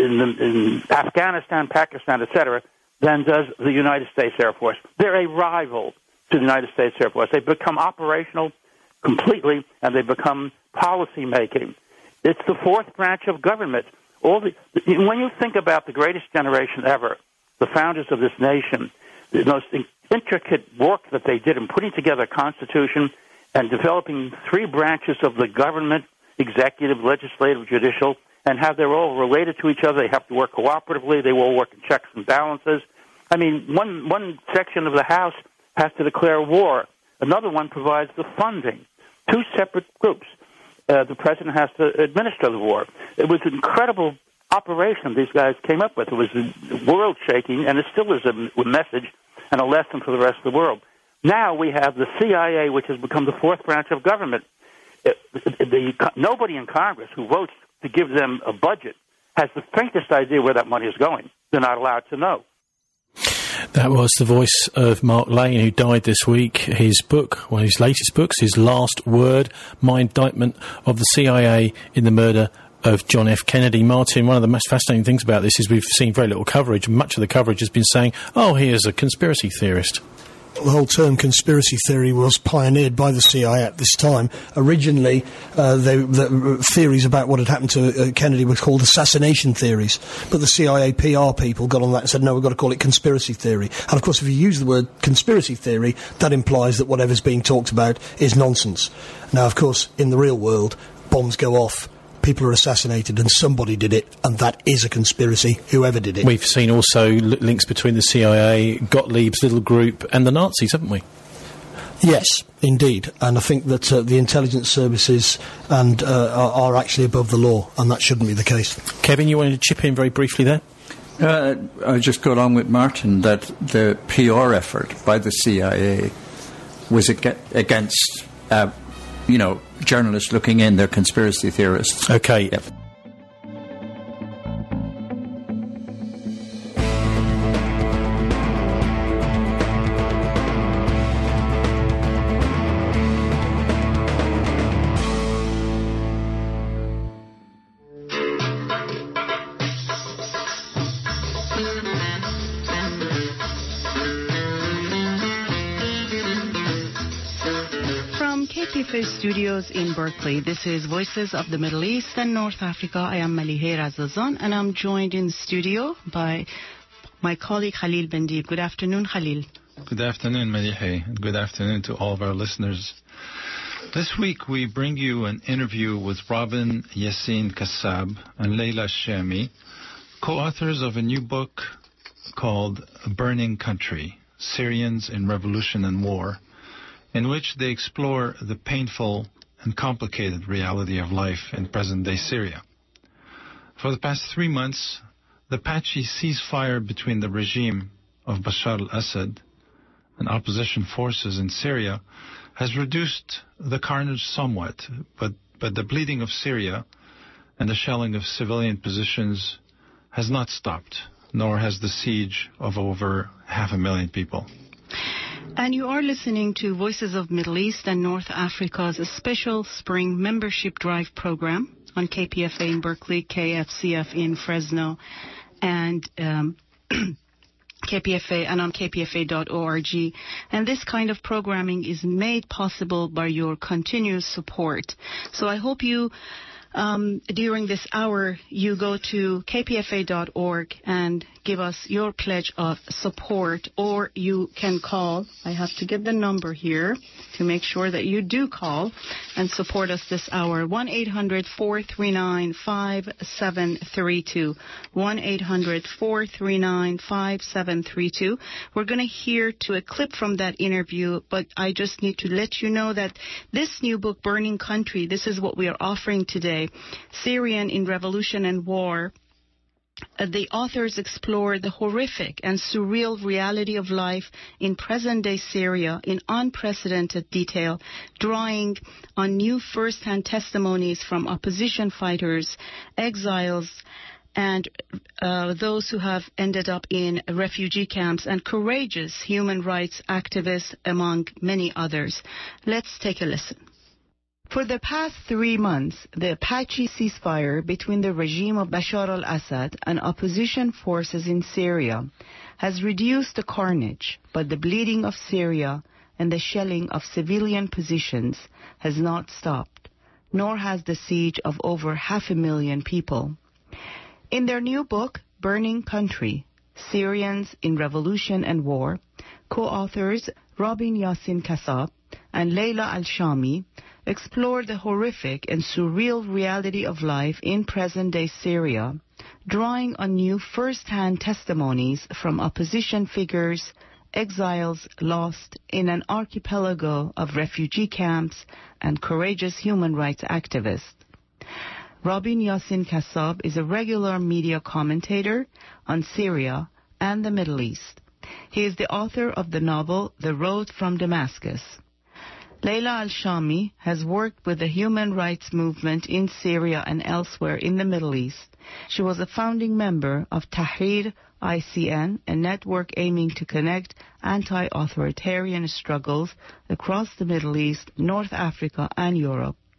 Afghanistan, Pakistan, etc., than does the United States Air Force. They're a rival to the United States Air Force. They've become operational completely, and they've become policy-making. It's the fourth branch of government. When you think about the greatest generation ever, the founders of this nation, the most intricate work that they did in putting together a constitution and developing three branches of the government, executive, legislative, judicial, and how they're all related to each other. They have to work cooperatively. They all work in checks and balances. I mean, one section of the House has to declare war. Another one provides the funding. Two separate groups. The president has to administer the war. It was an incredible operation these guys came up with. It was world-shaking, and it still is a message and a lesson for the rest of the world. Now we have the CIA, which has become the fourth branch of government. Nobody in Congress who votes to give them a budget has the faintest idea where that money is going. They're not allowed to know. That was the voice of Mark Lane, who died this week. His book, one of his latest books, his Last Word, My Indictment of the CIA in the Murder of John F. Kennedy. Martin, one of the most fascinating things about this is we've seen very little coverage. Much of the coverage has been saying, oh, here's a conspiracy theorist. The whole term conspiracy theory was pioneered by the CIA at this time. Originally, the theories about what had happened to Kennedy were called assassination theories, but the CIA PR people got on that and said, no, we've got to call it conspiracy theory. And, of course, if you use the word conspiracy theory, that implies that whatever's being talked about is nonsense. Now, of course, in the real world, bombs go off, people are assassinated, and somebody did it, and that is a conspiracy, whoever did it. We've seen also links between the CIA, Gottlieb's little group, and the Nazis, haven't we? Yes, indeed. And I think that the intelligence services are actually above the law, and that shouldn't be the case. Kevin, you wanted to chip in very briefly there? I just go along with Martin that the PR effort by the CIA was against journalists looking in, they're conspiracy theorists. Okay. Yep. Studios in Berkeley. This is Voices of the Middle East and North Africa. I am Malihe Razazan, and I'm joined in studio by my colleague Khalil Bendib. Good afternoon, Khalil. Good afternoon, Malihe, and good afternoon to all of our listeners. This week we bring you an interview with Robin Yassin Kassab and Leila Shami, co-authors of a new book called Burning Country, Syrians in Revolution and War, in which they explore the painful and complicated reality of life in present-day Syria. For the past 3 months, the patchy ceasefire between the regime of Bashar al-Assad and opposition forces in Syria has reduced the carnage somewhat, but the bleeding of Syria and the shelling of civilian positions has not stopped, nor has the siege of over 500,000 people. And you are listening to Voices of Middle East and North Africa's special spring membership drive program on KPFA in Berkeley, KFCF in Fresno, and KPFA and on kpfa.org. And this kind of programming is made possible by your continuous support. So I hope you, during this hour, you go to kpfa.org and give us your pledge of support, or you can call. I have to get the number here to make sure that you do call and support us this hour. 1-800-439-5732. 1-800-439-5732. We're going to hear to a clip from that interview, but I just need to let you know that this new book, Burning Country, this is what we are offering today. Syrian in Revolution and War. The authors explore the horrific and surreal reality of life in present-day Syria in unprecedented detail, drawing on new first-hand testimonies from opposition fighters, exiles, and those who have ended up in refugee camps, and courageous human rights activists, among many others. Let's take a listen. For the past 3 months, the patchy ceasefire between the regime of Bashar al-Assad and opposition forces in Syria has reduced the carnage, but the bleeding of Syria and the shelling of civilian positions has not stopped, nor has the siege of over 500,000 people. In their new book, Burning Country, Syrians in Revolution and War, co-authors Robin Yassin Kassab and Leila Al-Shami explore the horrific and surreal reality of life in present-day Syria, drawing on new first-hand testimonies from opposition figures, exiles lost in an archipelago of refugee camps, and courageous human rights activists. Robin Yassin Kassab is a regular media commentator on Syria and the Middle East. He is the author of the novel The Road from Damascus. Leila Al-Shami has worked with the human rights movement in Syria and elsewhere in the Middle East. She was a founding member of Tahrir ICN, a network aiming to connect anti-authoritarian struggles across the Middle East, North Africa, and Europe.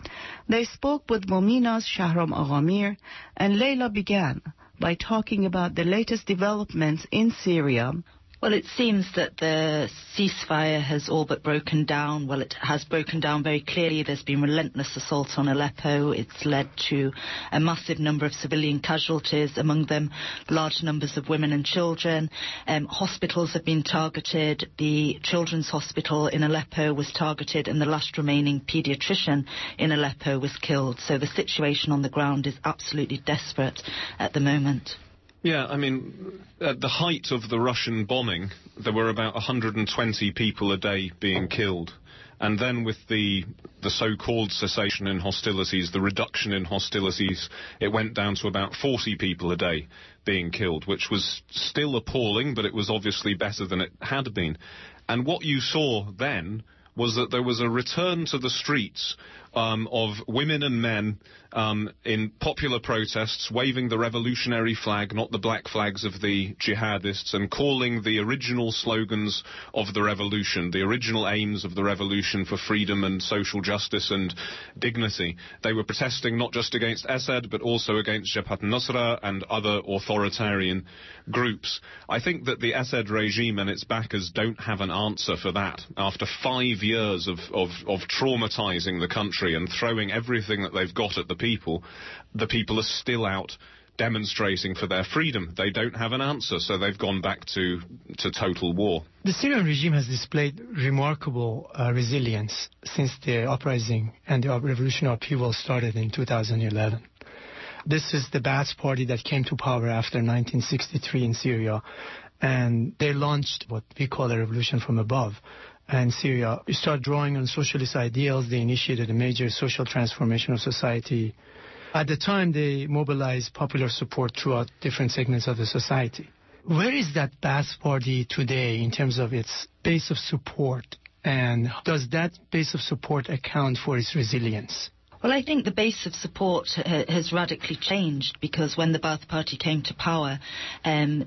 They spoke with Momina's Shahram Aghamir, and Leila began by talking about the latest developments in Syria. Well, it seems that the ceasefire has all but broken down. Well, it has broken down very clearly. There's been relentless assaults on Aleppo. It's led to a massive number of civilian casualties, among them large numbers of women and children. Hospitals have been targeted. The Children's Hospital in Aleppo was targeted, and the last remaining paediatrician in Aleppo was killed. So the situation on the ground is absolutely desperate at the moment. Yeah, I mean, at the height of the Russian bombing, there were about 120 people a day being killed. And then with the so-called cessation in hostilities, the reduction in hostilities, it went down to about 40 people a day being killed, which was still appalling, but it was obviously better than it had been. And what you saw then was that there was a return to the streets of women and men in popular protests, waving the revolutionary flag, not the black flags of the jihadists, and calling the original slogans of the revolution, the original aims of the revolution for freedom and social justice and dignity. They were protesting not just against Assad, but also against Jabhat al-Nusra and other authoritarian groups. I think that the Assad regime and its backers don't have an answer for that. After 5 years of traumatizing the country and throwing everything that they've got at the people are still out demonstrating for their freedom. They don't have an answer, so they've gone back to total war. The Syrian regime has displayed remarkable resilience since the uprising and the revolutionary upheaval started in 2011. This is the Ba'ath Party that came to power after 1963 in Syria, and they launched what we call a revolution from above. And Syria started drawing on socialist ideals. They initiated a major social transformation of society. At the time, they mobilized popular support throughout different segments of the society. Where is that Ba'ath Party today in terms of its base of support? And does that base of support account for its resilience? Well, I think the base of support has radically changed, because when the Ba'ath Party came to power in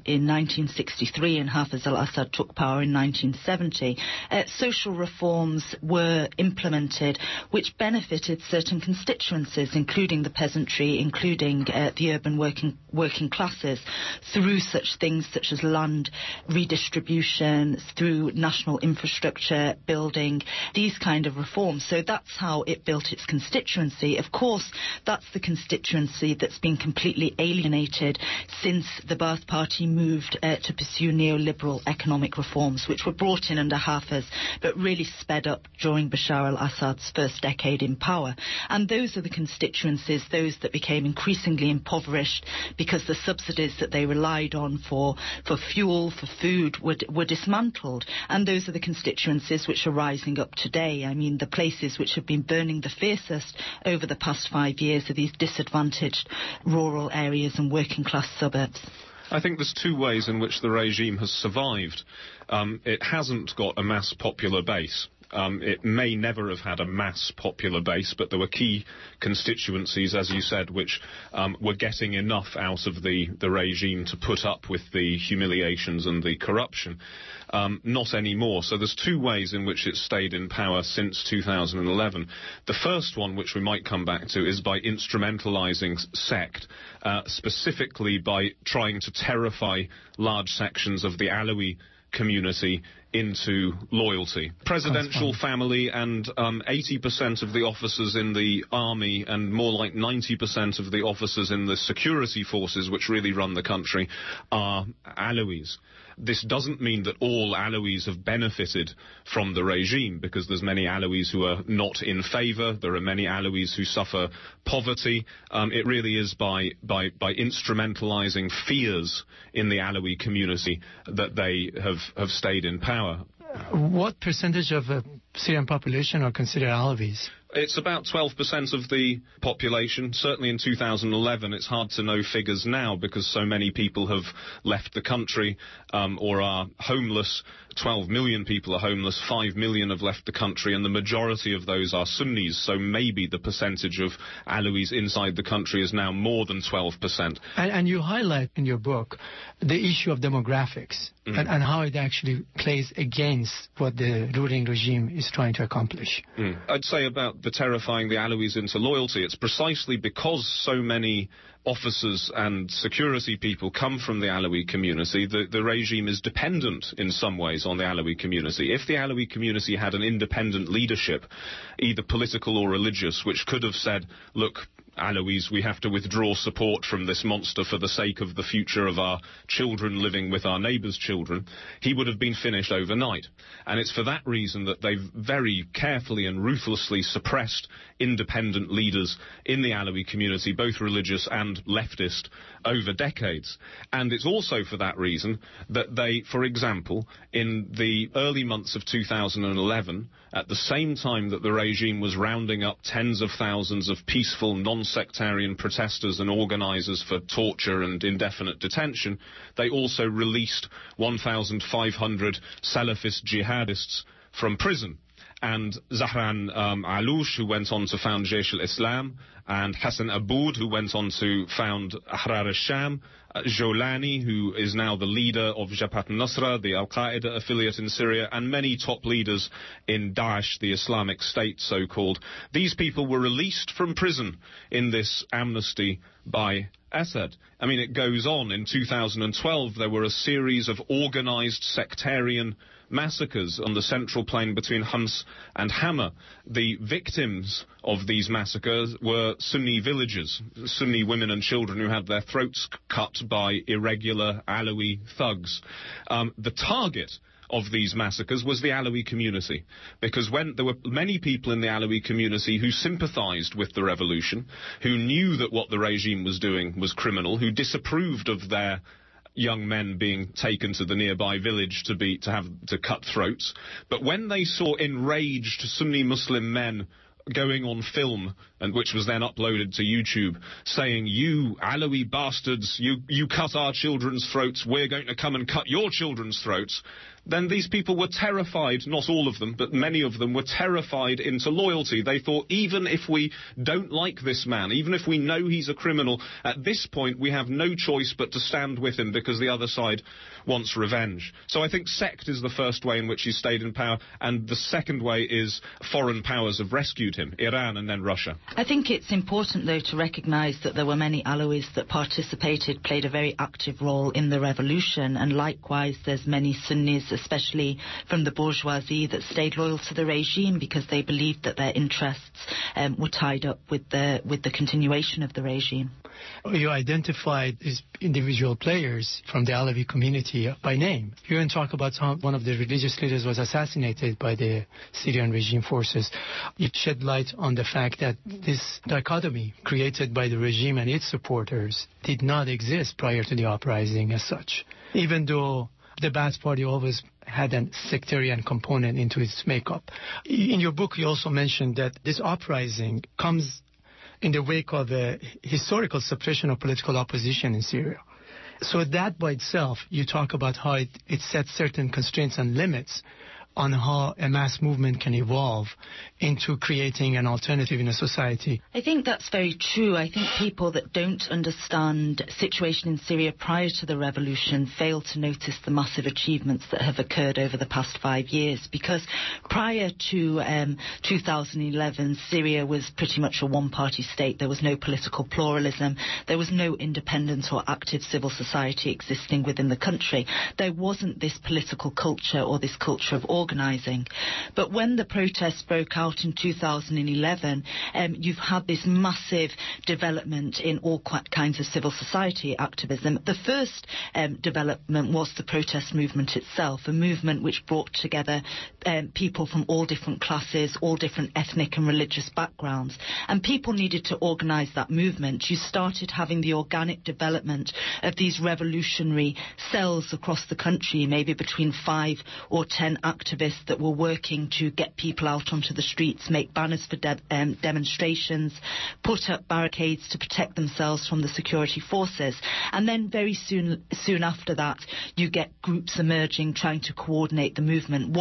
1963 and Hafez al-Assad took power in 1970, social reforms were implemented which benefited certain constituencies, including the peasantry, including the urban working classes, through such things such as land redistribution, through national infrastructure building, these kind of reforms. So that's how it built its constituency. Of course, that's the constituency that's been completely alienated since the Ba'ath Party moved to pursue neoliberal economic reforms, which were brought in under Hafez, but really sped up during Bashar al-Assad's first decade in power. And those are the constituencies, those that became increasingly impoverished because the subsidies that they relied on for fuel, for food, were dismantled. And those are the constituencies which are rising up today. I mean, the places which have been burning the fiercest over the past 5 years are these disadvantaged rural areas and working class suburbs. I think there's two ways in which the regime has survived. It hasn't got a mass popular base. It may never have had a mass popular base, but there were key constituencies, as you said, which were getting enough out of the regime to put up with the humiliations and the corruption. Not anymore. So there's two ways in which it stayed in power since 2011. The first one, which we might come back to, is by instrumentalizing sect, specifically by trying to terrify large sections of the Alawi community into loyalty. Presidential family and 80% of the officers in the army and more like 90% of the officers in the security forces which really run the country are Alawis. This doesn't mean that all Alawis have benefited from the regime, because there's many Alawis who are not in favour. There are many Alawis who suffer poverty. It really is by instrumentalising fears in the Alawi community that they have stayed in power. What percentage of the Syrian population are considered Alawis? It's about 12% of the population. Certainly in 2011, it's hard to know figures now because so many people have left the country or are homeless. 12 million people are homeless, 5 million have left the country, and the majority of those are Sunnis, so maybe the percentage of Alawis inside the country is now more than 12%. And you highlight in your book the issue of demographics and how it actually plays against what the ruling regime is trying to accomplish. I'd say about the terrifying the Alawis into loyalty, it's precisely because so many officers and security people come from the Alawi community. The regime is dependent in some ways on the Alawi community. If the Alawi community had an independent leadership, either political or religious, which could have said, look, Alawis, we have to withdraw support from this monster for the sake of the future of our children living with our neighbours' children, he would have been finished overnight. And it's for that reason that they've very carefully and ruthlessly suppressed independent leaders in the Alawi community, both religious and leftist, over decades. And it's also for that reason that they, for example, in the early months of 2011, at the same time that the regime was rounding up tens of thousands of peaceful, non-sectarian protesters and organisers for torture and indefinite detention, they also released 1,500 Salafist jihadists from prison. And Zahran Alouche, who went on to found Jaish al-Islam, and Hassan Aboud, who went on to found Ahrar al-Sham, Jolani, who is now the leader of Jabhat al-Nusra, the Al-Qaeda affiliate in Syria, and many top leaders in Daesh, the Islamic State so-called. These people were released from prison in this amnesty by Assad. I mean, it goes on. In 2012, there were a series of organised sectarian massacres on the central plain between Homs and Hama. The victims of these massacres were Sunni villagers, Sunni women and children who had their throats cut by irregular Alawi thugs. The target of these massacres was the Alawi community, because when there were many people in the Alawi community who sympathised with the revolution, who knew that what the regime was doing was criminal, who disapproved of their young men being taken to the nearby village to cut throats. But when they saw enraged Sunni Muslim men going on film, and which was then uploaded to YouTube, saying, you Alawi bastards, you cut our children's throats, we're going to come and cut your children's throats, then these people were terrified, not all of them, but many of them were terrified into loyalty. They thought, even if we don't like this man, even if we know he's a criminal, at this point we have no choice but to stand with him because the other side wants revenge. So I think sect is the first way in which he stayed in power, and the second way is foreign powers have rescued him, Iran and then Russia. I think it's important, though, to recognise that there were many Alawis that participated, played a very active role in the revolution, and likewise there's many Sunnis, especially from the bourgeoisie, that stayed loyal to the regime because they believed that their interests were tied up with the continuation of the regime. You identified these individual players from the Alawi community by name. You can talk about how one of the religious leaders was assassinated by the Syrian regime forces. It shed light on the fact that this dichotomy created by the regime and its supporters did not exist prior to the uprising as such, even though the Ba'ath Party always had a sectarian component into its makeup. In your book, you also mentioned that this uprising comes in the wake of a historical suppression of political opposition in Syria. So that by itself, you talk about how it sets certain constraints and limits on how a mass movement can evolve into creating an alternative in a society. I think that's very true. I think people that don't understand the situation in Syria prior to the revolution fail to notice the massive achievements that have occurred over the past 5 years, because prior to 2011, Syria was pretty much a one-party state. There was no political pluralism. There was no independent or active civil society existing within the country. There wasn't this political culture or this culture of organising. But when the protests broke out in 2011, you've had this massive development in all kinds of civil society activism. The first development was the protest movement itself, a movement which brought together people from all different classes, all different ethnic and religious backgrounds. And people needed to organise that movement. You started having the organic development of these revolutionary cells across the country, maybe between 5 or 10 activists that were working to get people out onto the streets, make banners for demonstrations, put up barricades to protect themselves from the security forces. And then very soon after that, you get groups emerging trying to coordinate the movement. One good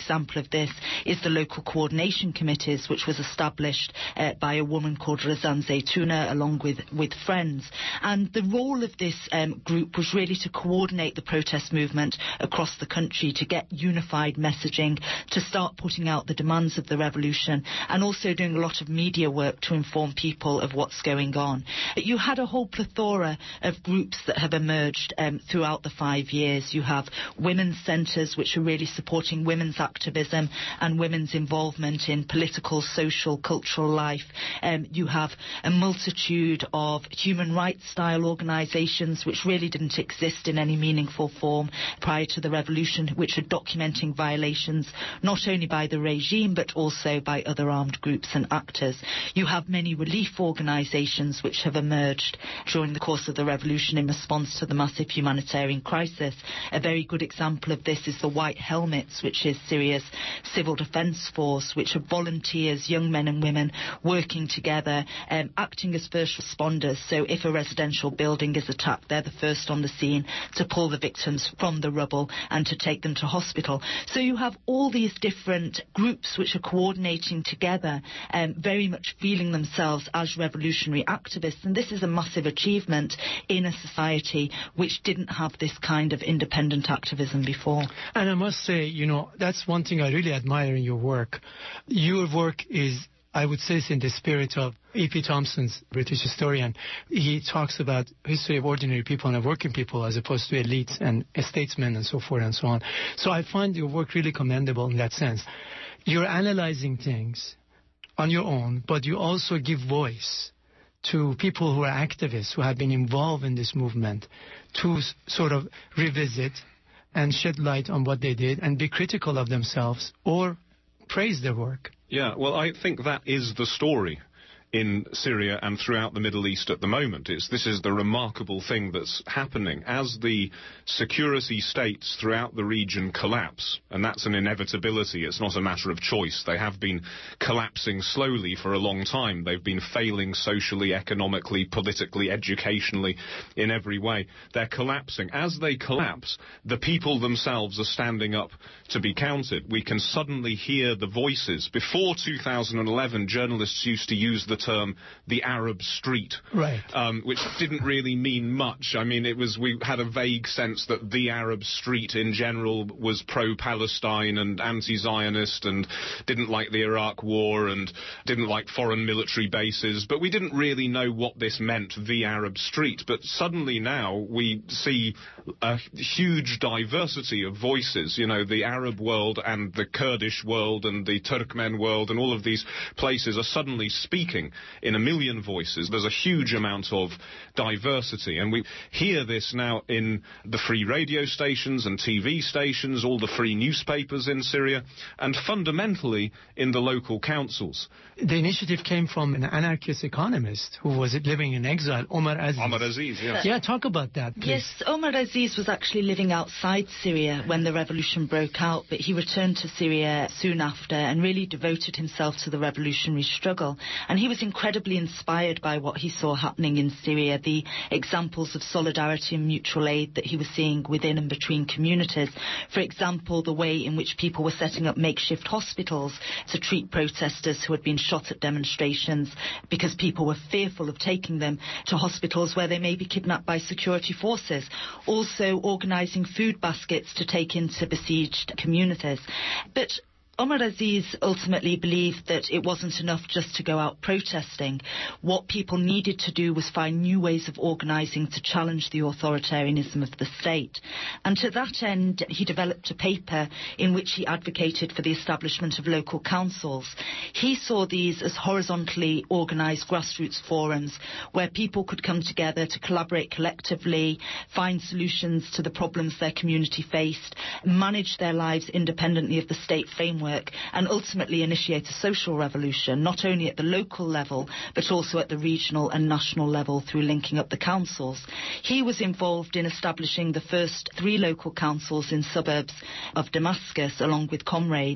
example of this is the local coordination committees, which was established by a woman called Razan Zaytouna along with friends. And the role of this group was really to coordinate the protest movement across the country, to get unified messaging, to start putting out the demands of the revolution, and also doing a lot of media work to inform people of what's going on. You had a whole plethora of groups that have emerged throughout the 5 years. You have women's centres, which are really supporting women's activism and women's involvement in political, social, cultural life. You have a multitude of human rights style organisations which really didn't exist in any meaningful form prior to the revolution, which are documenting violations not only by the regime but also by other armed groups and actors. You have many relief organisations which have emerged during the course of the revolution in response to the massive humanitarian crisis. A very good example of this is the White Helmets, which is Syria's civil defence force, which are volunteers, young men and women working together, acting as first responders. So if a residential building is attacked, they're the first on the scene to pull the victims from the rubble and to take them to hospital. So you have all these different groups which are coordinating together, very much feeling themselves as revolutionary activists. And this is a massive achievement in a society which didn't have this kind of independent activism before. And I must say, that's one thing I really admire in your work. Your work is, I would say, in the spirit of E.P. Thompson's British historian. He talks about history of ordinary people and working people as opposed to elites and statesmen and so forth and so on. So I find your work really commendable in that sense. You're analyzing things on your own, but you also give voice to people who are activists, who have been involved in this movement, to sort of revisit and shed light on what they did and be critical of themselves or praise their work. Yeah, well, I think that is the story in Syria and throughout the Middle East at the moment. This is the remarkable thing that's happening. As the security states throughout the region collapse, and that's an inevitability, it's not a matter of choice. They have been collapsing slowly for a long time. They've been failing socially, economically, politically, educationally, in every way. They're collapsing. As they collapse, the people themselves are standing up to be counted. We can suddenly hear the voices. Before 2011, journalists used to use the term the Arab street, right, which didn't really mean much. I mean, we had a vague sense that the Arab street in general was pro-Palestine and anti-Zionist and didn't like the Iraq war and didn't like foreign military bases, but we didn't really know what this meant, the Arab street. But suddenly now we see a huge diversity of voices, the Arab world and the Kurdish world and the Turkmen world, and all of these places are suddenly speaking in a million voices. There's a huge amount of diversity, and we hear this now in the free radio stations and TV stations, all the free newspapers in Syria, and fundamentally in the local councils. The initiative came from an anarchist economist who was living in exile, Omar Aziz. Omar Aziz, yes. Yeah, talk about that, please. Yes, Omar Aziz was actually living outside Syria when the revolution broke out, but he returned to Syria soon after and really devoted himself to the revolutionary struggle. And he was incredibly inspired by what he saw happening in Syria, the examples of solidarity and mutual aid that he was seeing within and between communities. For example, the way in which people were setting up makeshift hospitals to treat protesters who had been shot at demonstrations because people were fearful of taking them to hospitals where they may be kidnapped by security forces. Also organising food baskets to take into besieged communities. But Omar Aziz ultimately believed that it wasn't enough just to go out protesting. What people needed to do was find new ways of organising to challenge the authoritarianism of the state. And to that end, he developed a paper in which he advocated for the establishment of local councils. He saw these as horizontally organised grassroots forums where people could come together to collaborate collectively, find solutions to the problems their community faced, manage their lives independently of the state framework, and ultimately initiate a social revolution, not only at the local level, but also at the regional and national level through linking up the councils. He was involved in establishing the first 3 local councils in suburbs of Damascus, along with comrades,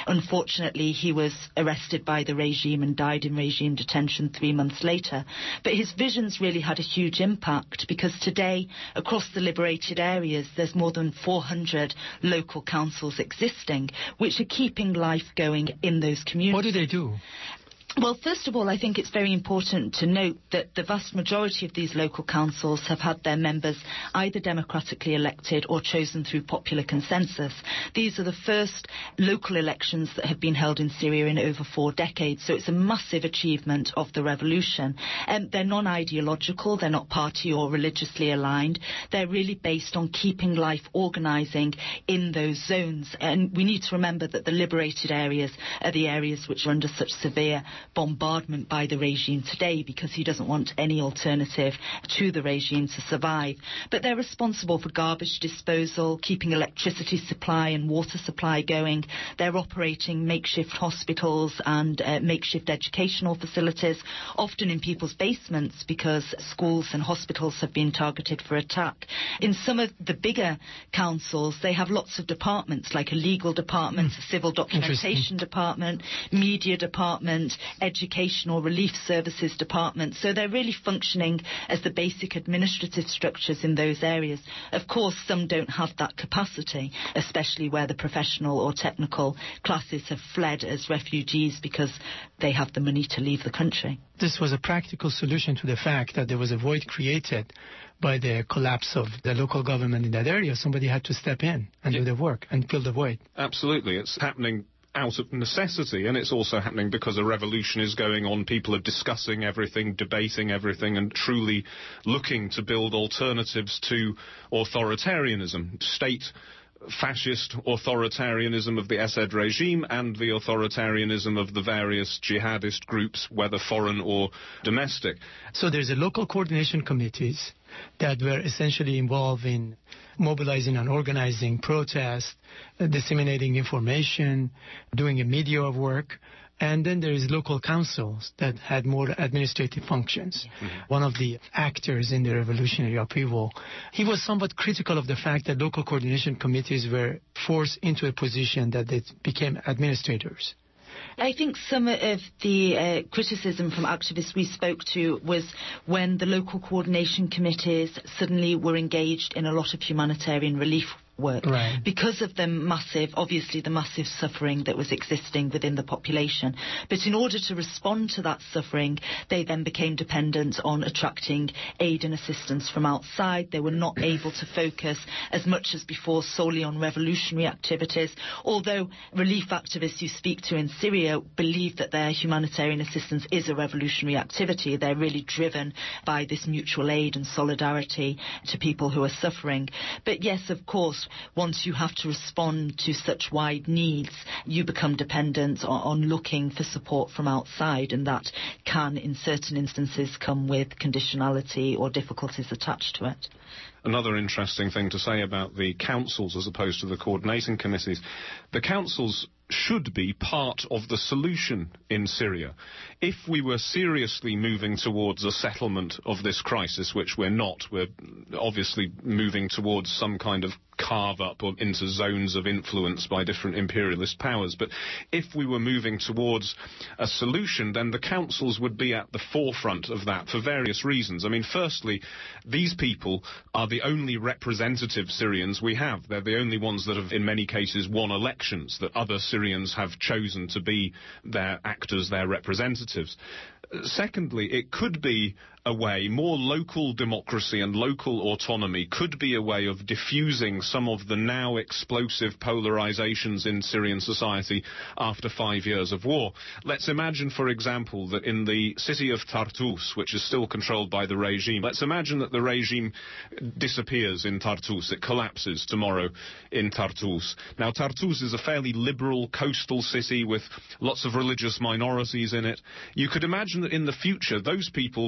Unfortunately, he was arrested by the regime and died in regime detention 3 months later. But his visions really had a huge impact, because today, across the liberated areas, there's more than 400 local councils existing, which are keeping life going in those communities. What do they do? Well, first of all, I think it's very important to note that the vast majority of these local councils have had their members either democratically elected or chosen through popular consensus. These are the first local elections that have been held in Syria in over 4 decades, so it's a massive achievement of the revolution. They're non-ideological, they're not party or religiously aligned. They're really based on keeping life organising in those zones. And we need to remember that the liberated areas are the areas which are under such severe bombardment by the regime today, because he doesn't want any alternative to the regime to survive. But they're responsible for garbage disposal, keeping electricity supply and water supply going. They're operating makeshift hospitals and makeshift educational facilities, often in people's basements, because schools and hospitals have been targeted for attack. In some of the bigger councils, they have lots of departments, like a legal department, a civil documentation department, media department, educational relief services department. So they're really functioning as the basic administrative structures in those areas. Of course, some don't have that capacity, especially where the professional or technical classes have fled as refugees because they have the money to leave the country. This was a practical solution to the fact that there was a void created by the collapse of the local government in that area. Somebody had to step in and do the work and fill the void. Absolutely. It's happening out of necessity, and it's also happening because a revolution is going on. People are discussing everything, debating everything, and truly looking to build alternatives to authoritarianism, state fascist authoritarianism of the Assad regime and the authoritarianism of the various jihadist groups, whether foreign or domestic. So there's a local coordination committees that were essentially involved in mobilizing and organizing protests, disseminating information, doing a media of work. And then there is local councils that had more administrative functions. One of the actors in the revolutionary upheaval, he was somewhat critical of the fact that local coordination committees were forced into a position that they became administrators. I think some of the criticism from activists we spoke to was when the local coordination committees suddenly were engaged in a lot of humanitarian relief work, right, because of the massive suffering that was existing within the population. But in order to respond to that suffering, they then became dependent on attracting aid and assistance from outside. They were not able to focus as much as before solely on revolutionary activities, although relief activists you speak to in Syria believe that their humanitarian assistance is a revolutionary activity. They're really driven by this mutual aid and solidarity to people who are suffering. But yes, of course, once you have to respond to such wide needs, you become dependent on looking for support from outside, and that can, in certain instances, come with conditionality or difficulties attached to it. Another interesting thing to say about the councils as opposed to the coordinating committees, the councils should be part of the solution in Syria. If we were seriously moving towards a settlement of this crisis, which we're not, we're obviously moving towards some kind of carve-up or into zones of influence by different imperialist powers. But if we were moving towards a solution, then the councils would be at the forefront of that for various reasons. I mean, firstly, these people are the only representative Syrians we have. They're the only ones that have, in many cases, won elections, that other Syrians have chosen to be their actors, their representatives. Secondly, it could be a way, more local democracy and local autonomy could be a way of diffusing some of the now explosive polarizations in Syrian society after 5 years of war. Let's imagine, for example, that in the city of Tartus, which is still controlled by the regime, let's imagine that the regime disappears in Tartus. It collapses tomorrow in Tartus. Now, Tartus is a fairly liberal coastal city with lots of religious minorities in it. You could imagine that in the future, those people, by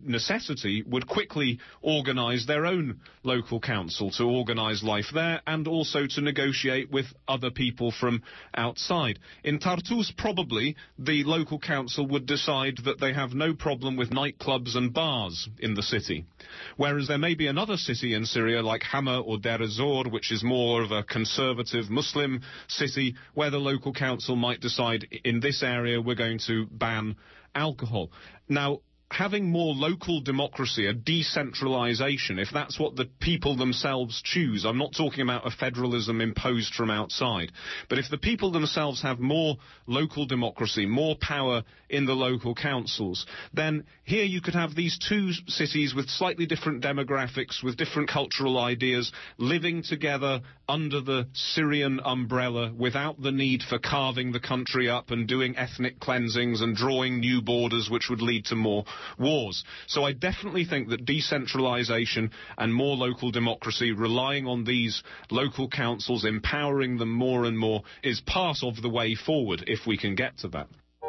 necessity, would quickly organise their own local council to organise life there and also to negotiate with other people from outside. In Tartus, probably, the local council would decide that they have no problem with nightclubs and bars in the city. Whereas there may be another city in Syria like Hama or Deir ez-Zor, which is more of a conservative Muslim city, where the local council might decide in this area we're going to ban alcohol. Now, having more local democracy, a decentralisation, if that's what the people themselves choose, I'm not talking about a federalism imposed from outside, but if the people themselves have more local democracy, more power in the local councils, then here you could have these two cities with slightly different demographics, with different cultural ideas, living together under the Syrian umbrella without the need for carving the country up and doing ethnic cleansings and drawing new borders which would lead to more wars. So I definitely think that decentralisation and more local democracy, relying on these local councils, empowering them more and more, is part of the way forward if we can get to that.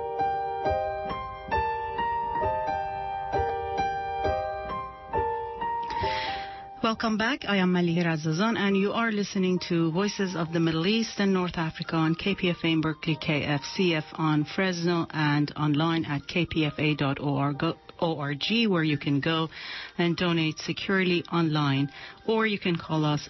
Welcome back. I am Maliha Razazan, and you are listening to Voices of the Middle East and North Africa on KPFA in Berkeley, KFCF on Fresno, and online at kpfa.org, where you can go and donate securely online, or you can call us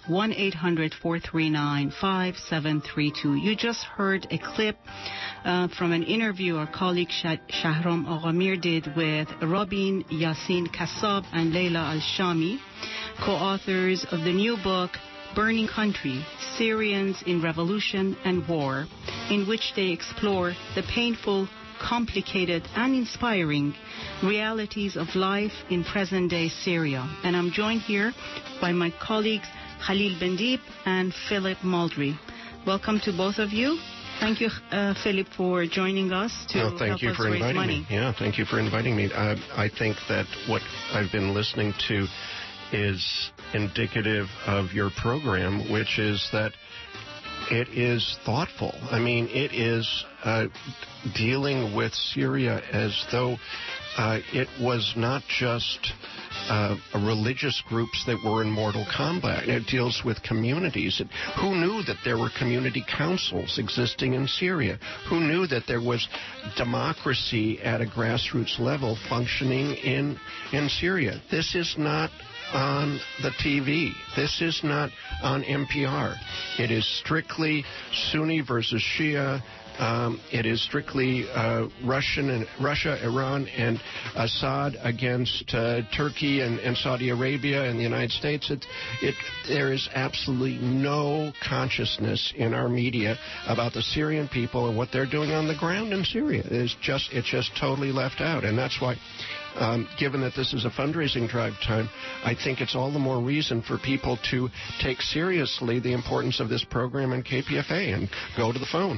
1-800-439-5732. You just heard a clip from an interview our colleague Shahram Aghamir did with Rabin Yassin Kassab and Leila Al-Shami, co-authors of the new book, Burning Country, Syrians in Revolution and War, in which they explore the painful, complicated and inspiring realities of life in present-day Syria. And I'm joined here by my colleagues Khalil Bendib and Philip Moldry. Welcome to both of you. Thank you, Philip, for joining us to help us raise money. Yeah, thank you for inviting me. I think that what I've been listening to is indicative of your program, which is that it is thoughtful. I mean, it is dealing with Syria as though it was not just religious groups that were in mortal combat. It deals with communities. Who knew that there were community councils existing in Syria? Who knew that there was democracy at a grassroots level functioning in Syria? This is not on the TV. This is not on NPR. It is strictly Sunni versus Shia. It is strictly Russia, Iran, and Assad against Turkey and Saudi Arabia and the United States. There is absolutely no consciousness in our media about the Syrian people and what they're doing on the ground in Syria. It's just totally left out, and that's why. Given that this is a fundraising drive time, I think it's all the more reason for people to take seriously the importance of this program in KPFA and go to the phone.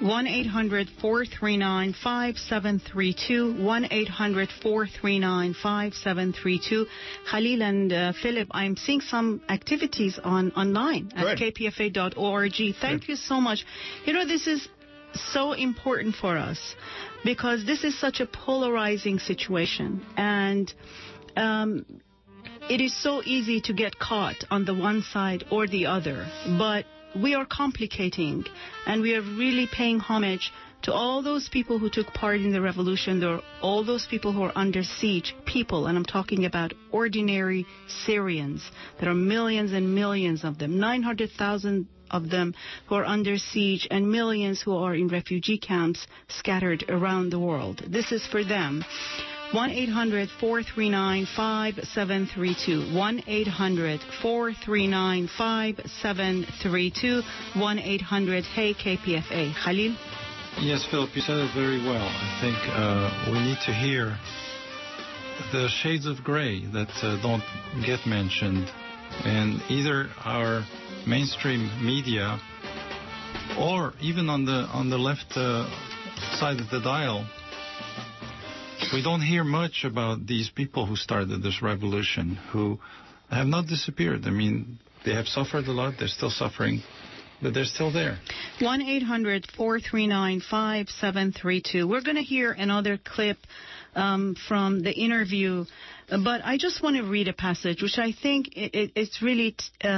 1-800-439-5732, 1-800-439-5732. Khalil and Philip, I'm seeing some activities online at kpfa.org. Thank you so much. You know, this is so important for us because this is such a polarizing situation, and it is so easy to get caught on the one side or the other, but we are complicating, and we are really paying homage to all those people who took part in the revolution. There are all those people who are under siege, people, and I'm talking about ordinary Syrians. There are millions and millions of them, 900,000 of them who are under siege, and millions who are in refugee camps scattered around the world. This is for them. 1-800-439-5732. 1-800-439-5732. 1-800-HEY-KPFA. Khalil? Yes, Philip, you said it very well. I think we need to hear the shades of gray that don't get mentioned. And either our mainstream media or even on the left side of the dial, we don't hear much about these people who started this revolution, who have not disappeared. I mean, they have suffered a lot. They're still suffering, but they're still there. 1-800-439-5732. We're going to hear another clip from the interview, but I just want to read a passage which I think it's really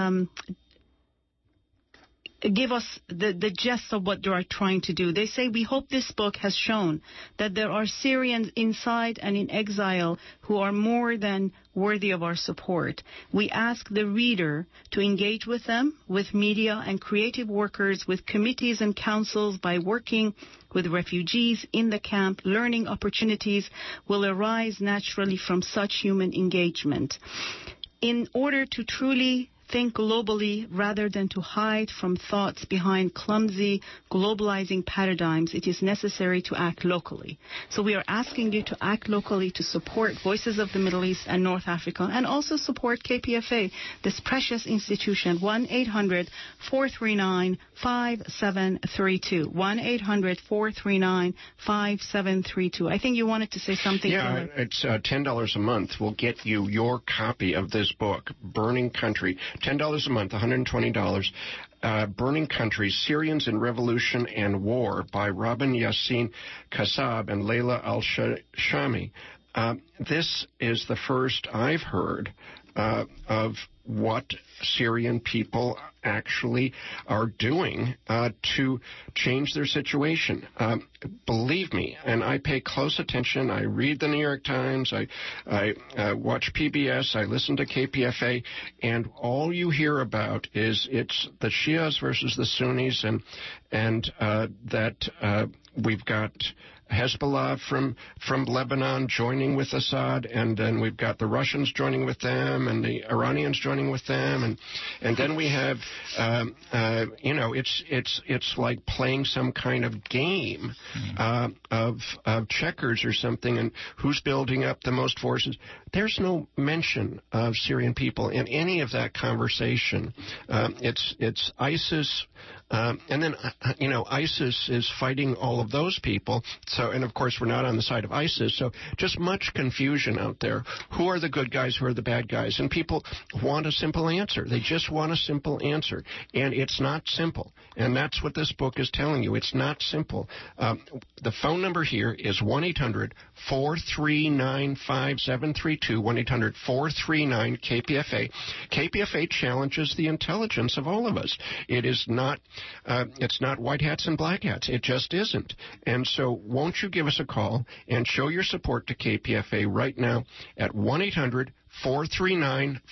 give us the gist of what they are trying to do. They say, we hope this book has shown that there are Syrians inside and in exile who are more than worthy of our support. We ask the reader to engage with them, with media and creative workers, with committees and councils. By working with refugees in the camp, learning opportunities will arise naturally from such human engagement. In order to truly think globally rather than to hide from thoughts behind clumsy globalizing paradigms, it is necessary to act locally. So we are asking you to act locally to support Voices of the Middle East and North Africa, and also support KPFA, this precious institution. 1-800-439-5732. 1-800-439-5732. I think you wanted to say something. Yeah, it's $10 a month will get you your copy of this book, Burning Country. $10 a month, $120. Burning Country, Syrians in Revolution and War by Robin Yassin Kassab and Layla Al-Shami. This is the first I've heard of what Syrian people actually are doing to change their situation. Believe me, and I pay close attention. I read the New York Times. I watch PBS. I listen to KPFA, and all you hear about is it's the Shias versus the Sunnis, and that we've got Hezbollah from Lebanon joining with Assad, and then we've got the Russians joining with them, and the Iranians joining with them, and then we have it's like playing some kind of game of checkers or something, and who's building up the most forces. There's no mention of Syrian people in any of that conversation. It's ISIS, and then ISIS is fighting all of those people. So, and of course, we're not on the side of ISIS. So, just much confusion out there. Who are the good guys? Who are the bad guys? And people want a simple answer. They just want a simple answer, and it's not simple. And that's what this book is telling you. It's not simple. The phone number here is 1-800-439-5732. 1-800-439-KPFA. KPFA challenges the intelligence of all of us. It is not. It's not white hats and black hats. It just isn't. And so, won't you give us a call and show your support to KPFA right now at 1-800-439-5732.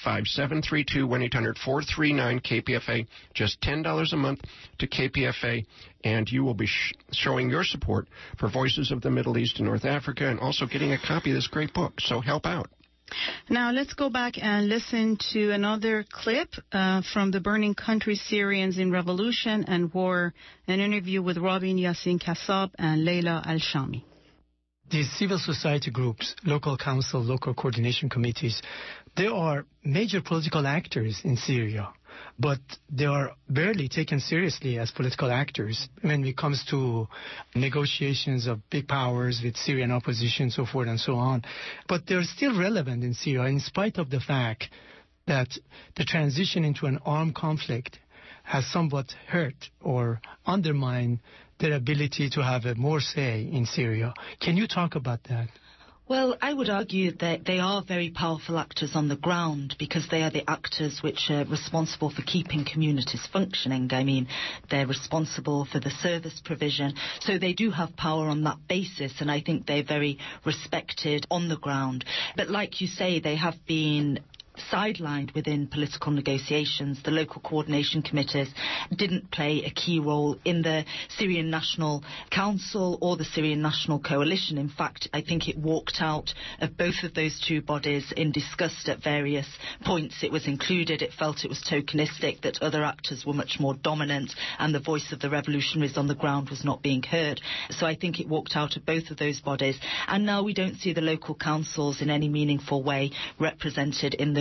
1-800-439-KPFA. Just $10 a month to KPFA, and you will be showing your support for Voices of the Middle East and North Africa, and also getting a copy of this great book. So help out. Now let's go back and listen to another clip from the Burning Country, Syrians in Revolution and War, an interview with Robin Yassin Kassab and Layla Al-Shami. These civil society groups, local council, local coordination committees, they are major political actors in Syria, but they are barely taken seriously as political actors when it comes to negotiations of big powers with Syrian opposition, so forth and so on. But they're still relevant in Syria in spite of the fact that the transition into an armed conflict has somewhat hurt or undermined their ability to have a more say in Syria. Can you talk about that? Well, I would argue that they are very powerful actors on the ground because they are the actors which are responsible for keeping communities functioning. I mean, they're responsible for the service provision. So they do have power on that basis, and I think they're very respected on the ground. But like you say, they have been sidelined within political negotiations. The local coordination committees didn't play a key role in the Syrian National Council or the Syrian National Coalition. In fact, I think it walked out of both of those two bodies in disgust at various points. It was included. It felt it was tokenistic, that other actors were much more dominant and the voice of the revolutionaries on the ground was not being heard. So I think it walked out of both of those bodies. And now we don't see the local councils in any meaningful way represented in those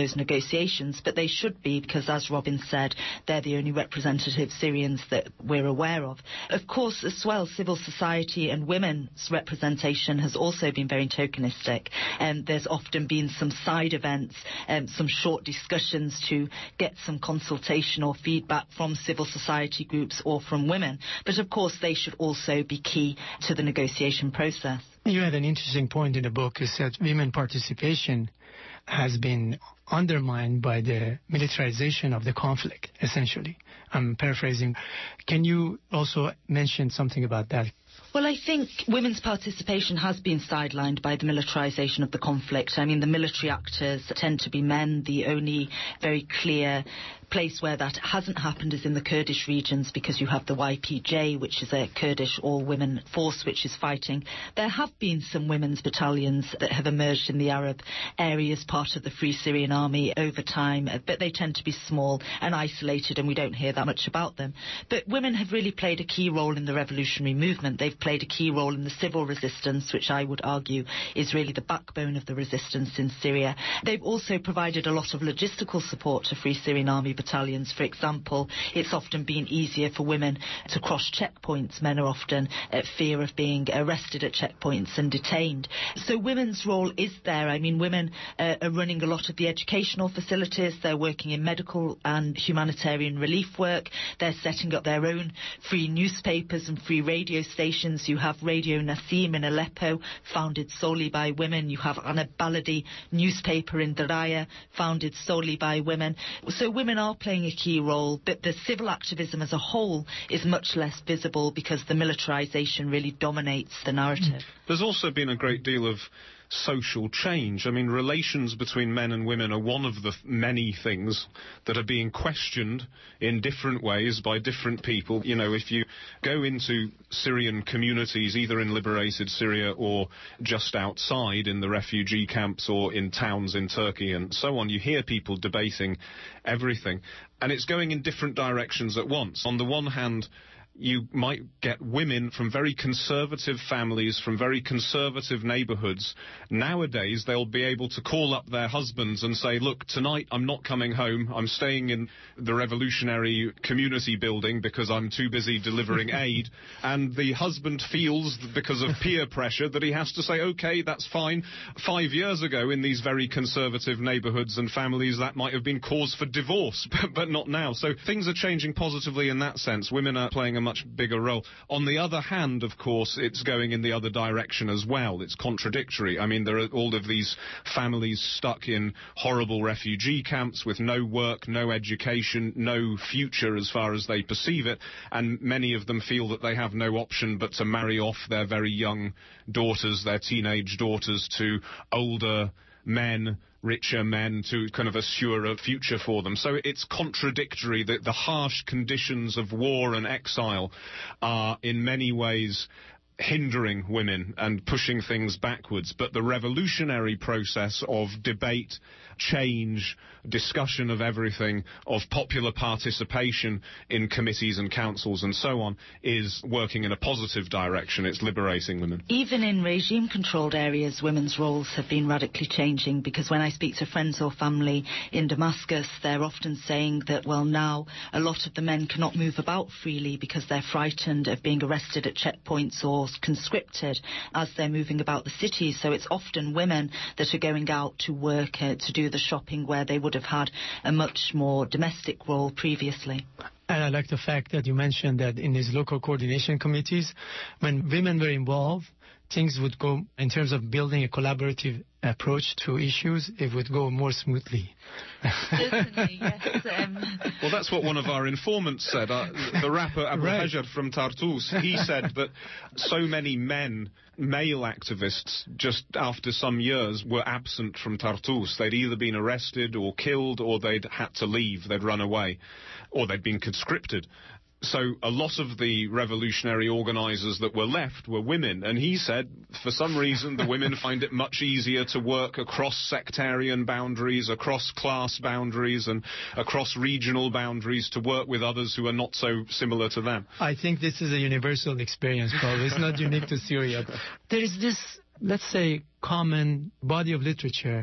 those negotiations, but they should be, because as Robin said, they're the only representative Syrians that we're aware of. Of course, as well, civil society and women's representation has also been very tokenistic. There's often been some side events, some short discussions to get some consultation or feedback from civil society groups or from women. But of course, they should also be key to the negotiation process. You had an interesting point in the book. You said women participation has been undermined by the militarization of the conflict, essentially. I'm paraphrasing. Can you also mention something about that? Well, I think women's participation has been sidelined by the militarisation of the conflict. I mean, the military actors tend to be men. The only very clear place where that hasn't happened is in the Kurdish regions, because you have the YPJ, which is a Kurdish all-women force which is fighting. There have been some women's battalions that have emerged in the Arab areas, part of the Free Syrian Army over time, but they tend to be small and isolated, and we don't hear that much about them. But women have really played a key role in the revolutionary movement. They've played a key role in the civil resistance, which I would argue is really the backbone of the resistance in Syria. They've also provided a lot of logistical support to Free Syrian Army battalions. For example, it's often been easier for women to cross checkpoints. Men are often at fear of being arrested at checkpoints and detained. So women's role is there. I mean, women are running a lot of the educational facilities. They're working in medical and humanitarian relief work. They're setting up their own free newspapers and free radio stations. You have Radio Nassim in Aleppo, founded solely by women. You have Ana Baladi newspaper in Daraya, founded solely by women. So women are playing a key role, but the civil activism as a whole is much less visible because the militarisation really dominates the narrative. There's also been a great deal of social change. I mean, relations between men and women are one of the many things that are being questioned in different ways by different people. You know, if you go into Syrian communities, either in liberated Syria or just outside in the refugee camps or in towns in Turkey and so on, you hear people debating everything. And it's going in different directions at once. On the one hand, you might get women from very conservative families, from very conservative neighbourhoods. Nowadays, they'll be able to call up their husbands and say, look, tonight I'm not coming home. I'm staying in the revolutionary community building because I'm too busy delivering aid. And the husband feels, because of peer pressure, that he has to say, OK, that's fine. 5 years ago, in these very conservative neighbourhoods and families, that might have been cause for divorce, but not now. So things are changing positively in that sense. Women are playing a much bigger role. On the other hand, of course, it's going in the other direction as well. It's contradictory. I mean, there are all of these families stuck in horrible refugee camps with no work, no education, no future as far as they perceive it, and many of them feel that they have no option but to marry off their very young daughters, their teenage daughters, to older men, richer men, to kind of assure a future for them. So it's contradictory that the harsh conditions of war and exile are in many ways hindering women and pushing things backwards. But the revolutionary process of debate, change, discussion of everything, of popular participation in committees and councils and so on is working in a positive direction. It's liberating women. Even in regime-controlled areas, women's roles have been radically changing, because when I speak to friends or family in Damascus, they're often saying that, well, now a lot of the men cannot move about freely because they're frightened of being arrested at checkpoints or conscripted as they're moving about the cities. So it's often women that are going out to work, to do the shopping, where they would have had a much more domestic role previously. And I like the fact that you mentioned that in these local coordination committees, when women were involved, things would go, in terms of building a collaborative approach to issues, it would go more smoothly. Certainly, yes. Well, that's what one of our informants said. The rapper Abu Hajar from Tartus, he said that so many men, male activists, just after some years were absent from Tartus. They'd either been arrested or killed, or they'd had to leave, they'd run away, or they'd been conscripted. So a lot of the revolutionary organisers that were left were women, and he said for some reason the women find it much easier to work across sectarian boundaries, across class boundaries and across regional boundaries, to work with others who are not so similar to them. I think this is a universal experience, probably. It's not unique to Syria. There is this, let's say, common body of literature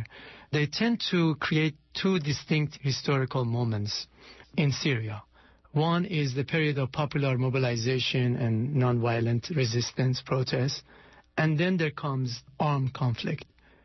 they tend to create two distinct historical moments in Syria. One is the period of popular mobilization and nonviolent resistance protests, and then there comes armed conflict.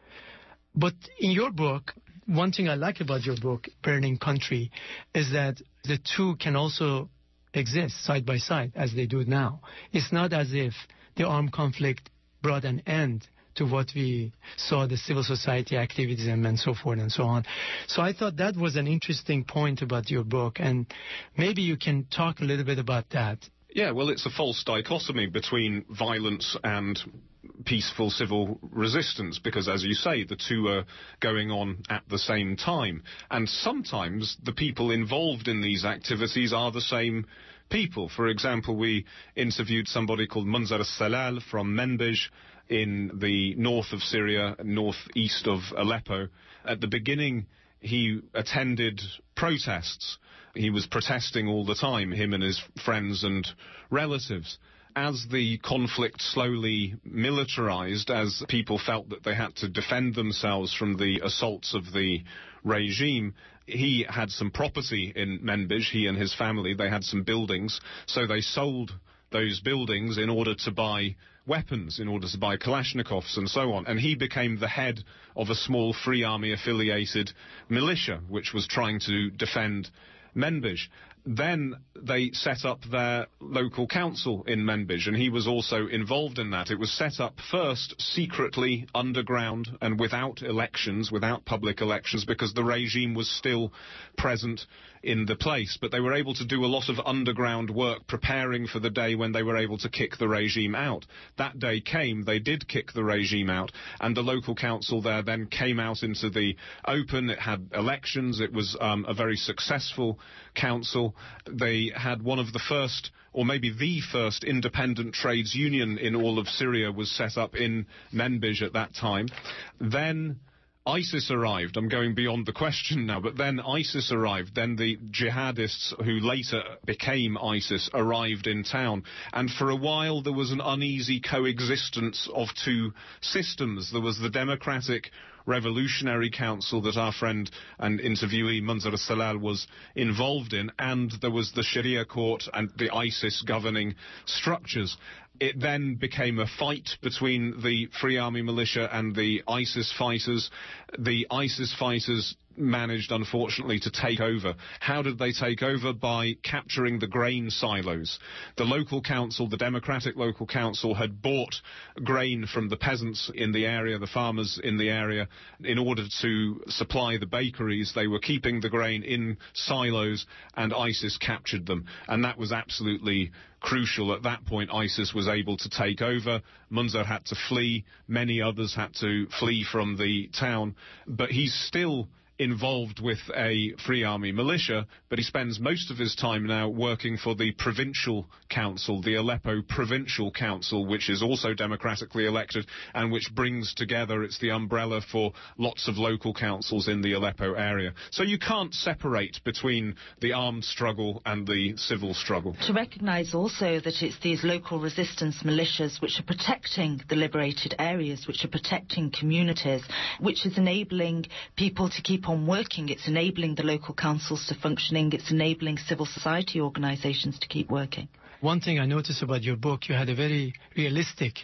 But in your book, one thing I like about your book, Burning Country, is that the two can also exist side by side as they do now. It's not as if the armed conflict brought an end to what we saw, the civil society activism and so forth and so on. So I thought that was an interesting point about your book, and maybe you can talk a little bit about that. Yeah, well, it's a false dichotomy between violence and peaceful civil resistance, because, as you say, the two are going on at the same time. And sometimes the people involved in these activities are the same people. For example, we interviewed somebody called Munzar al-Salal from Manbij in the north of Syria, northeast of Aleppo. At the beginning, he attended protests. He was protesting all the time, him and his friends and relatives. As the conflict slowly militarized, as people felt that they had to defend themselves from the assaults of the regime, he had some property in Manbij, he and his family. They had some buildings, so they sold those buildings in order to buy weapons, in order to buy Kalashnikovs and so on. And he became the head of a small Free Army affiliated militia which was trying to defend Manbij. Then they set up their local council in Manbij, and he was also involved in that. It was set up first secretly, underground, and without elections, without public elections, because the regime was still present in the place. But they were able to do a lot of underground work preparing for the day when they were able to kick the regime out. That day came, they did kick the regime out, and the local council there then came out into the open. It had elections. It was a very successful council. They had one of the first, or maybe the first, independent trades union in all of Syria was set up in Manbij at that time. Then ISIS arrived. I'm going beyond the question now, but then ISIS arrived. Then the jihadists who later became ISIS arrived in town. And for a while there was an uneasy coexistence of two systems. There was the Democratic Revolutionary Council that our friend and interviewee Munzar al-Salal was involved in, and there was the Sharia court and the ISIS governing structures. It then became a fight between the Free Army militia and the ISIS fighters. The ISIS fighters managed, unfortunately, to take over. How did they take over? By capturing the grain silos. The local council, the Democratic local council, had bought grain from the peasants in the area, the farmers in the area, in order to supply the bakeries. They were keeping the grain in silos, and ISIS captured them. And that was absolutely crucial. At that point, ISIS was able to take over. Munzar had to flee. Many others had to flee from the town. But he's still involved with a Free Army militia, but he spends most of his time now working for the provincial council, the Aleppo Provincial Council, which is also democratically elected and which brings together, it's the umbrella for lots of local councils in the Aleppo area. So you can't separate between the armed struggle and the civil struggle. To recognise also that it's these local resistance militias which are protecting the liberated areas, which are protecting communities, which is enabling people to keep on working. It's enabling the local councils to functioning. It's enabling civil society organisations to keep working. One thing I noticed about your book, you had a very realistic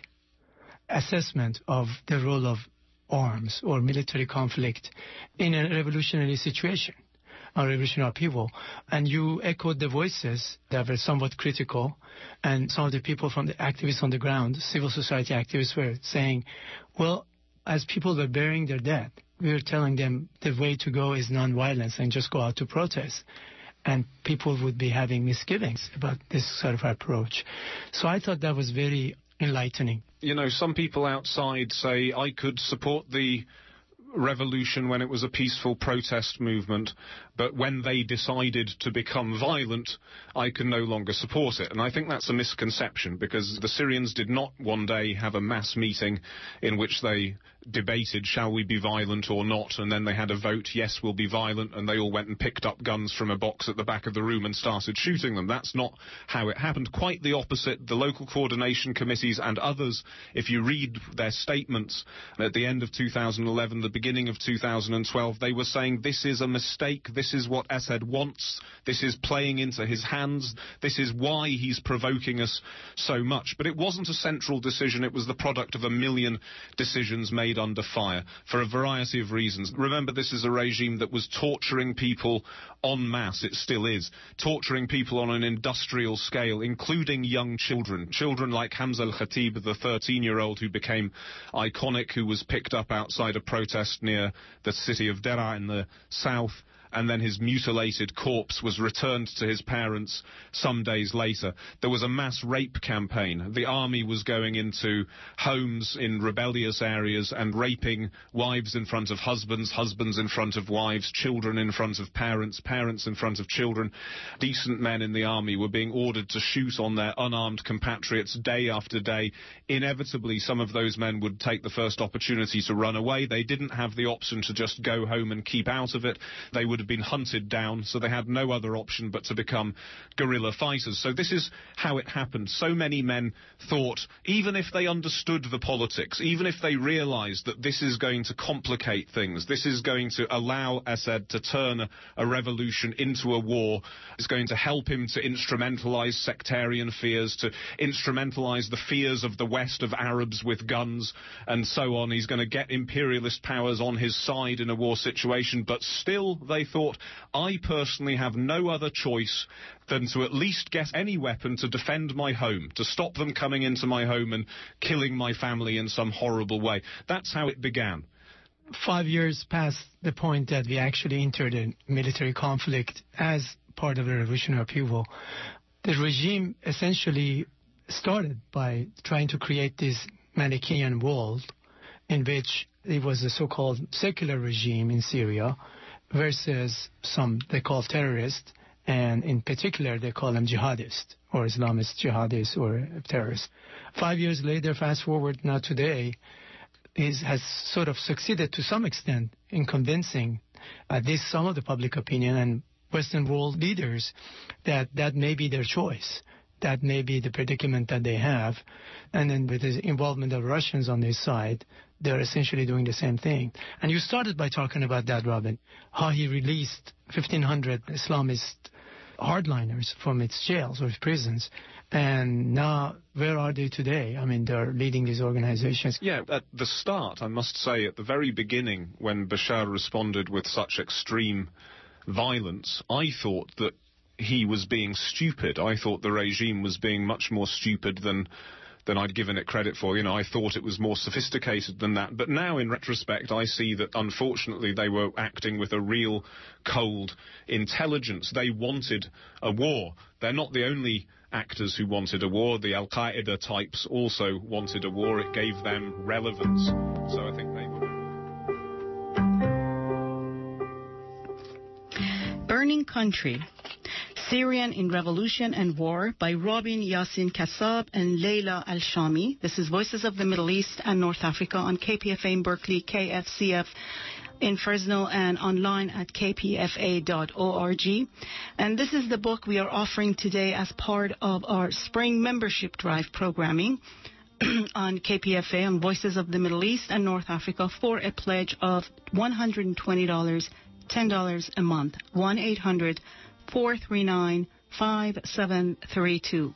assessment of the role of arms or military conflict in a revolutionary situation, a revolutionary upheaval. And you echoed the voices that were somewhat critical, and some of the people from the activists on the ground, civil society activists, were saying, well, as people were burying their dead, we were telling them the way to go is nonviolence and just go out to protest. And people would be having misgivings about this sort of approach. So I thought that was very enlightening. You know, some people outside say, I could support the revolution when it was a peaceful protest movement, But when they decided to become violent, I can no longer support it. And I think that's a misconception, because the Syrians did not one day have a mass meeting in which they debated, shall we be violent or not, and then they had a vote, yes, we'll be violent, and they all went and picked up guns from a box at the back of the room and started shooting them. That's not how it happened. Quite the opposite. The local coordination committees and others, if you read their statements at the end of 2011, the beginning of 2012, they were saying this is a mistake, this is what Assad wants, this is playing into his hands, this is why he's provoking us so much. But it wasn't a central decision, it was the product of a million decisions made under fire for a variety of reasons. Remember, this is a regime that was torturing people en masse. It still is. Torturing people on an industrial scale, including young children. Children like Hamza al-Khatib, the 13-year-old who became iconic, who was picked up outside a protest near the city of Deraa in the south, and then his mutilated corpse was returned to his parents some days later. There was a mass rape campaign. The army was going into homes in rebellious areas and raping wives in front of husbands, husbands in front of wives, children in front of parents, parents in front of children. Decent men in the army were being ordered to shoot on their unarmed compatriots day after day. Inevitably, some of those men would take the first opportunity to run away. They didn't have the option to just go home and keep out of it. They would have been hunted down, so they had no other option but to become guerrilla fighters. So this is how it happened. So many men thought, even if they understood the politics, even if they realized that this is going to complicate things, this is going to allow Assad to turn a revolution into a war, it's going to help him to instrumentalize sectarian fears, to instrumentalize the fears of the West of Arabs with guns and so on. He's going to get imperialist powers on his side in a war situation, but still they thought, I personally have no other choice than to at least get any weapon to defend my home, to stop them coming into my home and killing my family in some horrible way. That's how it began. 5 years past the point that we actually entered a military conflict as part of the revolutionary upheaval, the regime essentially started by trying to create this Manichaean world in which it was a so-called secular regime in Syria versus some they call terrorists, and in particular they call them jihadists or Islamist jihadists or terrorists. 5 years later, fast forward now today, has sort of succeeded to some extent in convincing at least some of the public opinion and Western world leaders that that may be their choice, that may be the predicament that they have. And then with the involvement of Russians on this side, they're essentially doing the same thing. And you started by talking about that, Robin, how he released 1,500 Islamist hardliners from its jails or its prisons. And now, where are they today? I mean, they're leading these organizations. Yeah, at the start, I must say, at the very beginning, when Bashar responded with such extreme violence, I thought that he was being stupid. I thought the regime was being much more stupid than I'd given it credit for. You know, I thought it was more sophisticated than that. But now, in retrospect, I see that, unfortunately, they were acting with a real cold intelligence. They wanted a war. They're not the only actors who wanted a war. The Al-Qaeda types also wanted a war. It gave them relevance. So I think they were... Burning Country, Syrian in Revolution and War by Robin Yassin Kassab and Leila Al-Shami. This is Voices of the Middle East and North Africa on KPFA in Berkeley, KFCF in Fresno, and online at kpfa.org. And this is the book we are offering today as part of our spring membership drive programming on KPFA on Voices of the Middle East and North Africa for a pledge of $120, $10 a month. 1-800-439-5732.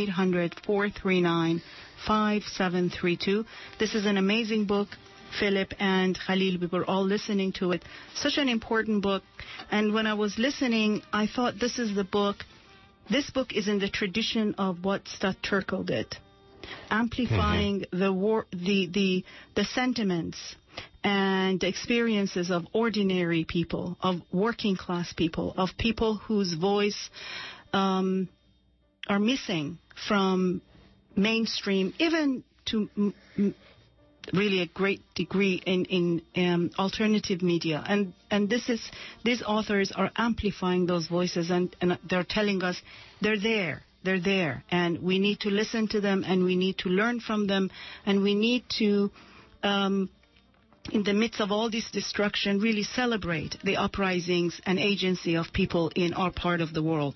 1-800-439-5732. This is an amazing book, Philip and Khalil. We were all listening to it. Such an important book. And when I was listening, I thought this is the book. This book is in the tradition of what Stutt Terkel did, amplifying the war, the sentiments and the experiences of ordinary people, of working class people, of people whose voice are missing from mainstream, even to really a great degree in alternative media, and these authors are amplifying those voices, and they're telling us they're there, and we need to listen to them, and we need to learn from them, and we need to, in the midst of all this destruction, really celebrate the uprisings and agency of people in our part of the world.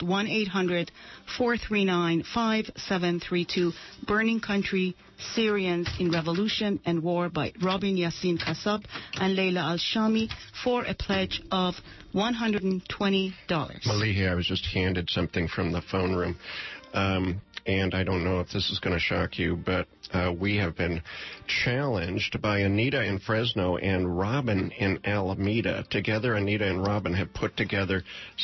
1-800-439-5732, Burning Country, Syrians in Revolution and War by Robin Yassin Kassab and Leila Al-Shami, for a pledge of $120. Malihi, I was just handed something from the phone room. And I don't know if this is going to shock you, but we have been challenged by Anita in Fresno and Robin in Alameda. Together, Anita and Robin have put together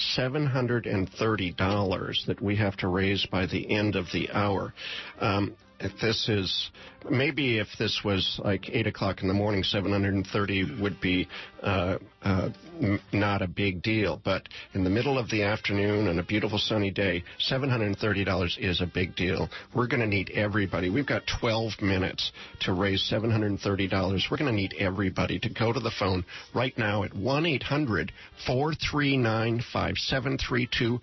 $730 that we have to raise by the end of the hour. If this is, maybe if this was like 8 o'clock in the morning, 730 would be not a big deal. But in the middle of the afternoon on a beautiful sunny day, $730 is a big deal. We're going to need everybody. We've got 12 minutes to raise $730. We're going to need everybody to go to the phone right now at 1-800-439-5732,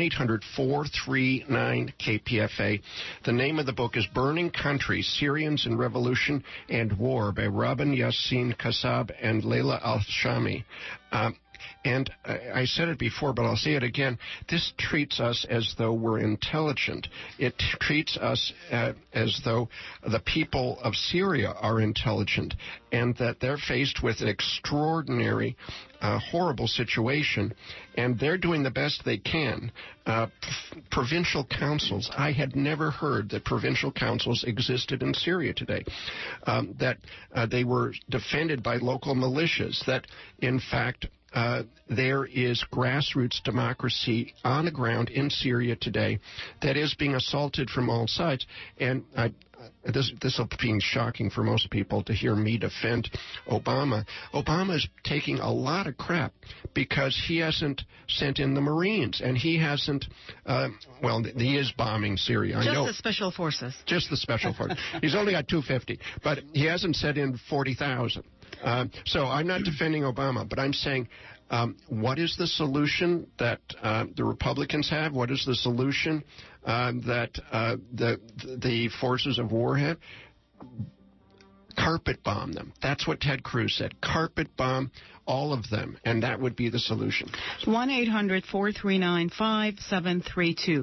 1-800-439-KPFA. The name of the book is Burning Country, Syrians in Revolution and War by Robin Yassin Kassab and Leila Al-Shami. And I said it before, but I'll say it again. This treats us as though we're intelligent. It treats us as though the people of Syria are intelligent and that they're faced with an extraordinary, horrible situation, and they're doing the best they can. Provincial councils. I had never heard that provincial councils existed in Syria today, that they were defended by local militias, that, in fact, there is grassroots democracy on the ground in Syria today that is being assaulted from all sides. And this will be shocking for most people to hear me defend Obama. Obama is taking a lot of crap because he hasn't sent in the Marines, and he hasn't, he is bombing Syria. Just the special forces. Just the special forces. He's only got 250, but he hasn't sent in 40,000. So I'm not defending Obama, but I'm saying, what is the solution that the Republicans have? What is the solution that the forces of war have? Carpet bomb them. That's what Ted Cruz said. Carpet bomb all of them, and that would be the solution. 1-800-439-5732.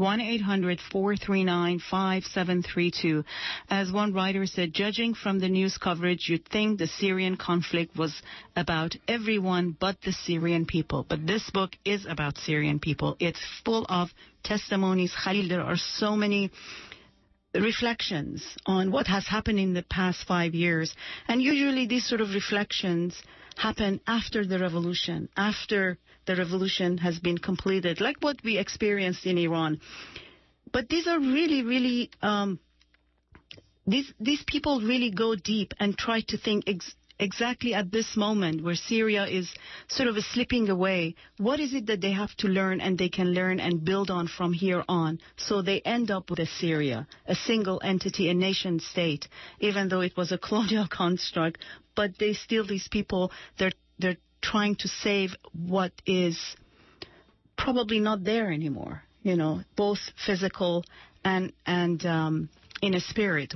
1-800-439-5732. As one writer said, judging from the news coverage, you'd think the Syrian conflict was about everyone but the Syrian people. But this book is about Syrian people. It's full of testimonies. Khalil, there are so many reflections on what has happened in the past 5 years. And usually these sort of reflections happen after the revolution has been completed, like what we experienced in Iran. But these are really, really, these people really go deep and try to think exactly at this moment where Syria is sort of slipping away, what is it that they have to learn and they can learn and build on from here on, so they end up with a Syria, a single entity, a nation state, even though it was a colonial construct. But these people, they're trying to save what is probably not there anymore, both physical and in a spirit.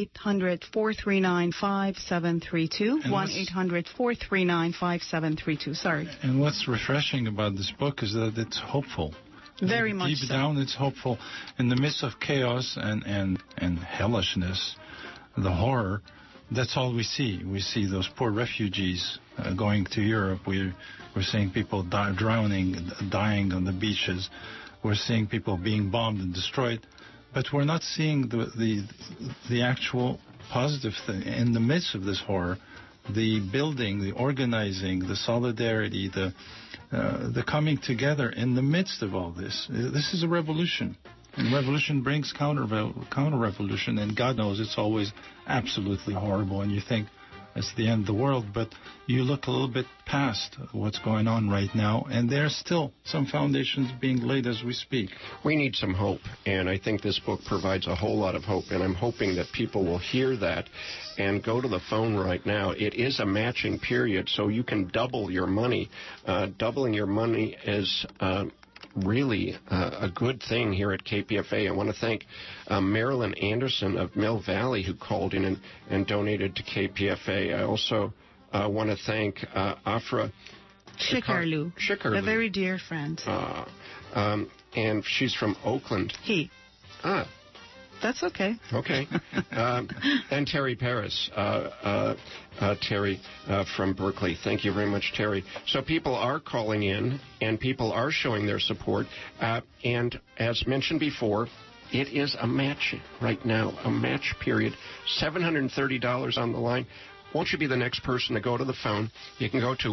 1-800-439-5732. 1-800-439-5732. Sorry. And what's refreshing about this book is that it's hopeful. Very much so. Deep down, it's hopeful. In the midst of chaos and hellishness, the horror, that's all we see. We see those poor refugees going to Europe. We're seeing people drowning, dying on the beaches. We're seeing people being bombed and destroyed. But we're not seeing the actual positive thing. In the midst of this horror, the building, the organizing, the solidarity, the coming together in the midst of all this. This is a revolution. And revolution brings counter-revolution, and God knows it's always absolutely horrible. And you think, as the end of the world, but you look a little bit past what's going on right now, and there's still some foundations being laid as we speak. We need some hope, and I think this book provides a whole lot of hope, and I'm hoping that people will hear that and go to the phone right now. It is a matching period, so you can double your money. Doubling your money is really a good thing here at KPFA. I want to thank Marilyn Anderson of Mill Valley, who called in and donated to KPFA. I also want to thank Afra Shikarlu, a very dear friend. And she's from Oakland. That's okay. Okay. And Terry Paris. Terry from Berkeley. Thank you very much, Terry. So people are calling in, and people are showing their support. And as mentioned before, it is a match right now, a match period. $730 on the line. Won't you be the next person to go to the phone? You can go to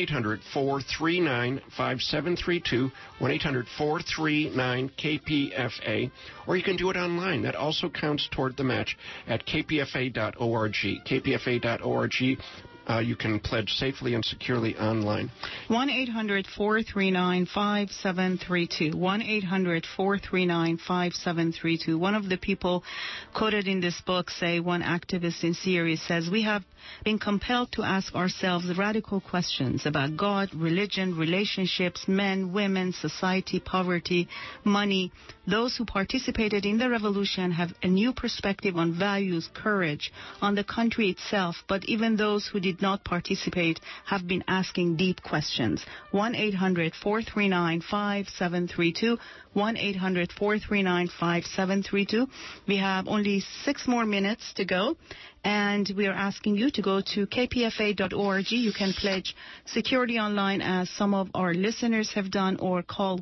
1-800-439-5732, 1-800-439-KPFA, or you can do it online. That also counts toward the match at kpfa.org. kpfa.org. You can pledge safely and securely online. 1-800-439-5732. 1-800-439-5732. One of the people quoted in this book say, one activist in Syria says, we have been compelled to ask ourselves radical questions about God, religion, relationships, men, women, society, poverty, money. Those who participated in the revolution have a new perspective on values, courage, on the country itself, but even those who did not participate have been asking deep questions. 1-800-439-5732. 1-800-439-5732. We have only 6 more minutes to go, and we are asking you to go to kpfa.org. You can pledge security online, as some of our listeners have done, or call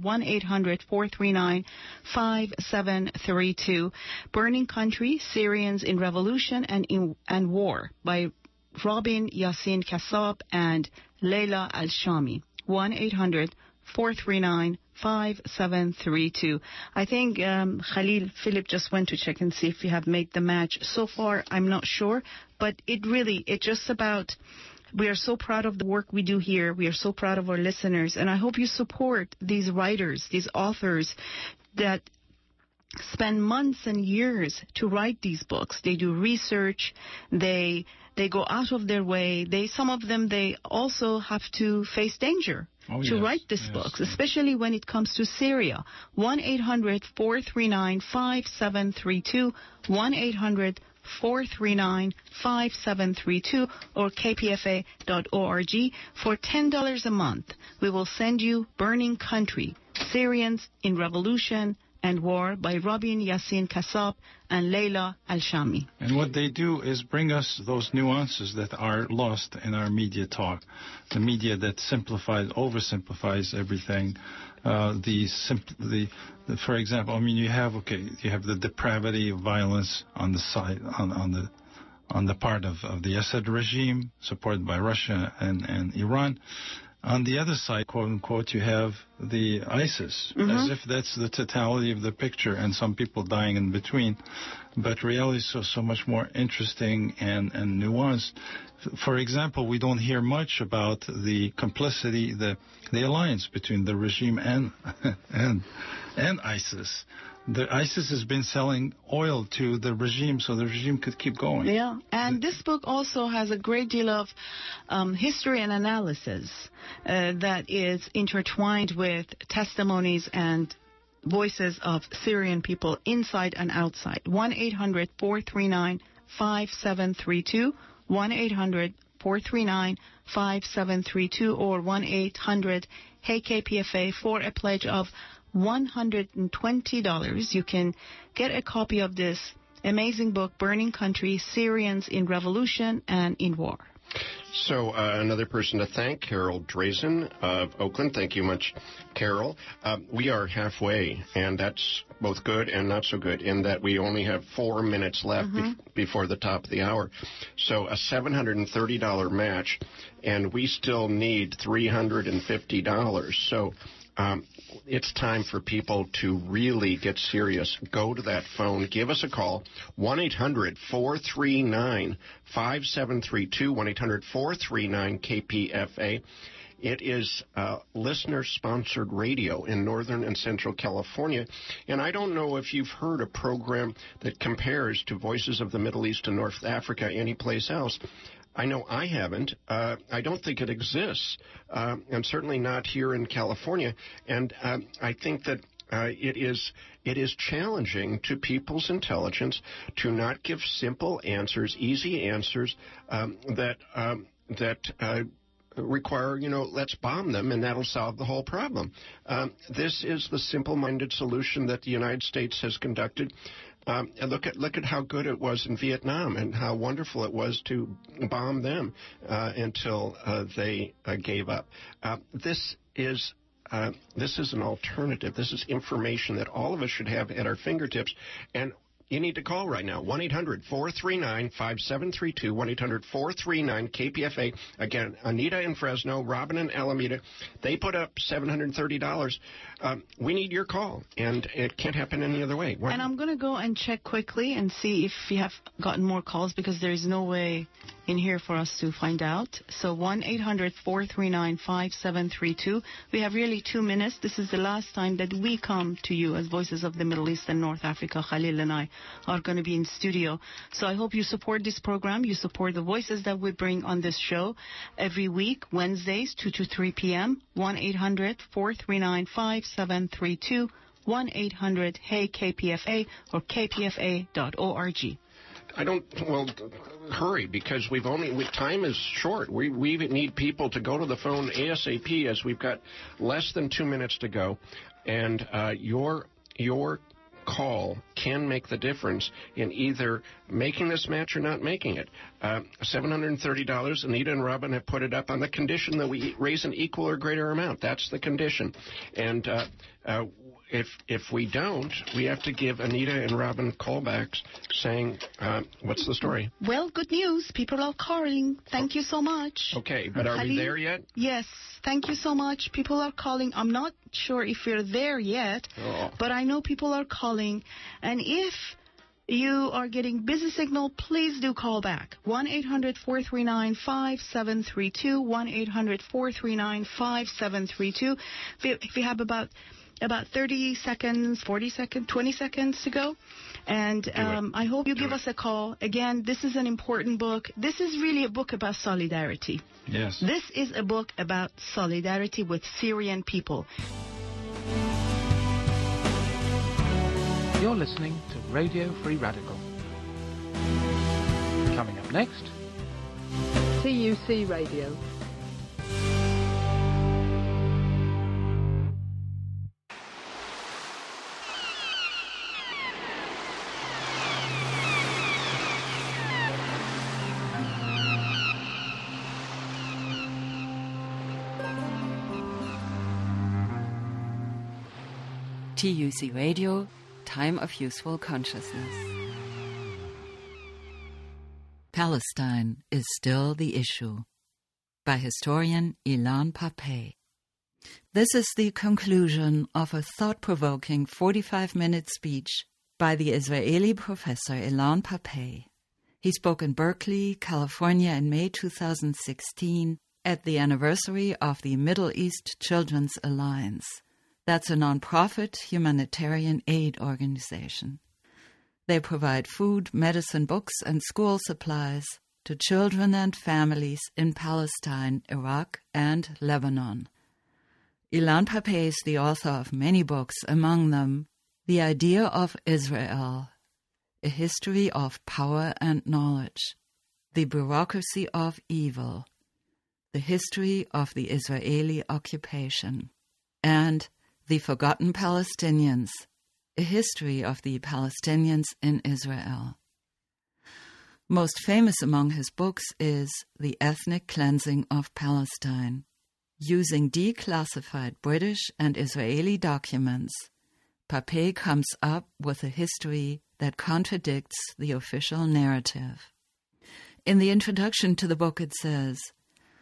1-800-439-5732. Burning Country, Syrians in Revolution and War by Robin Yassin Kassab and Leila Al-Shami. 1-800-439-5732. I think Khalil Philip just went to check and see if we have made the match. So far, I'm not sure, but it's just about, we are so proud of the work we do here. We are so proud of our listeners, and I hope you support these writers, these authors that spend months and years to write these books. They do research. They go out of their way. Some of them, they also have to face danger to write these books, especially when it comes to Syria. 1-800-439-5732, 1-800-439-5732, or kpfa.org. For $10 a month, we will send you Burning Country, Syrians in Revolution and War by Robin Yassin Kassab and Leila Al-Shami. And what they do is bring us those nuances that are lost in our media talk. The media that oversimplifies everything. For example, I mean, you have the depravity of violence on the side, on the part of the Assad regime, supported by Russia and Iran. On the other side, quote-unquote, you have the ISIS, as if that's the totality of the picture, and some people dying in between. But reality is so much more interesting and nuanced. For example, we don't hear much about the complicity, the alliance between the regime and ISIS. The ISIS has been selling oil to the regime so the regime could keep going. Yeah, and this book also has a great deal of history and analysis that is intertwined with testimonies and voices of Syrian people inside and outside. 1-800-439-5732, 1-800-439-5732, or 1-800-HEY-KPFA for a pledge of $120. You can get a copy of this amazing book, Burning Country, Syrians in Revolution and in War. So another person to thank, Carol Drazen of Oakland. Thank you much, Carol. We are halfway, and that's both good and not so good in that we only have 4 minutes left before the top of the hour. So a $730 match, and we still need $350. So it's time for people to really get serious. Go to that phone. Give us a call. 1-800-439-5732, 1-800-439-KPFA. It is listener-sponsored radio in Northern and Central California. And I don't know if you've heard a program that compares to Voices of the Middle East and North Africa anyplace else. I know I haven't. I don't think it exists, and certainly not here in California. And I think that it is challenging to people's intelligence to not give simple answers, easy answers that require, let's bomb them and that'll solve the whole problem. This is the simple-minded solution that the United States has conducted. And look at how good it was in Vietnam and how wonderful it was to bomb them until they gave up. This is an alternative. This is information that all of us should have at our fingertips. And you need to call right now, 1-800-439-5732, 1-800-439-KPFA. Again, Anita in Fresno, Robin in Alameda, they put up $730. We need your call, and it can't happen any other way. And I'm going to go and check quickly and see if we have gotten more calls, because there is no way in here for us to find out. So 1-800-439-5732. We have really 2 minutes. This is the last time that we come to you as Voices of the Middle East and North Africa. Khalil and I are going to be in studio. So I hope you support this program. You support the voices that we bring on this show every week, Wednesdays, 2 to 3 p.m., 1-800-439-5732, 1-800-HEY-KPFA or kpfa.org. Hurry, because time is short. We need people to go to the phone ASAP, as we've got less than 2 minutes to go. And your call can make the difference in either making this match or not making it. $730, Anita and Robin have put it up on the condition that we raise an equal or greater amount. That's the condition. And if we don't, we have to give Anita and Robin callbacks saying, what's the story? Well, good news. People are calling. Thank you so much. Okay, but are we there yet? Yes. Thank you so much. People are calling. I'm not sure if you're there yet, but I know people are calling. And if you are getting busy signal, please do call back. 1-800-439-5732, 1-800-439-5732. If you have about 30 seconds, 40 seconds, 20 seconds to go. And I hope you give us a call. Again, this is an important book. This is really a book about solidarity. Yes. This is a book about solidarity with Syrian people. You're listening to Radio Free Radical. Coming up next, TUC Radio. TUC Radio, Time of Useful Consciousness. Palestine is still the issue. By historian Ilan Pappé. This is the conclusion of a thought-provoking 45-minute speech by the Israeli professor Ilan Pappé. He spoke in Berkeley, California in May 2016 at the anniversary of the Middle East Children's Alliance. That's a non-profit humanitarian aid organization. They provide food, medicine, books, and school supplies to children and families in Palestine, Iraq, and Lebanon. Ilan Pappé is the author of many books, among them The Idea of Israel, A History of Power and Knowledge, The Bureaucracy of Evil, The History of the Israeli Occupation, and The Forgotten Palestinians, A History of the Palestinians in Israel. Most famous among his books is The Ethnic Cleansing of Palestine. Using declassified British and Israeli documents, Pappé comes up with a history that contradicts the official narrative. In the introduction to the book it says,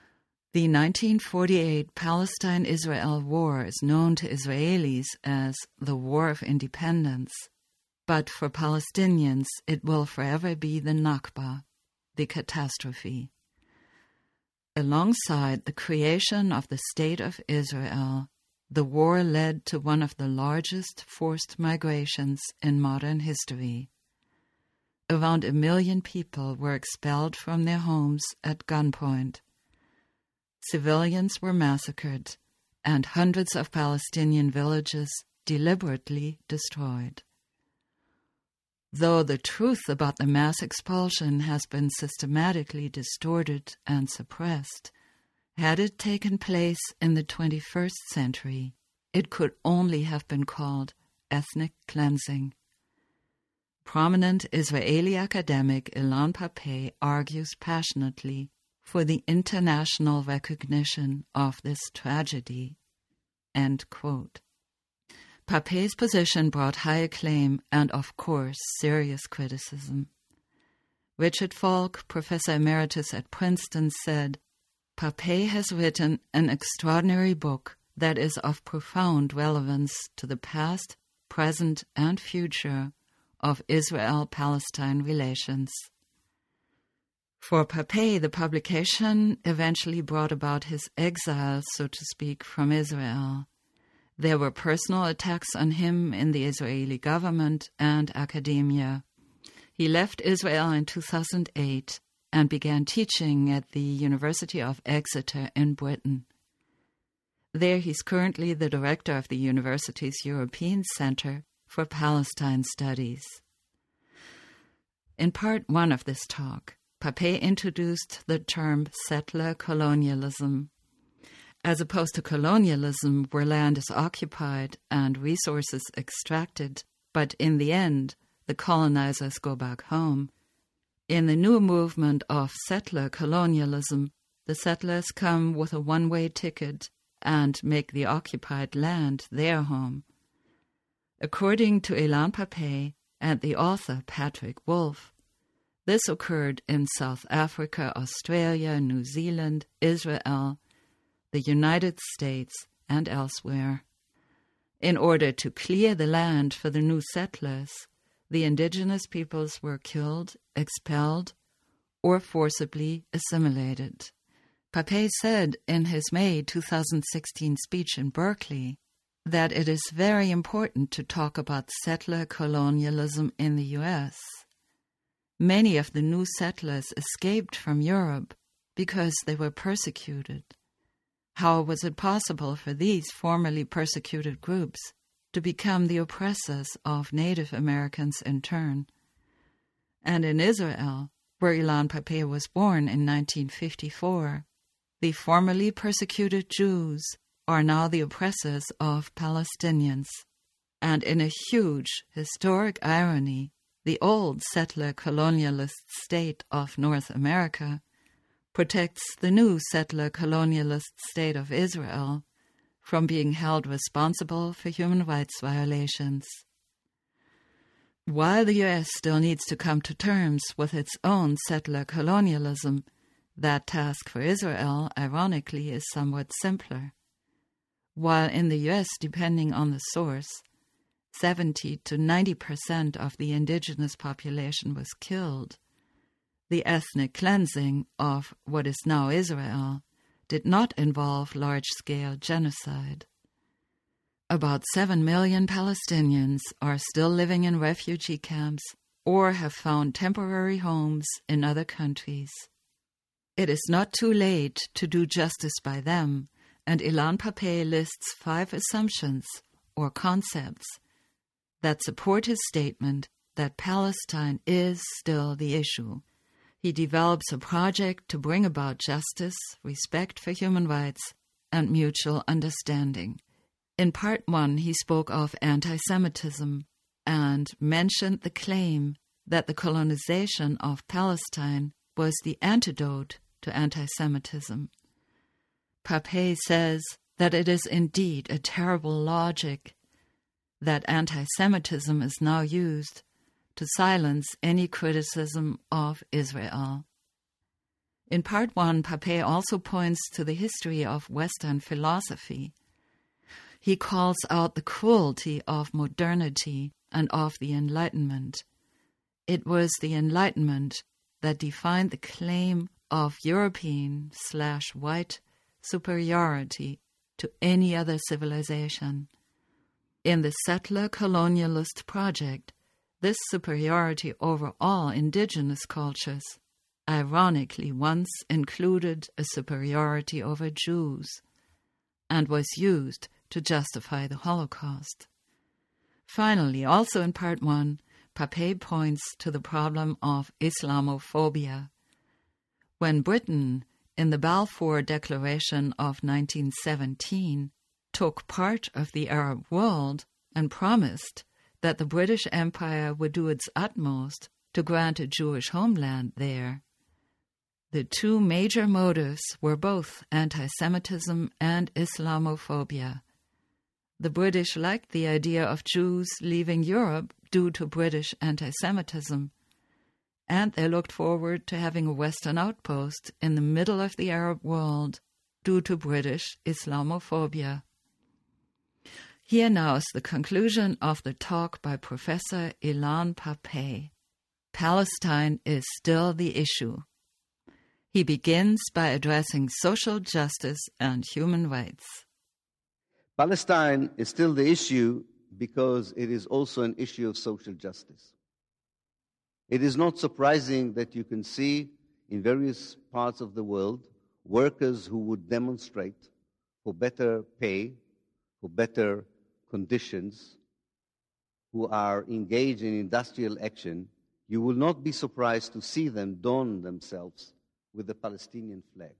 The 1948 Palestine-Israel War is known to Israelis as the War of Independence, but for Palestinians it will forever be the Nakba, the catastrophe. Alongside the creation of the State of Israel, the war led to one of the largest forced migrations in modern history. Around 1 million people were expelled from their homes at gunpoint. Civilians were massacred, and hundreds of Palestinian villages deliberately destroyed. Though the truth about the mass expulsion has been systematically distorted and suppressed, had it taken place in the 21st century, it could only have been called ethnic cleansing. Prominent Israeli academic Ilan Pappé argues passionately for the international recognition of this tragedy. End quote. Pappé's position brought high acclaim and, of course, serious criticism. Richard Falk, professor emeritus at Princeton, said, "Pappé has written an extraordinary book that is of profound relevance to the past, present, and future of Israel-Palestine relations." For Pappé, the publication eventually brought about his exile, so to speak, from Israel. There were personal attacks on him in the Israeli government and academia. He left Israel in 2008 and began teaching at the University of Exeter in Britain. There he's currently the director of the university's European Center for Palestine Studies. In part one of this talk, Pappé introduced the term settler colonialism. As opposed to colonialism, where land is occupied and resources extracted, but in the end, the colonizers go back home. In the new movement of settler colonialism, the settlers come with a one-way ticket and make the occupied land their home. According to Ilan Pappé and the author Patrick Wolf, this occurred in South Africa, Australia, New Zealand, Israel, the United States, and elsewhere. In order to clear the land for the new settlers, the indigenous peoples were killed, expelled, or forcibly assimilated. Pappé said in his May 2016 speech in Berkeley that it is very important to talk about settler colonialism in the U.S. Many of the new settlers escaped from Europe because they were persecuted. How was it possible for these formerly persecuted groups to become the oppressors of Native Americans in turn? And in Israel, where Ilan Pappé was born in 1954, the formerly persecuted Jews are now the oppressors of Palestinians. And in a huge historic irony, the old settler colonialist state of North America protects the new settler colonialist state of Israel from being held responsible for human rights violations. While the U.S. still needs to come to terms with its own settler colonialism, that task for Israel, ironically, is somewhat simpler. While in the U.S., depending on the source, 70 to 90% of the indigenous population was killed, the ethnic cleansing of what is now Israel did not involve large-scale genocide. About 7 million Palestinians are still living in refugee camps or have found temporary homes in other countries. It is not too late to do justice by them, and Ilan Pappé lists 5 assumptions or concepts that support his statement that Palestine is still the issue. He develops a project to bring about justice, respect for human rights, and mutual understanding. In part 1, he spoke of anti-Semitism and mentioned the claim that the colonization of Palestine was the antidote to anti-Semitism. Pappé says that it is indeed a terrible logic that anti-Semitism is now used to silence any criticism of Israel. In part 1, Papé also points to the history of Western philosophy. He calls out the cruelty of modernity and of the Enlightenment. It was the Enlightenment that defined the claim of European/white superiority to any other civilization. In the settler colonialist project, this superiority over all indigenous cultures ironically once included a superiority over Jews and was used to justify the Holocaust. Finally, also in part 1, Papé points to the problem of Islamophobia. When Britain, in the Balfour Declaration of 1917, took part of the Arab world and promised that the British Empire would do its utmost to grant a Jewish homeland there, the two major motives were both anti-Semitism and Islamophobia. The British liked the idea of Jews leaving Europe due to British anti-Semitism, and they looked forward to having a Western outpost in the middle of the Arab world due to British Islamophobia. Here now is the conclusion of the talk by Professor Ilan Pappé. Palestine is still the issue. He begins by addressing social justice and human rights. Palestine is still the issue because it is also an issue of social justice. It is not surprising that you can see in various parts of the world workers who would demonstrate for better pay, for better conditions, who are engaged in industrial action. You will not be surprised to see them don themselves with the Palestinian flag.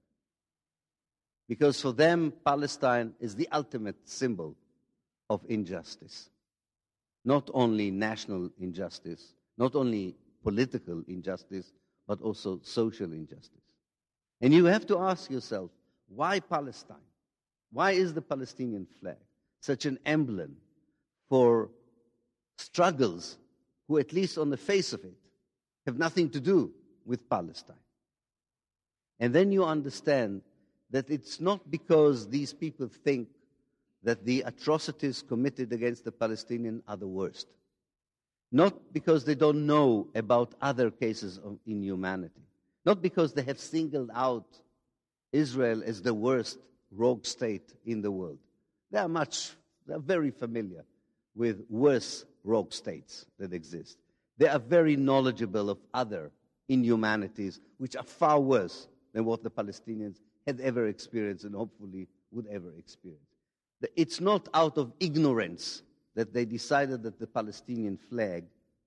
Because for them, Palestine is the ultimate symbol of injustice. Not only national injustice, not only political injustice, but also social injustice. And you have to ask yourself, why Palestine? Why is the Palestinian flag such an emblem for struggles who, at least on the face of it, have nothing to do with Palestine? And then you understand that it's not because these people think that the atrocities committed against the Palestinians are the worst. Not because they don't know about other cases of inhumanity. Not because they have singled out Israel as the worst rogue state in the world. They are very familiar with worse rogue states that exist. They are very knowledgeable of other inhumanities which are far worse than what the Palestinians had ever experienced and hopefully would ever experience. It's not out of ignorance that they decided that the Palestinian flag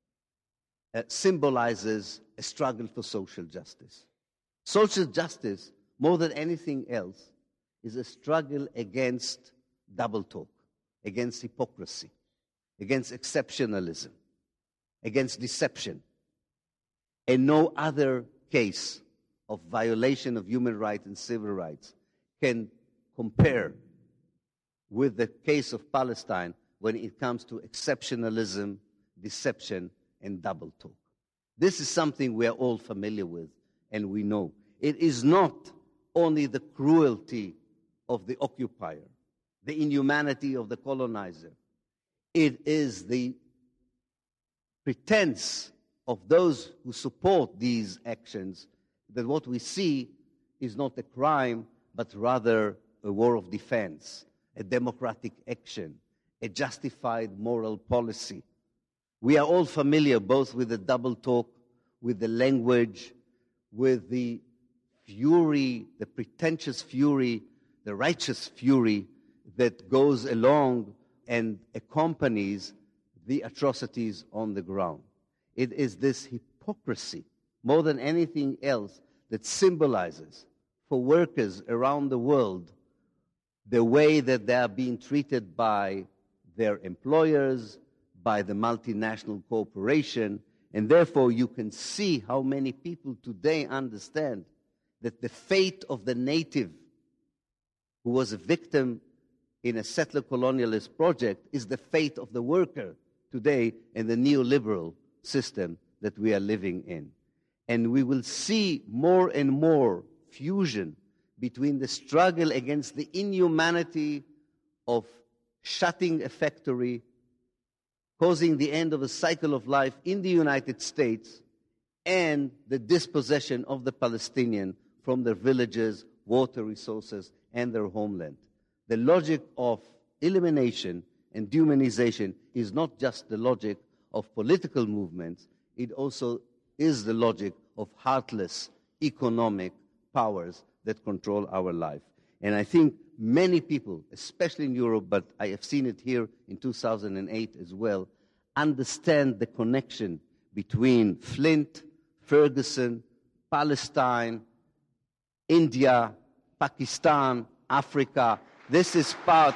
symbolizes a struggle for social justice. Social justice, more than anything else, is a struggle against double talk, against hypocrisy, against exceptionalism, against deception. And no other case of violation of human rights and civil rights can compare with the case of Palestine when it comes to exceptionalism, deception, and double talk. This is something we are all familiar with and we know. It is not only the cruelty of the occupier, the inhumanity of the colonizer. It is the pretense of those who support these actions that what we see is not a crime, but rather a war of defense, a democratic action, a justified moral policy. We are all familiar both with the double talk, with the language, with the fury, the pretentious fury, the righteous fury that goes along and accompanies the atrocities on the ground. It is this hypocrisy, more than anything else, that symbolizes for workers around the world the way that they are being treated by their employers, by the multinational corporation, and therefore you can see how many people today understand that the fate of the native who was a victim in a settler colonialist project is the fate of the worker today in the neoliberal system that we are living in. And we will see more and more fusion between the struggle against the inhumanity of shutting a factory, causing the end of a cycle of life in the United States, and the dispossession of the Palestinian from their villages, water resources, and their homeland. The logic of elimination and dehumanization is not just the logic of political movements, it also is the logic of heartless economic powers that control our life. And I think many people, especially in Europe, but I have seen it here in 2008 as well, understand the connection between Flint, Ferguson, Palestine, India, Pakistan, Africa. This is part.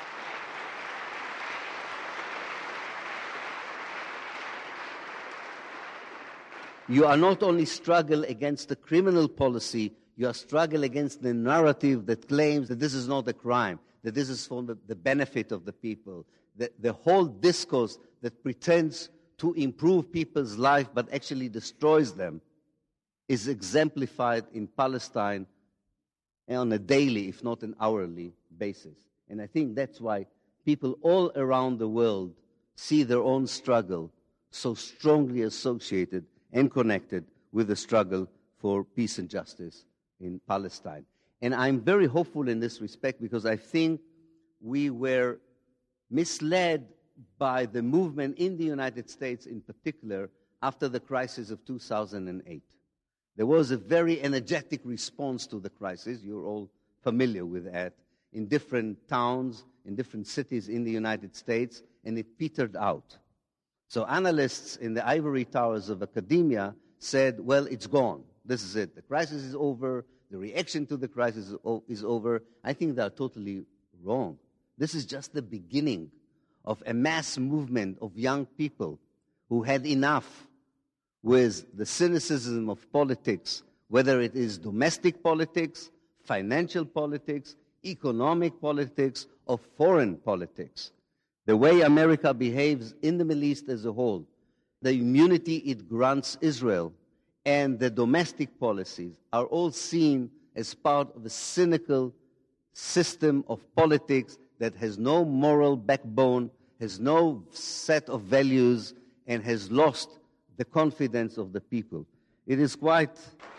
You are not only struggle against the criminal policy, you are struggle against the narrative that claims that this is not a crime, that this is for the benefit of the people. The whole discourse that pretends to improve people's life but actually destroys them is exemplified in Palestine on a daily, if not an hourly basis. And I think that's why people all around the world see their own struggle so strongly associated and connected with the struggle for peace and justice in Palestine. And I'm very hopeful in this respect because I think we were misled by the movement in the United States in particular after the crisis of 2008. There was a very energetic response to the crisis. You're all familiar with that. In different towns, in different cities in the United States, and it petered out. So analysts in the ivory towers of academia said, well, it's gone. This is it. The crisis is over. The reaction to the crisis is over. I think they are totally wrong. This is just the beginning of a mass movement of young people who had enough with the cynicism of politics, whether it is domestic politics, financial politics, economic politics, or foreign politics. The way America behaves in the Middle East as a whole, the immunity it grants Israel, and the domestic policies are all seen as part of a cynical system of politics that has no moral backbone, has no set of values, and has lost the confidence of the people. It is quite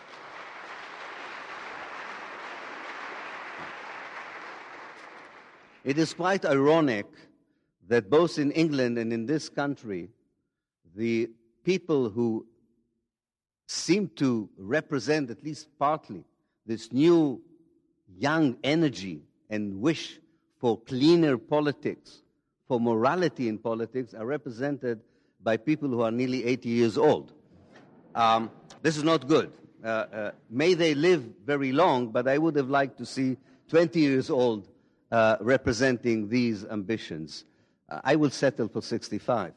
ironic that both in England and in this country, the people who seem to represent, at least partly, this new young energy and wish for cleaner politics, for morality in politics, are represented by people who are nearly 80 years old. This is not good. May they live very long, but I would have liked to see 20 years old representing these ambitions. I will settle for 65.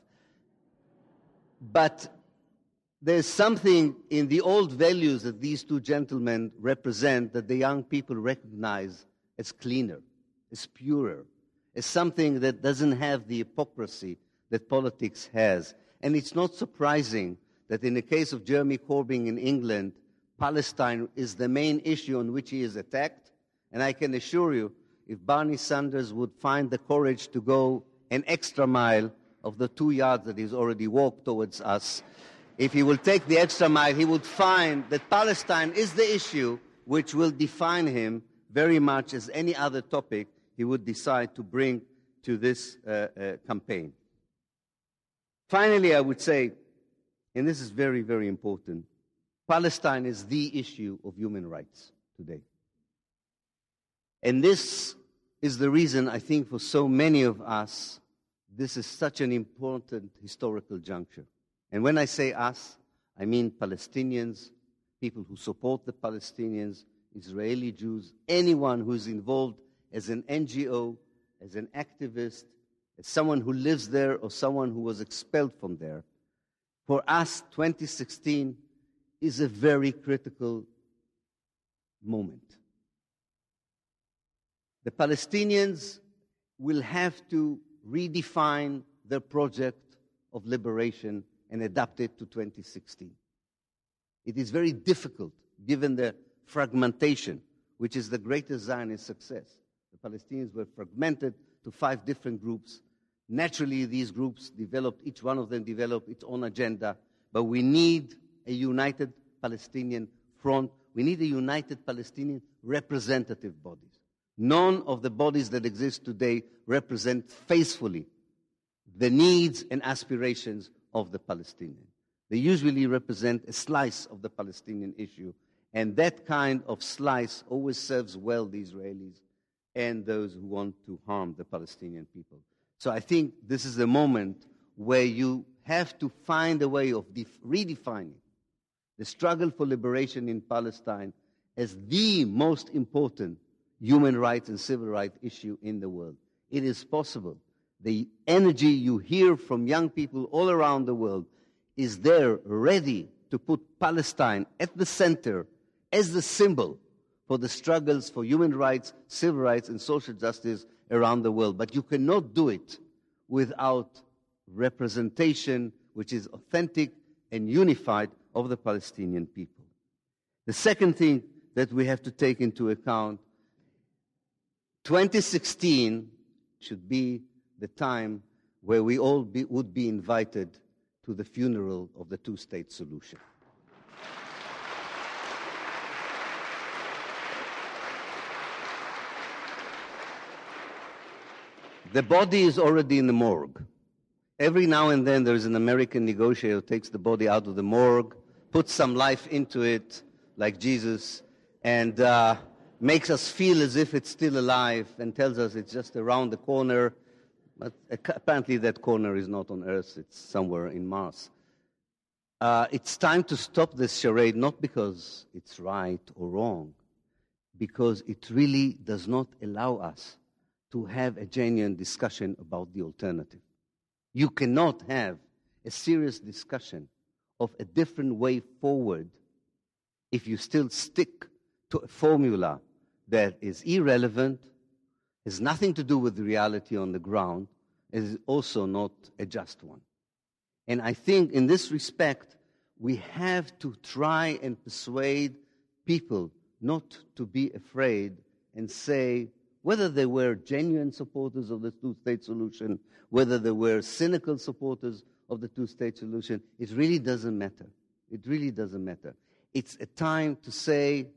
But there's something in the old values that these two gentlemen represent that the young people recognize as cleaner, as purer, as something that doesn't have the hypocrisy that politics has. And it's not surprising that in the case of Jeremy Corbyn in England, Palestine is the main issue on which he is attacked. And I can assure you, if Bernie Sanders would find the courage to go an extra mile of the 2 yards that he's already walked towards us, if he will take the extra mile, he would find that Palestine is the issue which will define him very much as any other topic he would decide to bring to this campaign. Finally, I would say, and this is very, very important, Palestine is the issue of human rights today. And this is the reason, I think, for so many of us, this is such an important historical juncture. And when I say us, I mean Palestinians, people who support the Palestinians, Israeli Jews, anyone who is involved as an NGO, as an activist, as someone who lives there or someone who was expelled from there. For us, 2016 is a very critical moment. The Palestinians will have to redefine their project of liberation and adapt it to 2016. It is very difficult, given the fragmentation, which is the greatest Zionist success. The Palestinians were fragmented to 5 different groups. Naturally, these groups each one of them developed its own agenda, but we need a united Palestinian front. We need a united Palestinian representative bodies. None of the bodies that exist today represent faithfully the needs and aspirations of the Palestinians. They usually represent a slice of the Palestinian issue, and that kind of slice always serves well the Israelis and those who want to harm the Palestinian people. So I think this is a moment where you have to find a way of redefining the struggle for liberation in Palestine as the most important human rights and civil rights issue in the world. It is possible. The energy you hear from young people all around the world is there ready to put Palestine at the center as the symbol for the struggles for human rights, civil rights, and social justice around the world. But you cannot do it without representation which is authentic and unified of the Palestinian people. The second thing that we have to take into account, 2016 should be the time where we all would be invited to the funeral of the two-state solution. The body is already in the morgue. Every now and then there is an American negotiator who takes the body out of the morgue, puts some life into it, like Jesus, and makes us feel as if it's still alive and tells us it's just around the corner. But apparently that corner is not on Earth, it's somewhere in Mars. It's time to stop this charade, not because it's right or wrong, because it really does not allow us to have a genuine discussion about the alternative. You cannot have a serious discussion of a different way forward if you still stick to a formula that is irrelevant, has nothing to do with the reality on the ground, and is also not a just one. And I think in this respect, we have to try and persuade people not to be afraid and say, whether they were genuine supporters of the two-state solution, whether they were cynical supporters of the two-state solution, it really doesn't matter. It really doesn't matter. It's a time to say,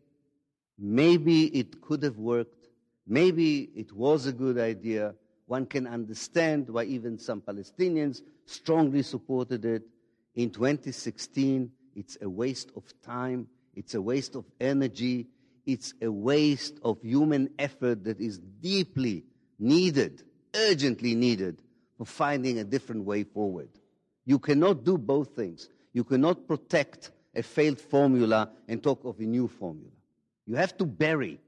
maybe it could have worked, maybe it was a good idea. One can understand why even some Palestinians strongly supported it. In 2016, it's a waste of time, it's a waste of energy, it's a waste of human effort that is deeply needed, urgently needed, for finding a different way forward. You cannot do both things. You cannot protect a failed formula and talk of a new formula. You have to bury,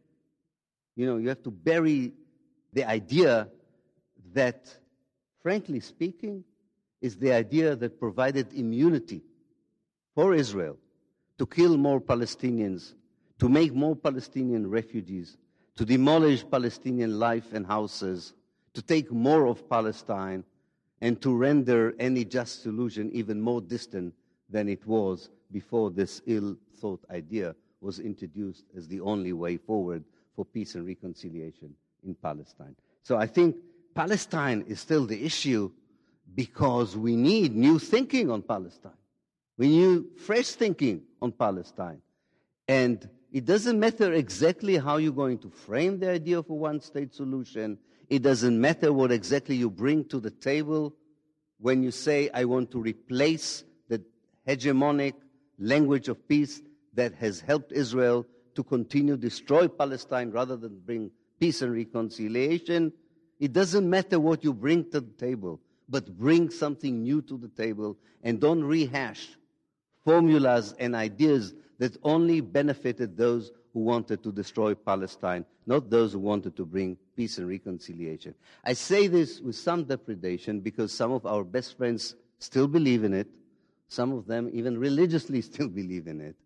you have to bury the idea that, frankly speaking, is the idea that provided immunity for Israel to kill more Palestinians, to make more Palestinian refugees, to demolish Palestinian life and houses, to take more of Palestine, and to render any just solution even more distant than it was before this ill-thought idea was introduced as the only way forward for peace and reconciliation in Palestine. So I think Palestine is still the issue because we need new thinking on Palestine. We need fresh thinking on Palestine. And it doesn't matter exactly how you're going to frame the idea of a one-state solution. It doesn't matter what exactly you bring to the table when you say, I want to replace the hegemonic language of peace that has helped Israel to continue to destroy Palestine rather than bring peace and reconciliation. It doesn't matter what you bring to the table, but bring something new to the table and don't rehash formulas and ideas that only benefited those who wanted to destroy Palestine, not those who wanted to bring peace and reconciliation. I say this with some depredation because some of our best friends still believe in it. Some of them even religiously still believe in it.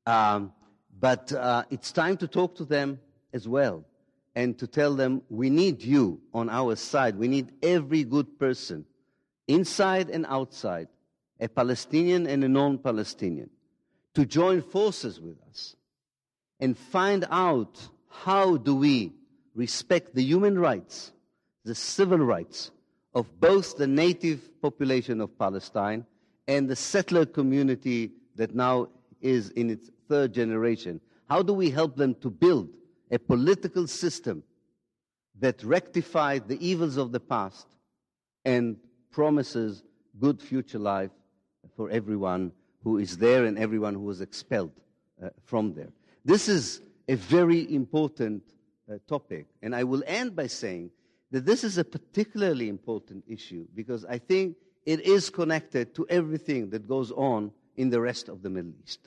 But it's time to talk to them as well and to tell them we need you on our side. We need every good person, inside and outside, a Palestinian and a non-Palestinian, to join forces with us and find out how do we respect the human rights, the civil rights of both the native population of Palestine and the settler community that now is in its third generation. How do we help them to build a political system that rectifies the evils of the past and promises good future life for everyone who is there and everyone who was expelled from there? This is a very important topic, and I will end by saying that this is a particularly important issue because I think it is connected to everything that goes on in the rest of the Middle East.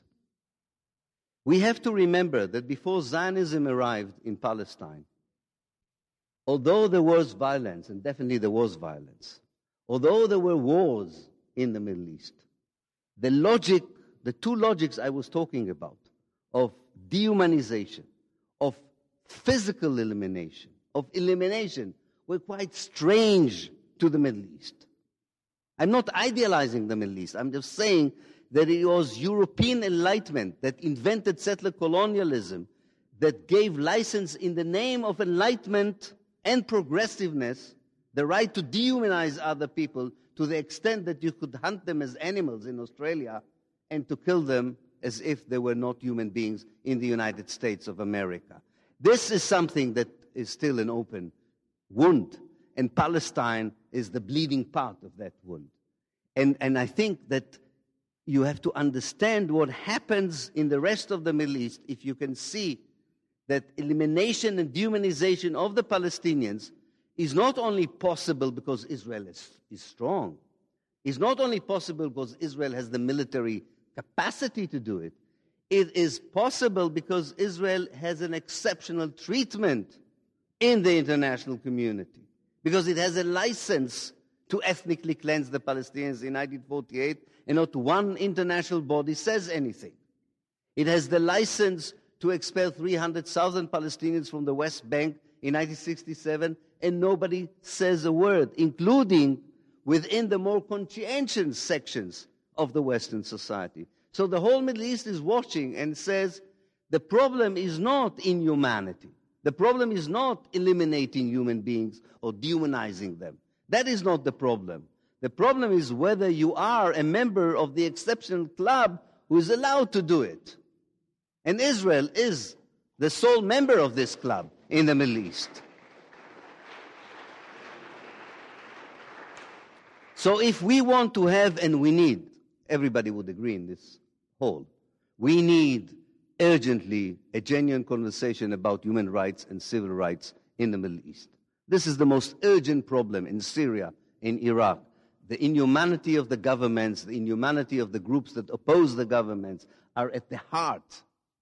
We have to remember that before Zionism arrived in Palestine, although there was violence, and definitely there was violence, although there were wars in the Middle East, the two logics I was talking about, of dehumanization, of physical elimination, of elimination, were quite strange to the Middle East. I'm not idealizing the Middle East. I'm just saying that it was European enlightenment that invented settler colonialism, that gave license in the name of enlightenment and progressiveness, the right to dehumanize other people to the extent that you could hunt them as animals in Australia and to kill them as if they were not human beings in the United States of America. This is something that is still an open wound, and Palestine is the bleeding part of that wound. And I think that you have to understand what happens in the rest of the Middle East if you can see that elimination and dehumanization of the Palestinians is not only possible because Israel is strong, is not only possible because Israel has the military capacity to do it, it is possible because Israel has an exceptional treatment in the international community, because it has a license to ethnically cleanse the Palestinians in 1948, and not one international body says anything. It has the license to expel 300,000 Palestinians from the West Bank in 1967, and nobody says a word, including within the more conscientious sections of the Western society. So the whole Middle East is watching and says, the problem is not inhumanity. The problem is not eliminating human beings or dehumanizing them. That is not the problem. The problem is whether you are a member of the exceptional club who is allowed to do it. And Israel is the sole member of this club in the Middle East. So if we want to have, and we need, everybody would agree in this hall, we need urgently a genuine conversation about human rights and civil rights in the Middle East. This is the most urgent problem in Syria, in Iraq. The inhumanity of the governments, the inhumanity of the groups that oppose the governments are at the heart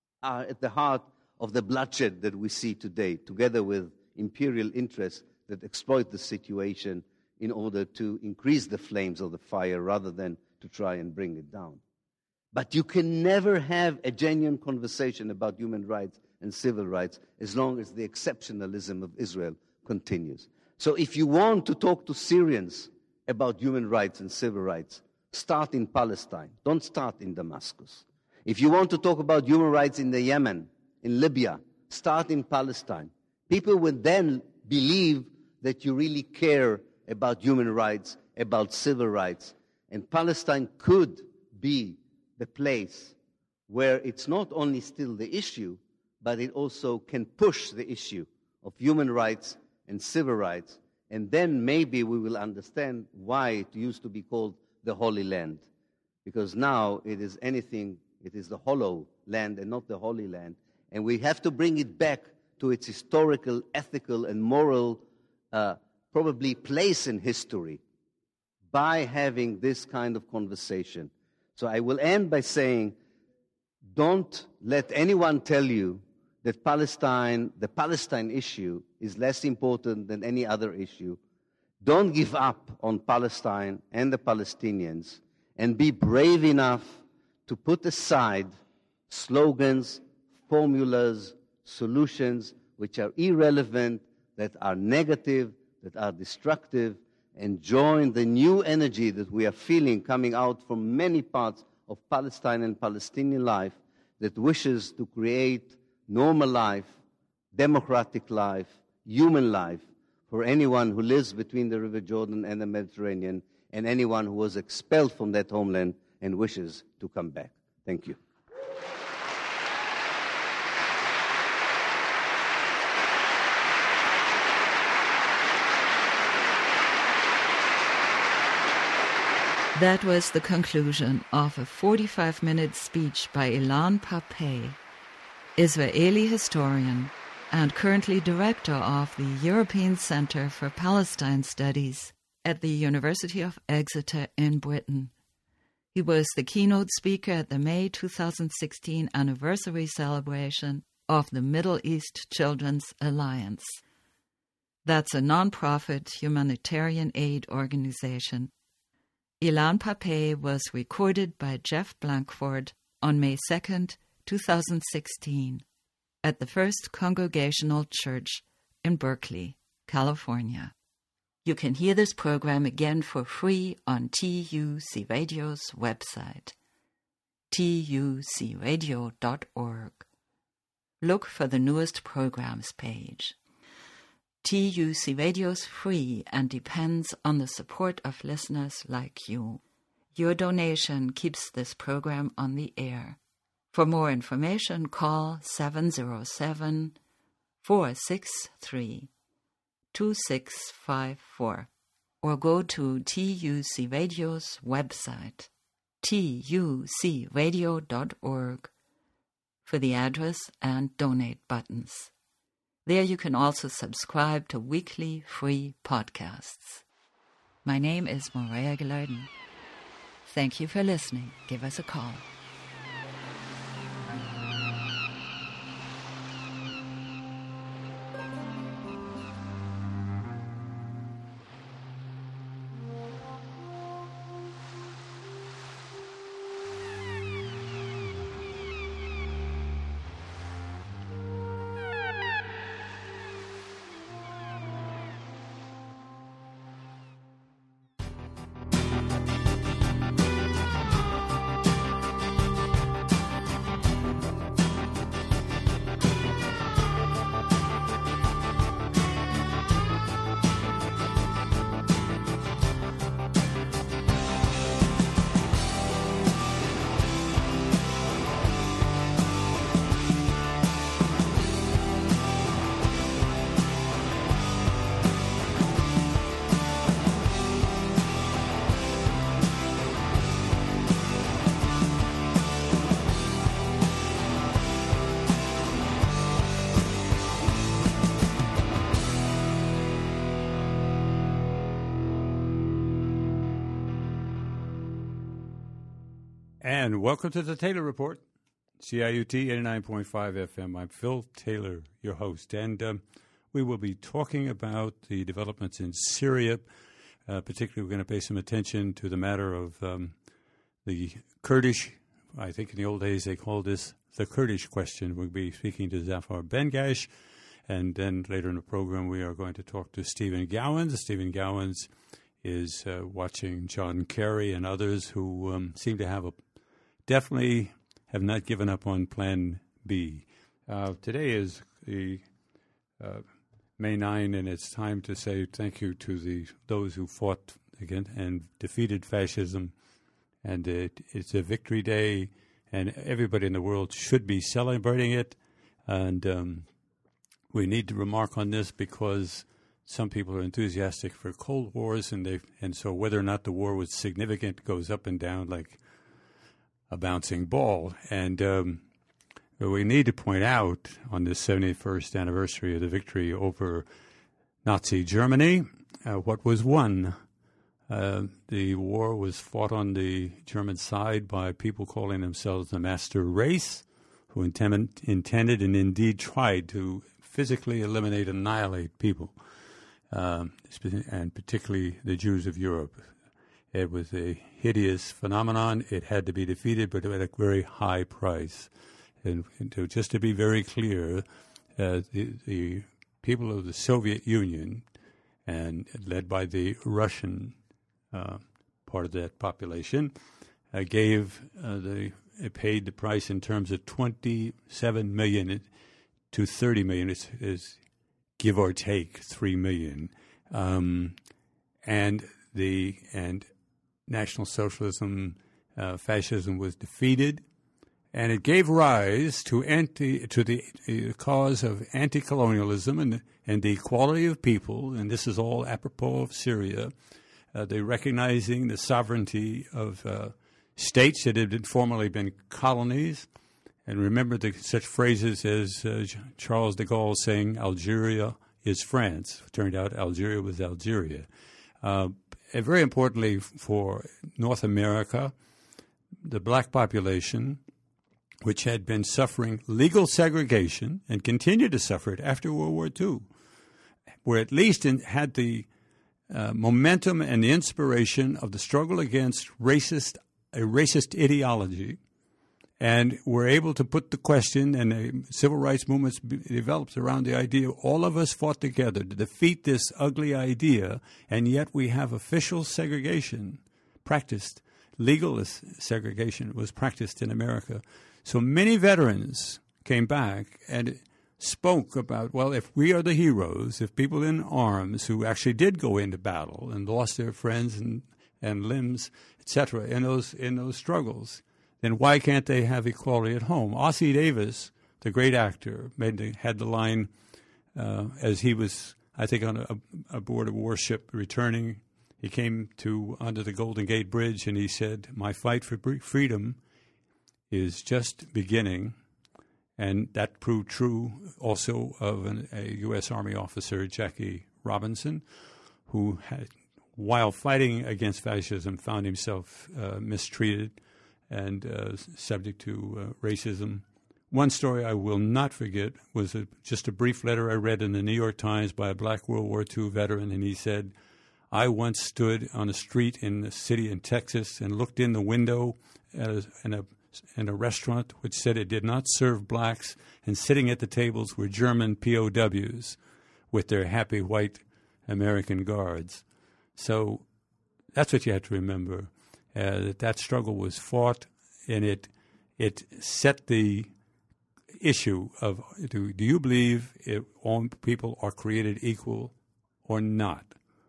of the bloodshed that we see today, together with imperial interests that exploit the situation in order to increase the flames of the fire rather than to try and bring it down. But you can never have a genuine conversation about human rights and civil rights as long as the exceptionalism of Israel continues. So if you want to talk to Syrians about human rights and civil rights, start in Palestine. Don't start in Damascus. If you want to talk about human rights in the Yemen, in Libya, start in Palestine. People would then believe that you really care about human rights, about civil rights. And Palestine could be the place where it's not only still the issue, but it also can push the issue of human rights and civil rights. And then maybe we will understand why it used to be called the Holy Land. Because now it is the hollow land and not the Holy Land. And we have to bring it back to its historical, ethical, and moral probably place in history by having this kind of conversation. So I will end by saying, don't let anyone tell you that the Palestine issue is less important than any other issue. Don't give up on Palestine and the Palestinians, and be brave enough to put aside slogans, formulas, solutions which are irrelevant, that are negative, that are destructive, and join the new energy that we are feeling coming out from many parts of Palestine and Palestinian life that wishes to create normal life, democratic life, human life for anyone who lives between the River Jordan and the Mediterranean, and anyone who was expelled from that homeland and wishes to come back. Thank you. That was the conclusion of a 45-minute speech by Ilan Pappé, Israeli historian and currently director of the European Centre for Palestine Studies at the University of Exeter in Britain. He was the keynote speaker at the May 2016 anniversary celebration of the Middle East Children's Alliance. That's a non-profit humanitarian aid organization. Ilan Pappé was recorded by Jeff Blankford on May 2nd, 2016, at the First Congregational Church in Berkeley, California. You can hear this program again for free on TUC Radio's website, tucradio.org. Look for the newest programs page. TUC Radio's free and depends on the support of listeners like you. Your donation keeps this program on the air. For more information, call 707-463-2654 or go to TUC Radio's website, tucradio.org, for the address and donate buttons. There you can also subscribe to weekly free podcasts. My name is Maria Geleden. Thank you for listening. Give us a call. And welcome to the Taylor Report, CIUT 89.5 FM. I'm Phil Taylor, your host, and we will be talking about the developments in Syria. Particularly, we're going to pay some attention to the matter of the Kurdish. I think in the old days they called this the Kurdish question. We'll be speaking to Zafar Bengash, and then later in the program we are going to talk to Stephen Gowans. Stephen Gowans is watching John Kerry and others who seem to definitely have not given up on Plan B. Today is the May 9, and it's time to say thank you to those who fought against and defeated fascism. And it's a victory day, and everybody in the world should be celebrating it. And we need to remark on this because some people are enthusiastic for Cold Wars, and so whether or not the war was significant goes up and down like a bouncing ball. And we need to point out on this 71st anniversary of the victory over Nazi Germany what was won. The war was fought on the German side by people calling themselves the master race, who intended and indeed tried to physically eliminate, annihilate people, and particularly the Jews of Europe. It was a hideous phenomenon. It had to be defeated, but at a very high price. And just to be very clear, the people of the Soviet Union, and led by the Russian part of that population, paid the price in terms of 27 million to 30 million. Is give or take 3 million. And National Socialism, fascism was defeated, and it gave rise to the cause of anti-colonialism and the equality of people. And this is all apropos of Syria. They recognizing the sovereignty of states that had formerly been colonies. And remember such phrases as Charles de Gaulle saying, Algeria is France. It turned out Algeria was Algeria. And very importantly for North America, the black population, which had been suffering legal segregation and continued to suffer it after World War II, were at least had the momentum and the inspiration of the struggle against a racist ideology, and were able to put the question, and the civil rights movements developed around the idea all of us fought together to defeat this ugly idea, and yet we have official segregation practiced, legal segregation was practiced in America. So many veterans came back and spoke about, well, if we are the heroes, if people in arms who actually did go into battle and lost their friends and limbs, etc., in those struggles, then why can't they have equality at home? Ossie Davis, the great actor, had the line as he was, I think, on a board of warship returning. He came under the Golden Gate Bridge, and he said, "My fight for freedom is just beginning." And that proved true also of a U.S. Army officer, Jackie Robinson, who while fighting against fascism, found himself mistreated and subject to racism. One story I will not forget was just a brief letter I read in the New York Times by a black World War II veteran, and he said, "I once stood on a street in a city in Texas and looked in the window in a restaurant which said it did not serve blacks, and sitting at the tables were German POWs with their happy white American guards." So that's what you have to remember. That struggle was fought, and it set the issue of do you believe all people are created equal or not?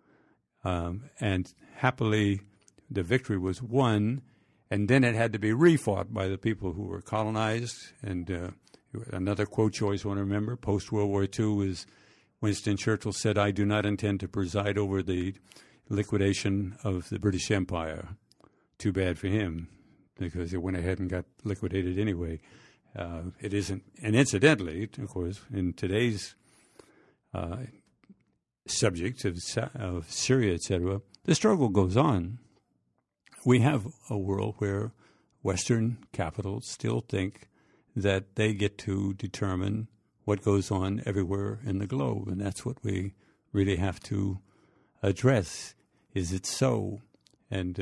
And happily, the victory was won, and then it had to be refought by the people who were colonized. And another quote you always want to remember, post-World War II, is Winston Churchill said, "I do not intend to preside over the liquidation of the British Empire." Too bad for him, because it went ahead and got liquidated anyway. It isn't, and incidentally, of course, in today's subject of Syria, etc., the struggle goes on. We have a world where Western capitals still think that they get to determine what goes on everywhere in the globe, and that's what we really have to address. Is it so? And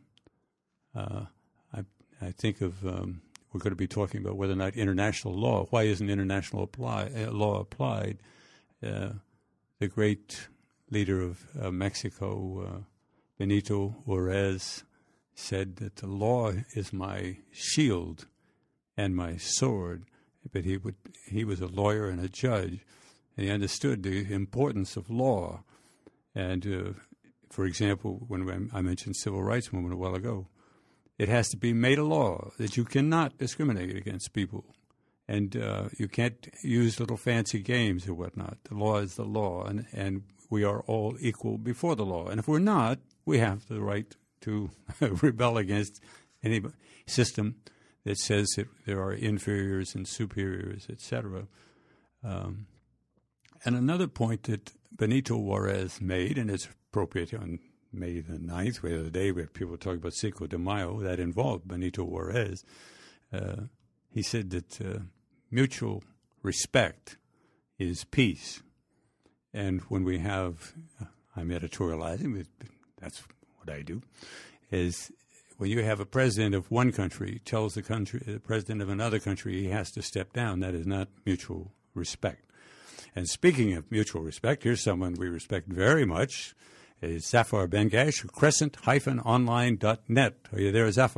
I think of we're going to be talking about whether or not international law. Why isn't international law applied? The great leader of Mexico, Benito Juarez, said that the law is my shield and my sword. But he was a lawyer and a judge, and he understood the importance of law. And for example, when I mentioned civil rights movement a while ago, it has to be made a law that you cannot discriminate against people, and you can't use little fancy games or whatnot. The law is the law, and we are all equal before the law. And if we're not, we have the right to rebel against any system that says that there are inferiors and superiors, etc. And another point that Benito Juarez made, and it's appropriate on May the 9th, the other day, where people talk about Cinco de Mayo, that involved Benito Juarez. He said that mutual respect is peace. And when we have, I'm editorializing, but that's what I do, is when you have a president of one country tells the president of another country he has to step down, that is not mutual respect. And speaking of mutual respect, here's someone we respect very much, is Zafar Bengash, crescent-online.net. Are you there, Zafar?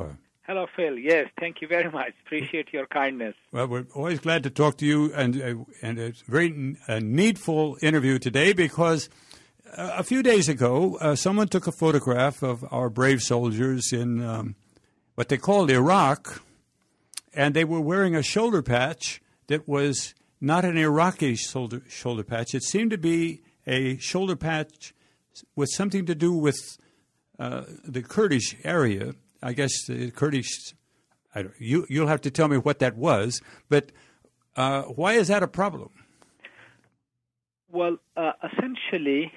Hello, Phil. Yes, thank you very much. Appreciate your kindness. Well, we're always glad to talk to you, and it's a very needful interview today because a few days ago, someone took a photograph of our brave soldiers in what they called Iraq, and they were wearing a shoulder patch that was not an Iraqi shoulder patch. It seemed to be a shoulder patch with something to do with the Kurdish area. I guess the Kurdish, you'll have to tell me what that was, but why is that a problem? Well, essentially,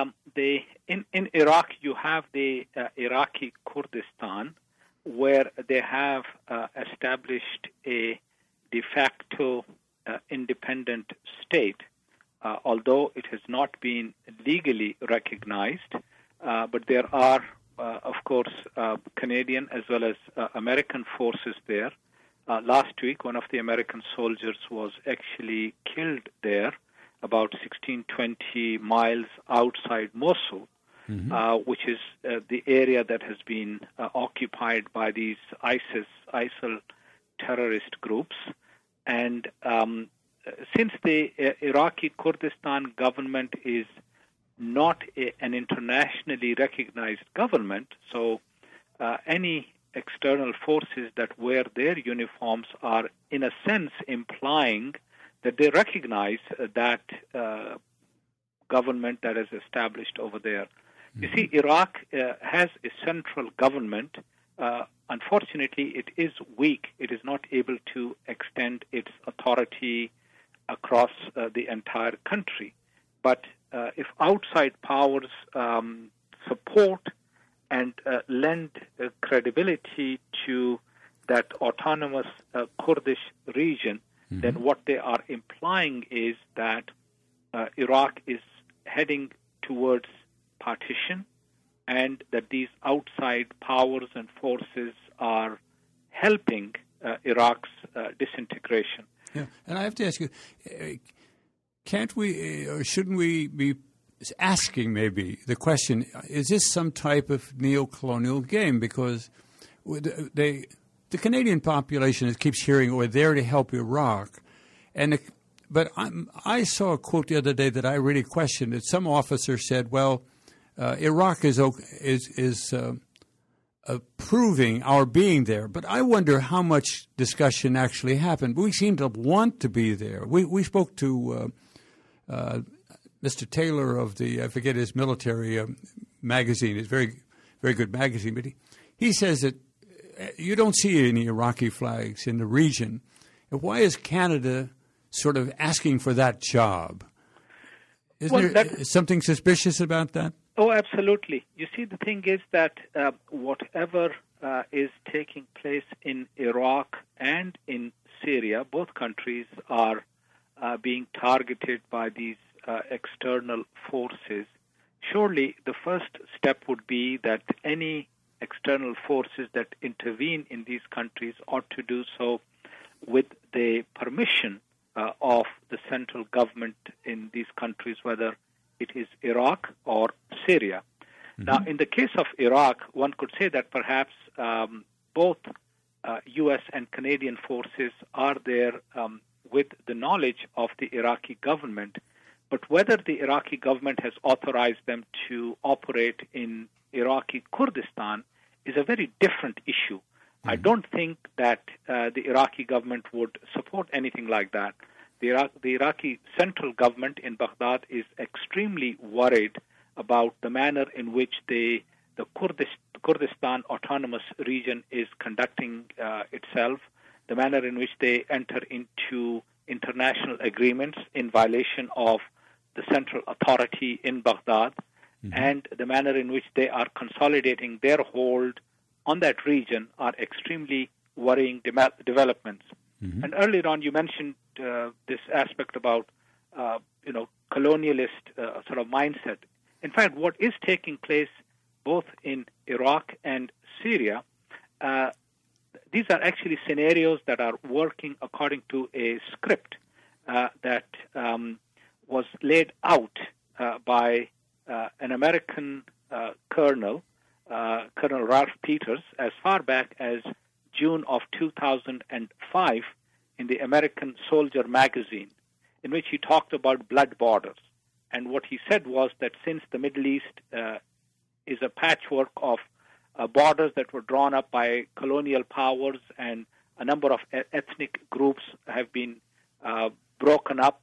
in Iraq, you have the Iraqi Kurdistan, where they have established a de facto independent state, although it has not been legally recognized, but there are of course, Canadian as well as American forces there. Last week, one of the American soldiers was actually killed there, about 16-20 miles outside Mosul, which is the area that has been occupied by these ISIL terrorist groups. And since the Iraqi Kurdistan government is not an internationally recognized government, so any external forces that wear their uniforms are, in a sense, implying that they recognize that government that is established over there. You see, Iraq has a central government. Unfortunately, it is weak. It is not able to extend its authority across the entire country. But if outside powers support and lend credibility to that autonomous Kurdish region, then what they are implying is that Iraq is heading towards partition and that these outside powers and forces are helping Iraq's disintegration. Yeah, and I have to ask you, can't we, or shouldn't we be asking maybe the question, is this some type of neo-colonial game? Because the Canadian population keeps hearing, we're there to help Iraq. But I saw a quote the other day that I really questioned it. Some officer said, well, Iraq is approving our being there. But I wonder how much discussion actually happened. We seem to want to be there. We spoke to Mr. Taylor of the, I forget his military magazine. It's very, very good magazine. But he says that you don't see any Iraqi flags in the region. And why is Canada sort of asking for that job? Isn't there something suspicious about that? Oh, absolutely. You see, the thing is that whatever is taking place in Iraq and in Syria, both countries are being targeted by these external forces. Surely the first step would be that any external forces that intervene in these countries ought to do so with the permission of the central government in these countries, whether it is Iraq or Syria. Now, in the case of Iraq, one could say that perhaps both U.S. and Canadian forces are there with the knowledge of the Iraqi government, but whether the Iraqi government has authorized them to operate in Iraqi Kurdistan is a very different issue. I don't think that the Iraqi government would support anything like that. The Iraqi central government in Baghdad is extremely worried about the manner in which the Kurdistan autonomous region is conducting itself, the manner in which they enter into international agreements in violation of the central authority in Baghdad, and the manner in which they are consolidating their hold on that region are extremely worrying developments. And earlier on, you mentioned this aspect about, colonialist sort of mindset. In fact, what is taking place both in Iraq and Syria, these are actually scenarios that are working according to a script that was laid out by an American colonel, Colonel Ralph Peters, as far back as 2005 in the American Soldier magazine, in which he talked about blood borders. And what he said was that since the Middle East is a patchwork of borders that were drawn up by colonial powers, and a number of ethnic groups have been broken up.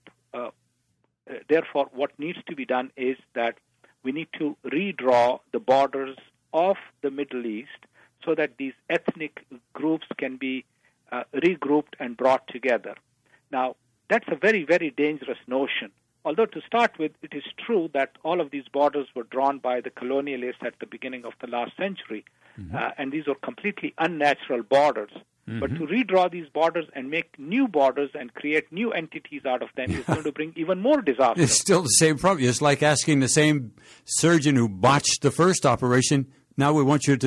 Therefore, what needs to be done is that we need to redraw the borders of the Middle East so that these ethnic groups can be regrouped and brought together. Now, that's a very, very dangerous notion. Although to start with, it is true that all of these borders were drawn by the colonialists at the beginning of the last century, and these are completely unnatural borders. But to redraw these borders and make new borders and create new entities out of them is going to bring even more disaster. It's still the same problem. It's like asking the same surgeon who botched the first operation, now we want you to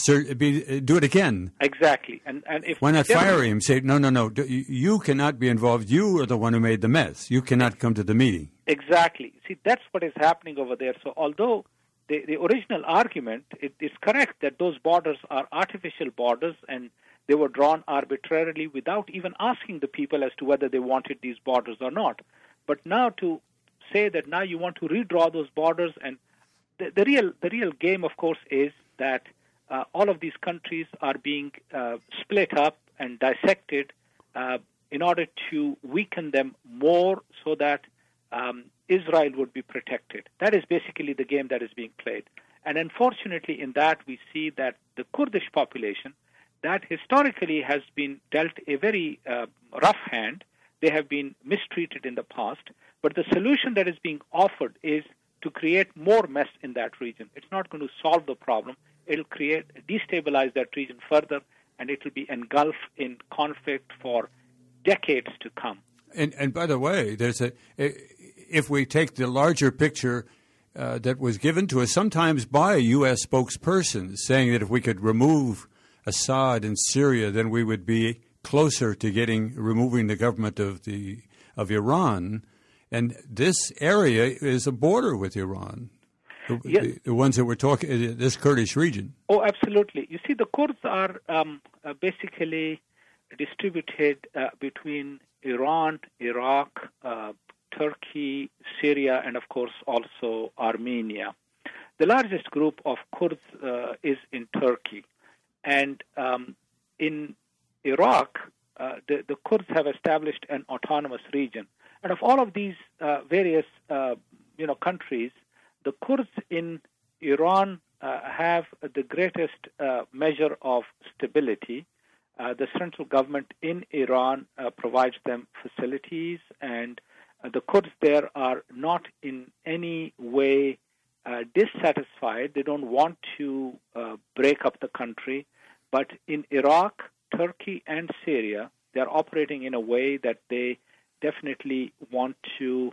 do it again. Exactly. And if why not fire him? Say, no, you cannot be involved. You are the one who made the mess. You cannot come to the meeting. Exactly. See, that's what is happening over there. So although the original argument is correct that those borders are artificial borders and they were drawn arbitrarily without even asking the people as to whether they wanted these borders or not. But now to say that now you want to redraw those borders, and the real game, of course, is that all of these countries are being split up and dissected in order to weaken them more so that Israel would be protected. That is basically the game that is being played. And unfortunately in that we see that the Kurdish population that historically has been dealt a very rough hand. They have been mistreated in the past. But the solution that is being offered is to create more mess in that region. It's not going to solve the problem. It'll destabilize that region further, and it will be engulfed in conflict for decades to come. And by the way, if we take the larger picture that was given to us sometimes by U.S. spokespersons, saying that if we could remove Assad in Syria, then we would be closer to removing the government of Iran. And this area is a border with Iran. The ones that we're talking, this Kurdish region. Oh, absolutely. You see, the Kurds are basically distributed between Iran, Iraq, Turkey, Syria, and of course also Armenia. The largest group of Kurds is in Turkey. And in Iraq, the Kurds have established an autonomous region. And of all of these various countries, the Kurds in Iran have the greatest measure of stability. The central government in Iran provides them facilities, and the Kurds there are not in any way dissatisfied. They don't want to break up the country. But in Iraq, Turkey, and Syria, they're operating in a way that they definitely want to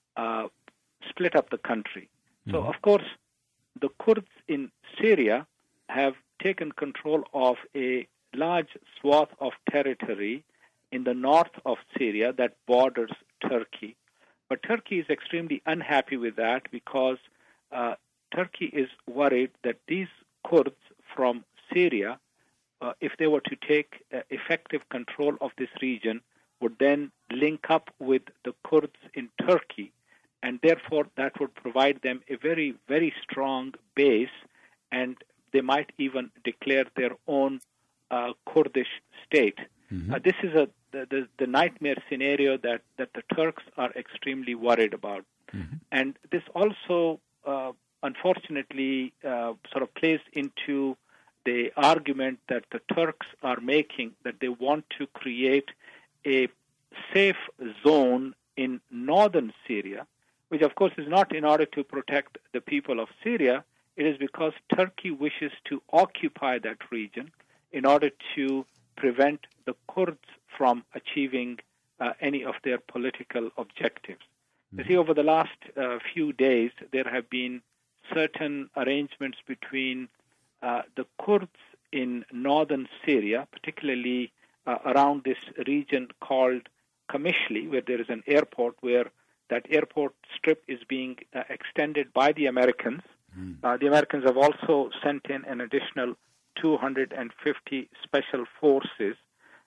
split up the country. So, of course, the Kurds in Syria have taken control of a large swath of territory in the north of Syria that borders Turkey. But Turkey is extremely unhappy with that because Turkey is worried that these Kurds from Syria, if they were to take effective control of this region, would then link up with the Kurds in Turkey, and therefore that would provide them a very, very strong base, and they might even declare their own Kurdish state. This is the nightmare scenario that the Turks are extremely worried about. And this also, unfortunately, sort of plays into the argument that the Turks are making, that they want to create a safe zone in northern Syria, which of course is not in order to protect the people of Syria. It is because Turkey wishes to occupy that region in order to prevent the Kurds from achieving any of their political objectives. You see, over the last few days, there have been certain arrangements between the Kurds in northern Syria, particularly around this region called Kamishli, where there is an airport, where that airport strip is being extended by the Americans. The Americans have also sent in an additional 250 special forces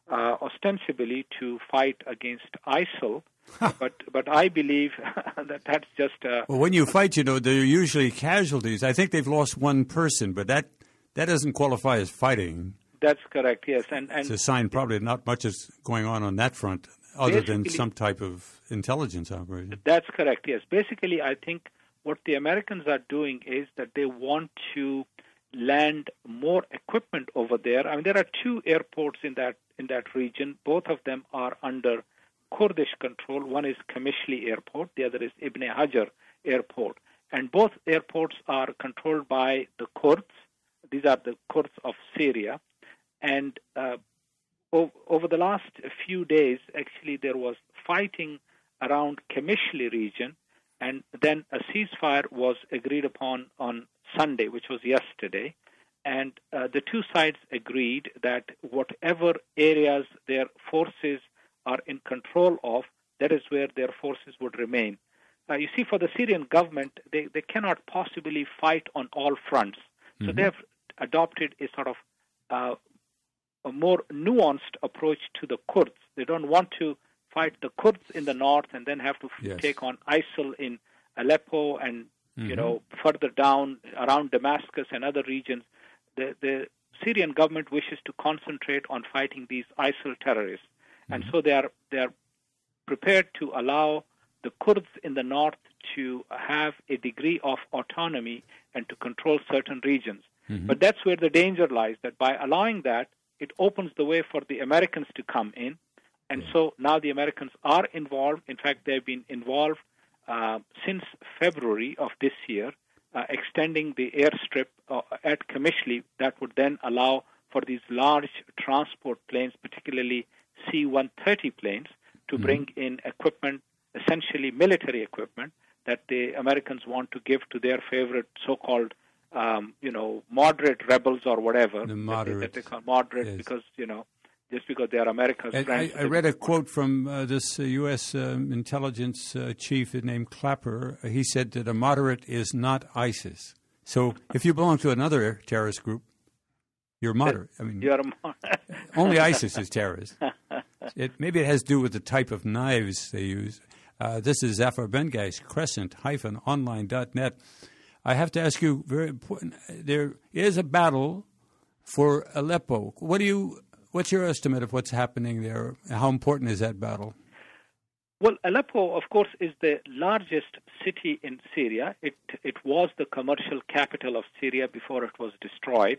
ostensibly to fight against ISIL. But I believe that's just well, when you fight, there are usually casualties. I think they've lost one person, but that doesn't qualify as fighting. That's correct, yes. And it's a sign probably not much is going on that front other than some type of intelligence operation. That's correct, yes. Basically, I think what the Americans are doing is that they want to land more equipment over there. I mean, there are two airports in that region. Both of them are under Kurdish control. One is Kamishli Airport, the other is Ibn Hajar Airport. And both airports are controlled by the Kurds. These are the Kurds of Syria. And over the last few days, actually, there was fighting around Kamishli region, and then a ceasefire was agreed upon on Sunday, which was yesterday. And the two sides agreed that whatever areas their forces are in control of, that is where their forces would remain. You see, for the Syrian government, they cannot possibly fight on all fronts. So they have adopted a sort of a more nuanced approach to the Kurds. They don't want to fight the Kurds in the north and then have to take on ISIL in Aleppo and further down around Damascus and other regions. The Syrian government wishes to concentrate on fighting these ISIL terrorists, and so they are prepared to allow the Kurds in the north to have a degree of autonomy and to control certain regions. But that's where the danger lies, that by allowing that, it opens the way for the Americans to come in. And so now the Americans are involved. In fact, they've been involved since February of this year, extending the airstrip at Kamishli that would then allow for these large transport planes, particularly C-130 planes, to bring in equipment, essentially military equipment, that the Americans want to give to their favorite so-called moderate rebels or whatever. The moderate. That they call moderate because, just because they are America's friends. I read a quote from this U.S. intelligence chief named Clapper. He said that a moderate is not ISIS. So if you belong to another terrorist group, you're moderate. I mean, you're only ISIS is terrorist. Maybe it has to do with the type of knives they use. This is Zafar Bengeis, Crescent-online.net. I have to ask you, very important, there is a battle for Aleppo. What's your estimate of what's happening there? How important is that battle? Well, Aleppo, of course, is the largest city in Syria. It was the commercial capital of Syria before it was destroyed.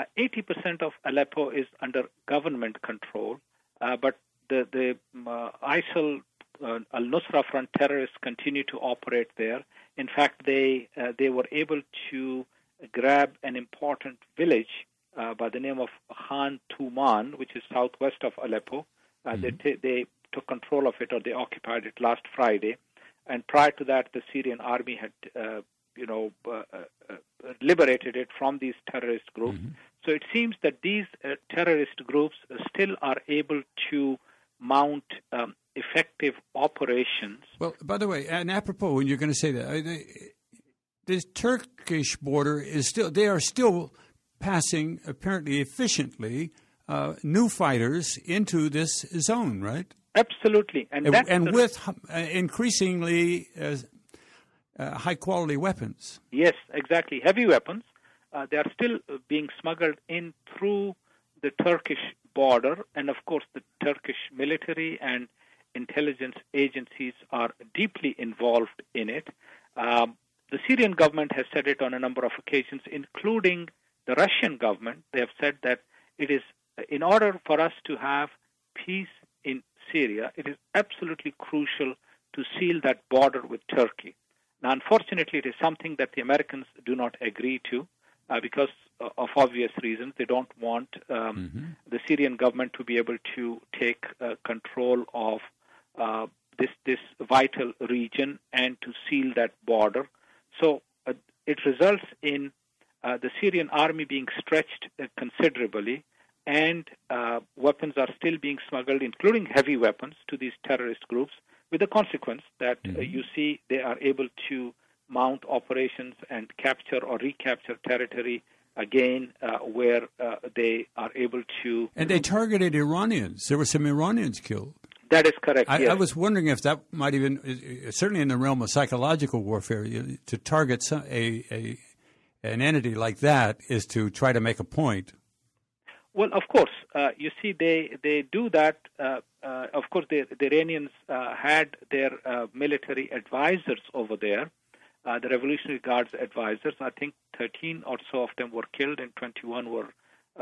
80% of Aleppo is under government control, but the ISIL Al-Nusra Front terrorists continue to operate there. In fact, they were able to grab an important village by the name of Khan Tuman, which is southwest of Aleppo. They took control of it, or they occupied it last Friday. And prior to that, the Syrian army had, liberated it from these terrorist groups. So it seems that these terrorist groups still are able to mount effective operations. Well, by the way, and apropos, when you're going to say that, the Turkish border is they are still passing, apparently efficiently, new fighters into this zone, right? Absolutely. And with increasingly high-quality weapons. Yes, exactly. Heavy weapons. They are still being smuggled in through the Turkish border, and of course the Turkish military and intelligence agencies are deeply involved in it. The Syrian government has said it on a number of occasions, including the Russian government. They have said that it is, in order for us to have peace in Syria, it is absolutely crucial to seal that border with Turkey. Now, unfortunately, it is something that the Americans do not agree to because of obvious reasons. They don't want the Syrian government to be able to take control of this vital region and to seal that border. So it results in the Syrian army being stretched considerably, and weapons are still being smuggled, including heavy weapons, to these terrorist groups, with the consequence that you see they are able to mount operations and capture or recapture territory again, where they are able to... And they targeted Iranians. There were some Iranians killed. That is correct, yes. I was wondering if that might even, certainly in the realm of psychological warfare, to target an entity like that is to try to make a point. Well, of course, you see, they do that. Of course, the Iranians had their military advisors over there, the Revolutionary Guard's advisors. I think 13 or so of them were killed and 21 were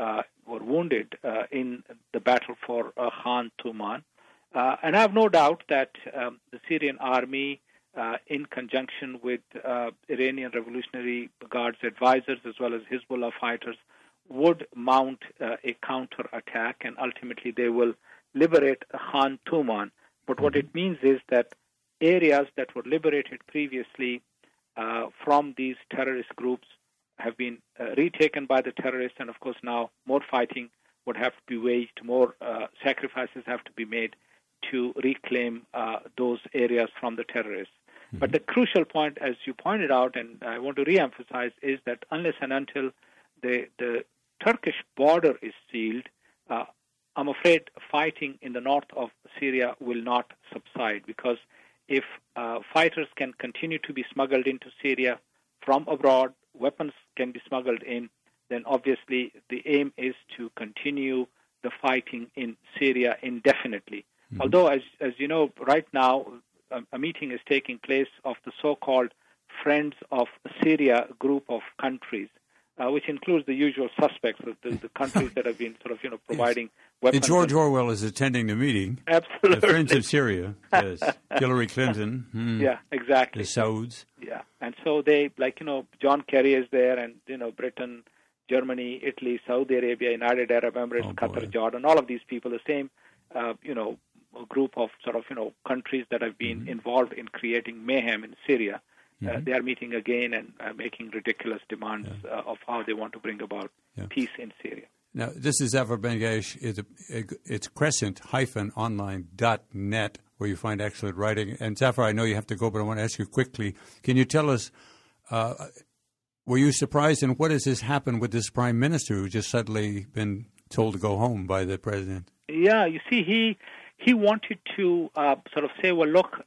wounded in the battle for Khan Tuman. And I have no doubt that the Syrian army, in conjunction with Iranian Revolutionary Guard's advisors as well as Hezbollah fighters, would mount a counter-attack, and ultimately they will liberate Khan Tuman. But what it means is that areas that were liberated previously from these terrorist groups have been retaken by the terrorists, and of course now more fighting would have to be waged, more sacrifices have to be made to reclaim those areas from the terrorists. Mm-hmm. But the crucial point, as you pointed out, and I want to reemphasize, is that unless and until the Turkish border is sealed, I'm afraid fighting in the north of Syria will not subside, because if fighters can continue to be smuggled into Syria from abroad, weapons can be smuggled in, then obviously the aim is to continue the fighting in Syria indefinitely. Mm-hmm. Although, as you know, right now a meeting is taking place of the so-called Friends of Syria group of countries, which includes the usual suspects, the countries that have been sort of, providing weapons. And George Orwell is attending the meeting. Absolutely. The Friends of Syria, yes. Hillary Clinton. Yeah, exactly. The Sauds. Yeah, and so they, John Kerry is there, and, Britain, Germany, Italy, Saudi Arabia, United Arab Emirates, Qatar, Jordan, all of these people, the same, a group of countries that have been involved in creating mayhem in Syria. They are meeting again and making ridiculous demands of how they want to bring about peace in Syria. Now, this is Zafar Bengash. It's crescent-online.net where you find excellent writing. And Zafar, I know you have to go, but I want to ask you quickly, can you tell us, were you surprised, and what has this happened with this prime minister who just suddenly been told to go home by the president? Yeah, you see, he wanted to sort of say, well, look,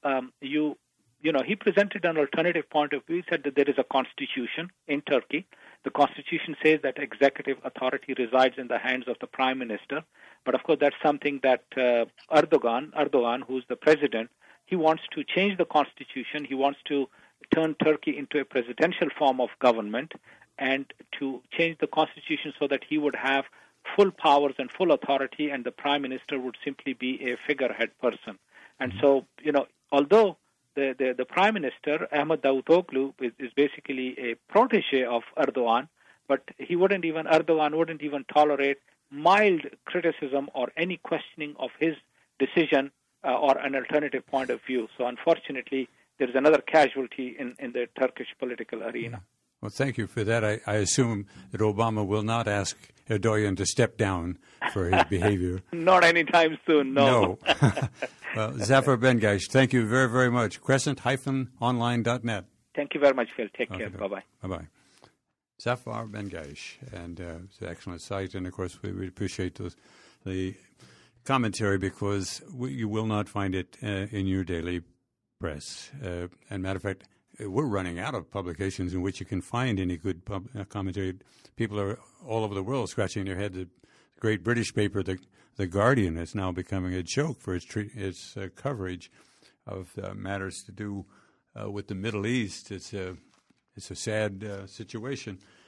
he presented an alternative point of view. He said that there is a constitution in Turkey. The constitution says that executive authority resides in the hands of the prime minister. But of course, that's something that Erdogan, who's the president, he wants to change the constitution. He wants to turn Turkey into a presidential form of government and to change the constitution so that he would have full powers and full authority, and the prime minister would simply be a figurehead person. And so, although the prime minister, Ahmed Davutoglu, is basically a protege of Erdogan, but Erdogan wouldn't even tolerate mild criticism or any questioning of his decision or an alternative point of view. So unfortunately, there's another casualty in the Turkish political arena. Well, thank you for that. I assume that Obama will not ask Erdogan to step down for his behavior. Not anytime soon, no. Well, Zafar Bengash, thank you very, very much. Crescent-online.net. Thank you very much, Phil. Take care. Bye-bye. Bye-bye. Zafar Bengash, and it's an excellent site, and of course we appreciate the commentary, because you will not find it in your daily press. And matter of fact, we're running out of publications in which you can find any good commentary. People are all over the world scratching their head. The great British paper, The Guardian, is now becoming a joke for its coverage of matters to do with the Middle East. It's a sad situation.